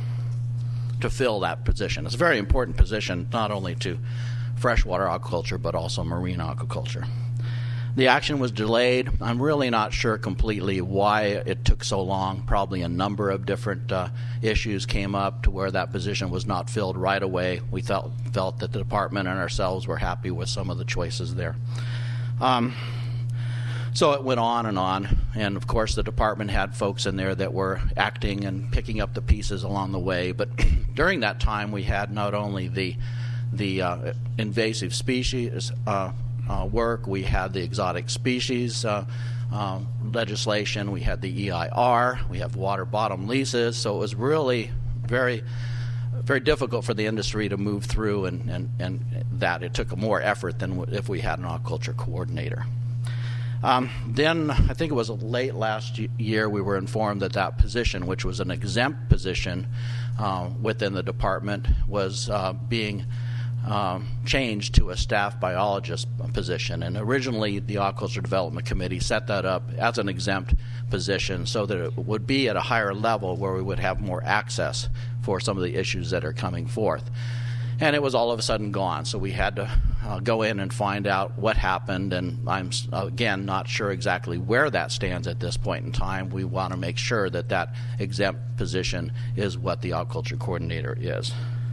to fill that position. It's a very important position, not only to freshwater aquaculture, but also marine aquaculture. The action was delayed. I'm really not sure completely why it took so long. Probably a number of different uh, issues came up to where that position was not filled right away. We felt felt that the department and ourselves were happy with some of the choices there. Um, so it went on and on, and of course the department had folks in there that were acting and picking up the pieces along the way. But during that time, we had not only the the uh, invasive species uh, Uh, work. We had the exotic species uh, uh, legislation. We had the E I R. We have water bottom leases. So it was really very, very difficult for the industry to move through, and, and, and that it took more effort than w- if we had an aquaculture coordinator. Um, then I think it was late last year we were informed that that position, which was an exempt position uh, within the department, was uh, being Um, changed to a staff biologist position. And originally the Aquaculture Development Committee set that up as an exempt position so that it would be at a higher level where we would have more access for some of the issues that are coming forth. And it was all of a sudden gone, so we had to uh, go in and find out what happened, and I'm, again, not sure exactly where that stands at this point in time. We want to make sure that that exempt position is what the Aquaculture Coordinator is.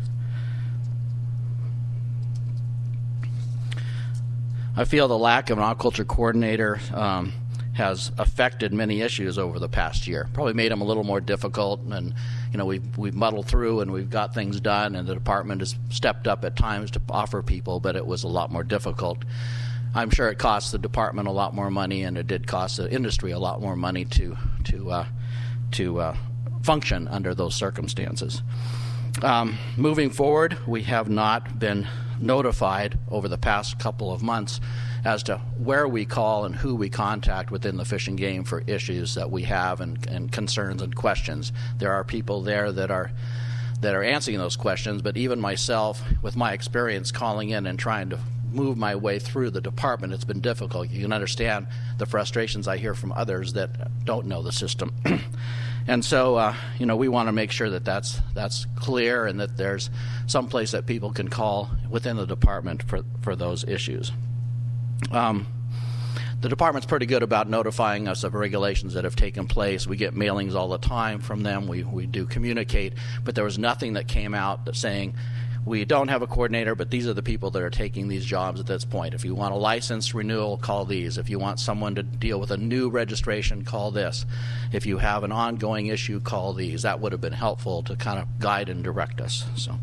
I feel the lack of an aquaculture coordinator um, has affected many issues over the past year. Probably made them a little more difficult, and you know we've we've muddled through and we've got things done, and the department has stepped up at times to offer people, but it was a lot more difficult. I'm sure it cost the department a lot more money, and it did cost the industry a lot more money to to uh, to uh, function under those circumstances. Um, moving forward, we have not been notified over the past couple of months as to where we call and who we contact within the Fish and Game for issues that we have and, and concerns and questions. There are people there that are that are answering those questions, but even myself, with my experience calling in and trying to move my way through the department, it's been difficult. You can understand the frustrations I hear from others that don't know the system. And so, uh, you know, we want to make sure that that's that's clear and that there's some place that people can call within the department for, for those issues. Um, the department's pretty good about notifying us of regulations that have taken place. We get mailings all the time from them. We, we do communicate, but there was nothing that came out that saying, we don't have a coordinator, but these are the people that are taking these jobs at this point. If you want a license renewal, call these. If you want someone to deal with a new registration, call this. If you have an ongoing issue, call these. That would have been helpful to kind of guide and direct us. So,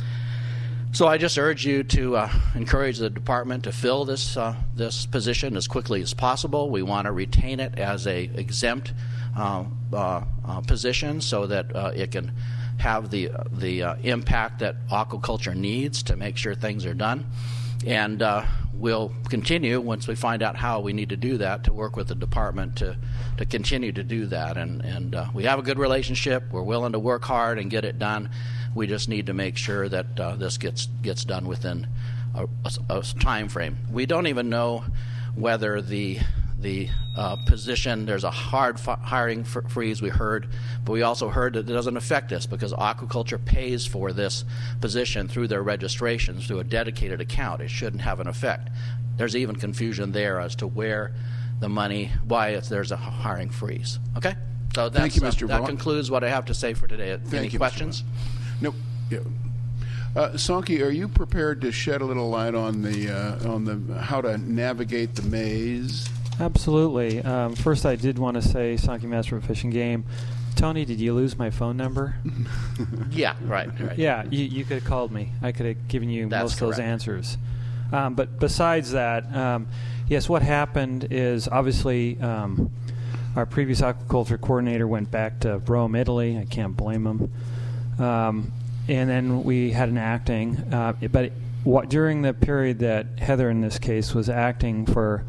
so I just urge you to uh, encourage the department to fill this uh, this position as quickly as possible. We want to retain it as a exempt uh, uh, uh, position so that uh, it can have the the uh, impact that aquaculture needs to make sure things are done. And uh, we'll continue, once we find out how we need to do that, to work with the department to, to continue to do that. And, and uh, we have a good relationship. We're willing to work hard and get it done. We just need to make sure that uh, this gets gets done within a, a, a time frame. We don't even know whether the the uh, position, there's a hard fi- hiring f- freeze, we heard, but we also heard that it doesn't affect us because aquaculture pays for this position through their registrations through a dedicated account. It shouldn't have an effect. There's even confusion there as to where the money, why it's, there's a hiring freeze. Okay? So that's, Thank you, Mister Uh, that Vaughn. concludes what I have to say for today. Thank Any you, questions? Nope. Yeah. Uh, Sankey, are you prepared to shed a little light on the uh, on the how to navigate the maze? Absolutely. Um, first, I did want to say, Sankey Master of Fish and Game, Tony, did you lose my phone number? Yeah, right, right. Yeah, you, you could have called me. I could have given you That's most of those correct. answers. Um, but besides that, um, yes, what happened is obviously um, our previous aquaculture coordinator went back to Rome, Italy. I can't blame him. Um, and then we had an acting. Uh, but it, what, during the period that Heather, in this case, was acting for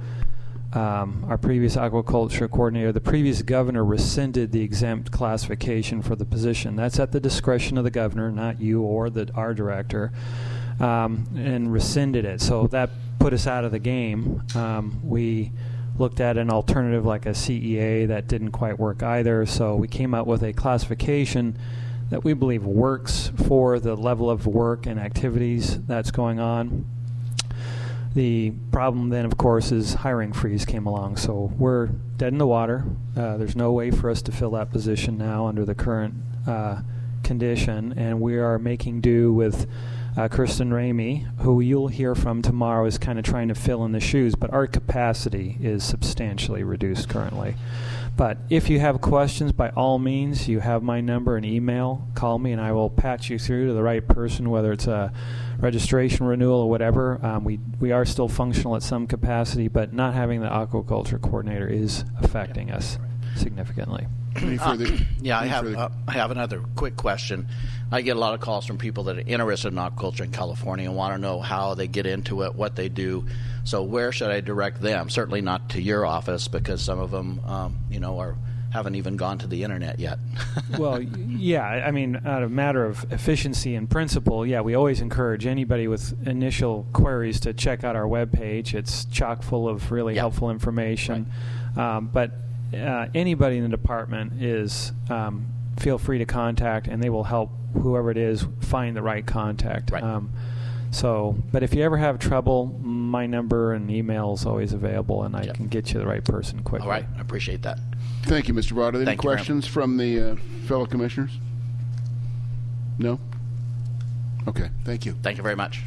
Um, our previous aquaculture coordinator, the previous governor rescinded the exempt classification for the position. That's at the discretion of the governor, not you or the our director, um, and rescinded it. So that put us out of the game. Um, we looked at an alternative like a C E A that didn't quite work either. So we came up with a classification that we believe works for the level of work and activities that's going on. The problem then, of course, is hiring freeze came along. So we're dead in the water. Uh, there's no way for us to fill that position now under the current uh, condition, and we are making do with uh, Kristen Ramey, who you'll hear from tomorrow, is kind of trying to fill in the shoes, but our capacity is substantially reduced currently. But if you have questions, by all means, you have my number and email. Call me, and I will patch you through to the right person, whether it's a registration renewal or whatever. Um, we we are still functional at some capacity, but not having the aquaculture coordinator is affecting yeah, us right. significantly. Uh, yeah, I have uh, I have another quick question. I get a lot of calls from people that are interested in aquaculture in California and want to know how they get into it, what they do. So where should I direct them? Certainly not to your office, because some of them, um, you know, are haven't even gone to the internet yet. Well, yeah, I mean, out of matter of efficiency and principle, yeah, we always encourage anybody with initial queries to check out our webpage. It's chock full of really yeah. helpful information. Right. Um, but uh, anybody in the department is um, feel free to contact, and they will help whoever it is find the right contact. Right. Um, so, but if you ever have trouble, my number and email is always available, and I yep. can get you the right person quickly. All right, I appreciate that. Thank you, Mister Broad. Are there any Thank you, questions from the uh, fellow commissioners? No? Okay, thank you. Thank you very much.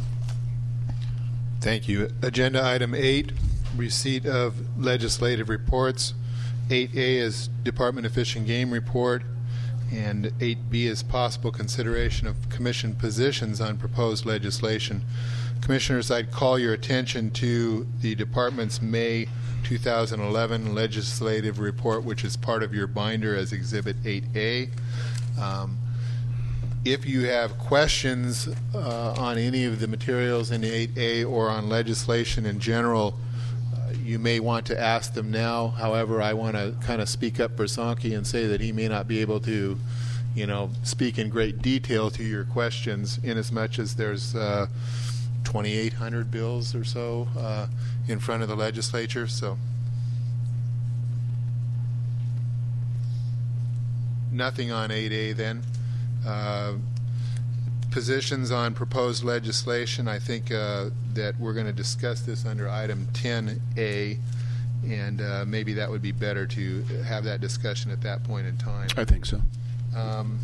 Thank you. Agenda item eight, receipt of legislative reports. eight A is Department of Fish and Game report, and eight B is possible consideration of commission positions on proposed legislation. Commissioners, I'd call your attention to the department's May two thousand eleven legislative report, which is part of your binder as Exhibit eight A. Um, if you have questions uh, on any of the materials in the eight A or on legislation in general, uh, you may want to ask them now. However, I want to kind of speak up for Sankey and say that he may not be able to, you know, speak in great detail to your questions, in as much as there's uh, twenty-eight hundred bills or so uh, in front of the legislature. So nothing on eight A then. Uh, positions on proposed legislation, I think uh, that we're going to discuss this under item ten A, and uh, maybe that would be better to have that discussion at that point in time. I think so. Um,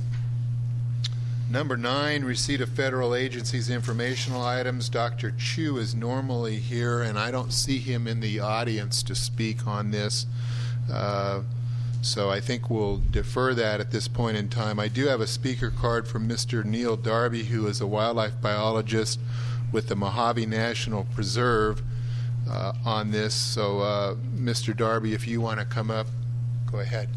Number nine, receipt of federal agencies informational items. Doctor Chu is normally here, and I don't see him in the audience to speak on this. Uh, so I think we'll defer that at this point in time. I do have a speaker card from Mister Neil Darby, who is a wildlife biologist with the Mojave National Preserve uh, on this. So, uh, Mister Darby, if you want to come up, go ahead.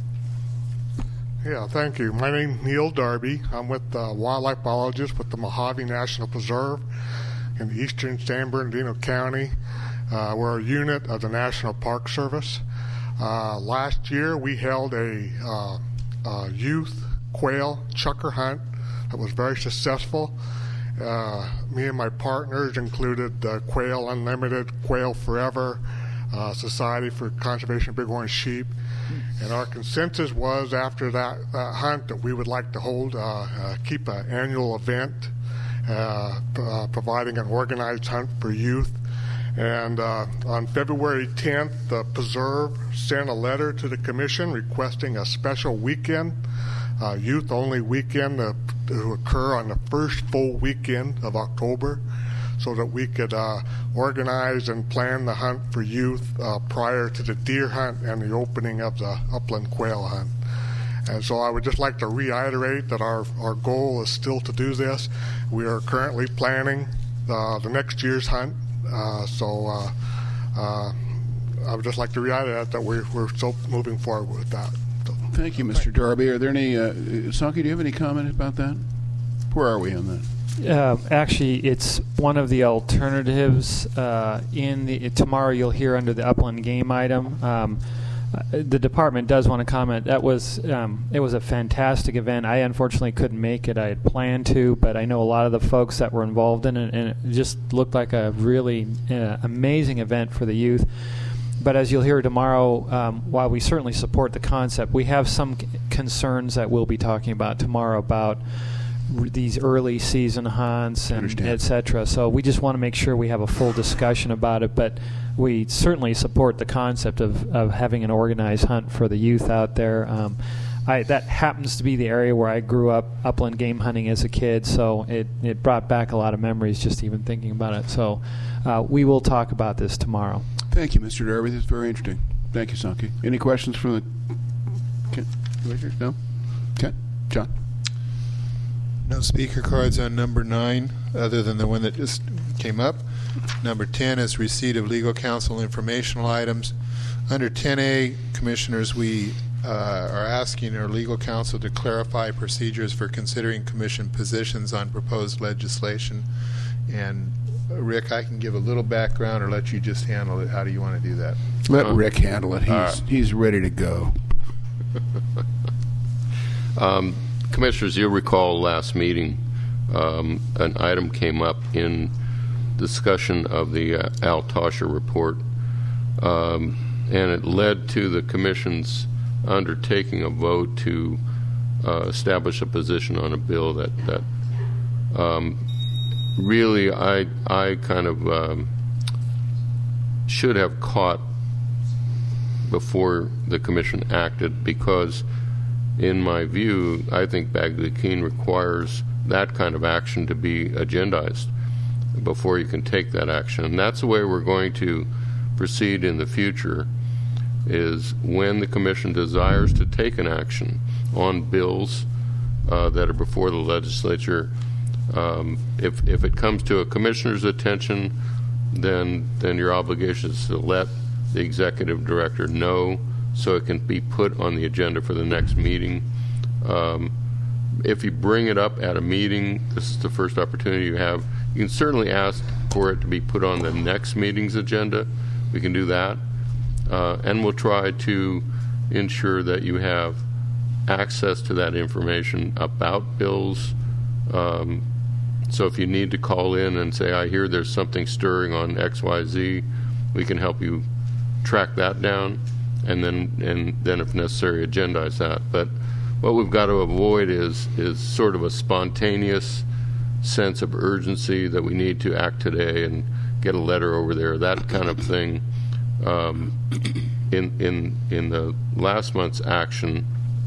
Yeah, thank you. My name is Neil Darby. I'm with the wildlife biologist with the Mojave National Preserve in the eastern San Bernardino County. Uh, we're a unit of the National Park Service. Uh, last year we held a, uh, a youth quail chucker hunt that was very successful. Uh, me and my partners included the Quail Unlimited, Quail Forever, uh, Society for Conservation of Bighorn Sheep. And our consensus was, after that uh, hunt, that we would like to hold, uh, uh, keep an annual event, uh, uh, providing an organized hunt for youth. And uh, on February tenth, the Preserve sent a letter to the Commission requesting a special weekend, uh, youth-only weekend uh, to occur on the first full weekend of October, so that we could uh, organize and plan the hunt for youth uh, prior to the deer hunt and the opening of the upland quail hunt. And so I would just like to reiterate that our, our goal is still to do this. We are currently planning uh, the next year's hunt. Uh, so uh, uh, I would just like to reiterate that we're, we're still moving forward with that. So, thank you, Mister Darby. Are there any, uh, Sankey, do you have any comment about that? Where are we on that? Uh, actually, it's one of the alternatives uh, in the tomorrow. You'll hear under the upland game item. Um, uh, the department does want to comment. That was um, it was a fantastic event. I unfortunately couldn't make it. I had planned to, but I know a lot of the folks that were involved in it, and it just looked like a really uh, amazing event for the youth. But as you'll hear tomorrow, um, while we certainly support the concept, we have some c- concerns that we'll be talking about tomorrow about r- these early season hunts and et cetera. So we just want to make sure we have a full discussion about it, but we certainly support the concept of, of having an organized hunt for the youth out there. Um, I, that happens to be the area where I grew up upland game hunting as a kid, so it, it brought back a lot of memories just even thinking about it. So uh, we will talk about this tomorrow. Thank you, Mister Darby. That's very interesting. Thank you, Sankey. Any questions from the okay. Commissioners? No? Okay. John? No speaker cards on number nine, other than the one that just came up. Number ten is receipt of legal counsel informational items. Under ten A, Commissioners, we uh, are asking our legal counsel to clarify procedures for considering Commission positions on proposed legislation. And uh, Rick, I can give a little background or let you just handle it. How do you want to do that? Let uh, Rick handle it. He's, right. he's ready to go. um, Commissioners, you'll recall last meeting um, an item came up in discussion of the uh, Al Tasha report, um, and it led to the Commission's undertaking a vote to uh, establish a position on a bill that that um, really I I kind of um, should have caught before the Commission acted, because in my view I think Bagley-Keene requires that kind of action to be agendized before you can take that action. And that's the way we're going to proceed in the future, is when the Commission desires to take an action on bills uh, that are before the legislature, um, if, if it comes to a Commissioner's attention, then, then your obligation is to let the Executive Director know so it can be put on the agenda for the next meeting. Um, if you bring it up at a meeting, this is the first opportunity you have, you can certainly ask for it to be put on the next meeting's agenda. We can do that. Uh, and we'll try to ensure that you have access to that information about bills. Um, so if you need to call in and say, I hear there's something stirring on X Y Z, we can help you track that down, and then and then if necessary agendize that. But what we've got to avoid is is sort of a spontaneous sense of urgency that we need to act today and get a letter over there, that kind of thing. Um, in in in the last month's action,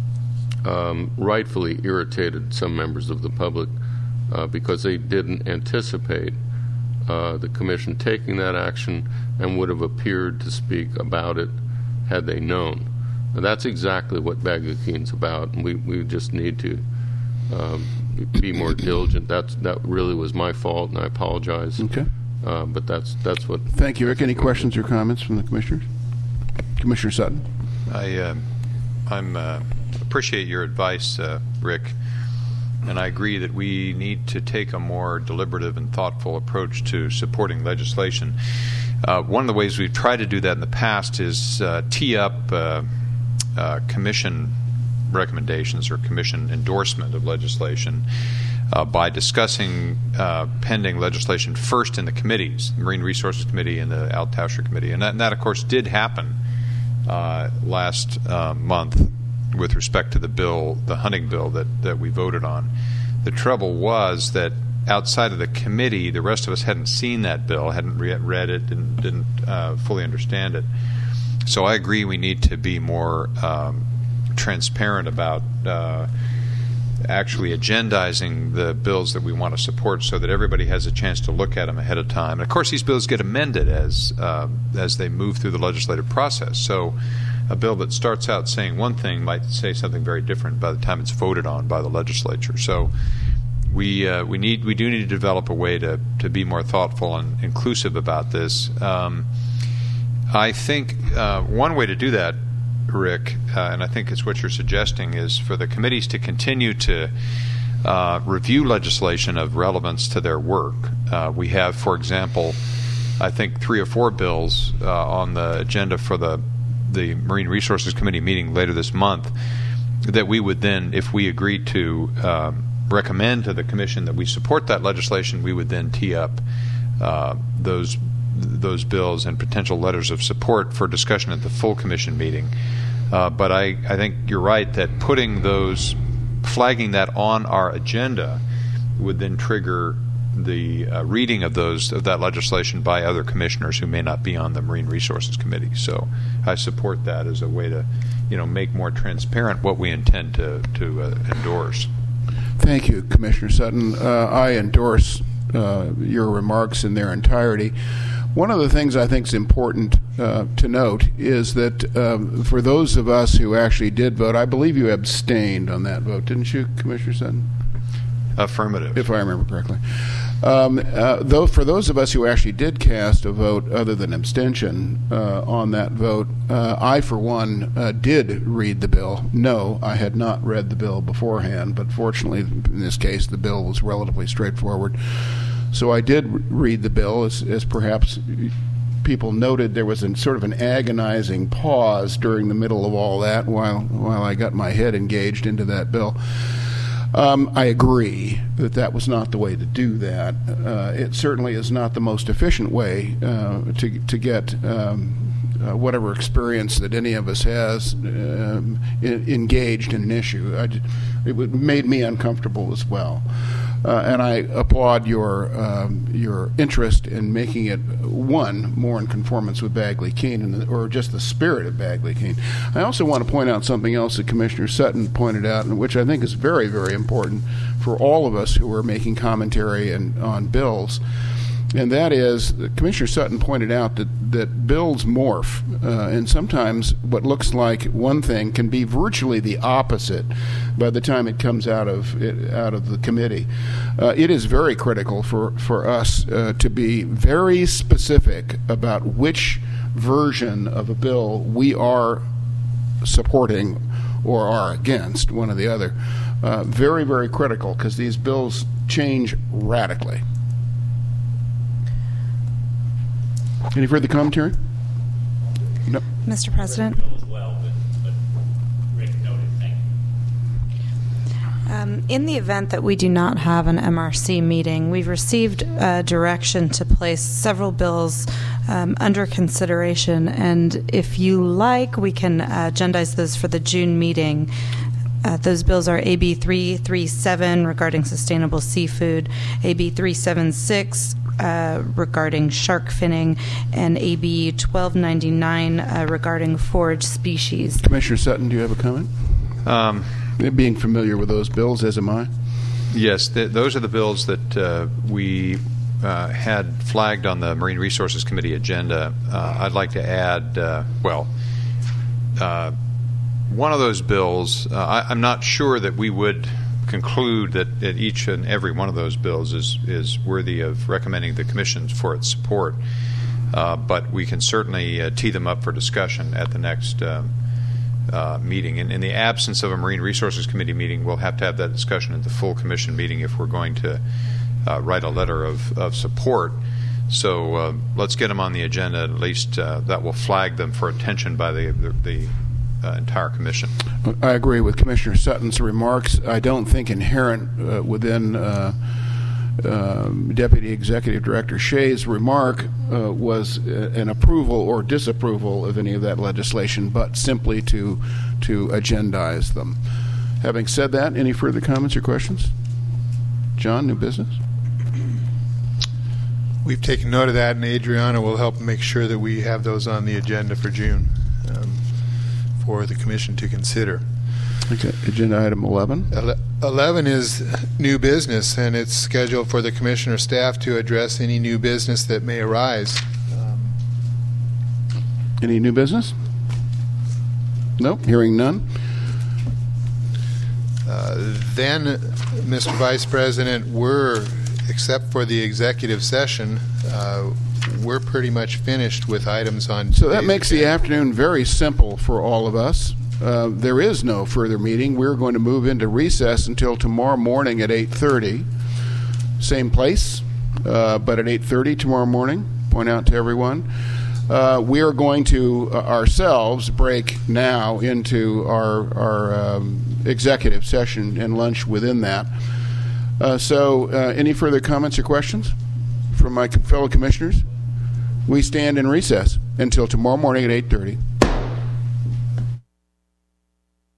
um, rightfully irritated some members of the public uh, because they didn't anticipate uh, the Commission taking that action and would have appeared to speak about it had they known. Now, that's exactly what Bagley-Keene's about, and we, we just need to um, be more diligent. That's that really was my fault, and I apologize. Okay. Uh, but that's that's what. Thank you, Rick. Any questions or comments from the commissioners? Commissioner Sutton. I uh, I'm uh, appreciate your advice, uh, Rick, and I agree that we need to take a more deliberative and thoughtful approach to supporting legislation. Uh, one of the ways we've tried to do that in the past is uh, tee up uh, uh, commission recommendations or commission endorsement of legislation uh, by discussing uh, pending legislation first in the committees, the Marine Resources Committee and the Al Tasher Committee. And that, and that, of course, did happen uh, last uh, month with respect to the bill, the hunting bill that, that we voted on. The trouble was that outside of the committee, the rest of us hadn't seen that bill, hadn't re- read it, didn't, didn't uh, fully understand it. So I agree we need to be more um, transparent about uh, actually agendizing the bills that we want to support so that everybody has a chance to look at them ahead of time. And of course, these bills get amended as uh, as they move through the legislative process. So a bill that starts out saying one thing might say something very different by the time it's voted on by the legislature. So we uh, we need we do need to develop a way to, to be more thoughtful and inclusive about this. Um, I think uh, one way to do that, Rick, uh, and I think it's what you're suggesting, is for the committees to continue to uh, review legislation of relevance to their work. Uh, we have, for example, I think three or four bills uh, on the agenda for the the Marine Resources Committee meeting later this month that we would then, if we agreed to um, recommend to the Commission that we support that legislation, we would then tee up uh, those those bills and potential letters of support for discussion at the full Commission meeting. Uh, but I, I think you're right that putting those, flagging that on our agenda would then trigger the uh, reading of those of that legislation by other commissioners who may not be on the Marine Resources Committee. So I support that as a way to, you know, make more transparent what we intend to to uh, endorse. Thank you, Commissioner Sutton. Uh, I endorse uh, your remarks in their entirety. One of the things I think is important uh, to note is that um, for those of us who actually did vote, I believe you abstained on that vote, didn't you, Commissioner Sutton? Affirmative. If I remember correctly. Um, uh, though for those of us who actually did cast a vote other than abstention uh, on that vote, uh, I, for one, uh, did read the bill. No, I had not read the bill beforehand, but fortunately, in this case, the bill was relatively straightforward. So I did read the bill, as, as perhaps people noted. There was a sort of an agonizing pause during the middle of all that while while I got my head engaged into that bill. Um, I agree that that was not the way to do that. Uh, it certainly is not the most efficient way uh, to to get um, uh, whatever experience that any of us has um, in, engaged in an issue. I, it would, made me uncomfortable as well. Uh, and I applaud your um, your interest in making it, one, more in conformance with Bagley-Keene, or just the spirit of Bagley-Keene. I also want to point out something else that Commissioner Sutton pointed out, and which I think is very, very important for all of us who are making commentary and, on bills. And that is, Commissioner Sutton pointed out that, that bills morph, uh, and sometimes what looks like one thing can be virtually the opposite by the time it comes out of it, out of the committee. Uh, it is very critical for, for us uh, to be very specific about which version of a bill we are supporting or are against, one or the other. Uh, very, very critical, because these bills change radically. Any further commentary? No. Mister President? Um, in the event that we do not have an M R C meeting, we've received uh, direction to place several bills um, under consideration, and if you like, we can uh, agendize those for the June meeting. Uh, those bills are A B three thirty-seven regarding sustainable seafood, A B three seventy-six uh, regarding shark finning, and A B twelve ninety-nine uh, regarding forage species. Commissioner Sutton, do you have a comment? Um, Being familiar with those bills, as am I. Yes, th- those are the bills that uh, we uh, had flagged on the Marine Resources Committee agenda. Uh, I'd like to add, uh, well, uh, one of those bills, uh, I, I'm not sure that we would conclude that, that each and every one of those bills is, is worthy of recommending the Commission for its support, uh, but we can certainly uh, tee them up for discussion at the next uh, uh, meeting. In, in the absence of a Marine Resources Committee meeting, we'll have to have that discussion at the full Commission meeting if we're going to uh, write a letter of, of support. So uh, let's get them on the agenda. At least uh, that will flag them for attention by the, the, the Uh, entire Commission. I agree with Commissioner Sutton's remarks. I don't think inherent uh, within uh, uh, Deputy Executive Director Shea's remark uh, was uh, an approval or disapproval of any of that legislation, but simply to to agendize them. Having said that, any further comments or questions? John, new business? We've taken note of that, and Adriana will help make sure that we have those on the agenda for June. Um, for the Commission to consider. Okay, agenda item eleven. eleven is new business, and it's scheduled for the Commissioner staff to address any new business that may arise. Um, any new business? Nope, hearing none. Uh, then, Mister Vice President, we're, except for the executive session, uh, we're pretty much finished with items on. So that makes the afternoon very simple for all of us. Uh, there is no further meeting. We're going to move into recess until tomorrow morning at eight thirty. Same place, uh, but at eight thirty tomorrow morning. Point out to everyone. Uh, we are going to uh, ourselves break now into our, our um, executive session and lunch within that. Uh, so uh, any further comments or questions from my fellow commissioners? We stand in recess until tomorrow morning at eight thirty.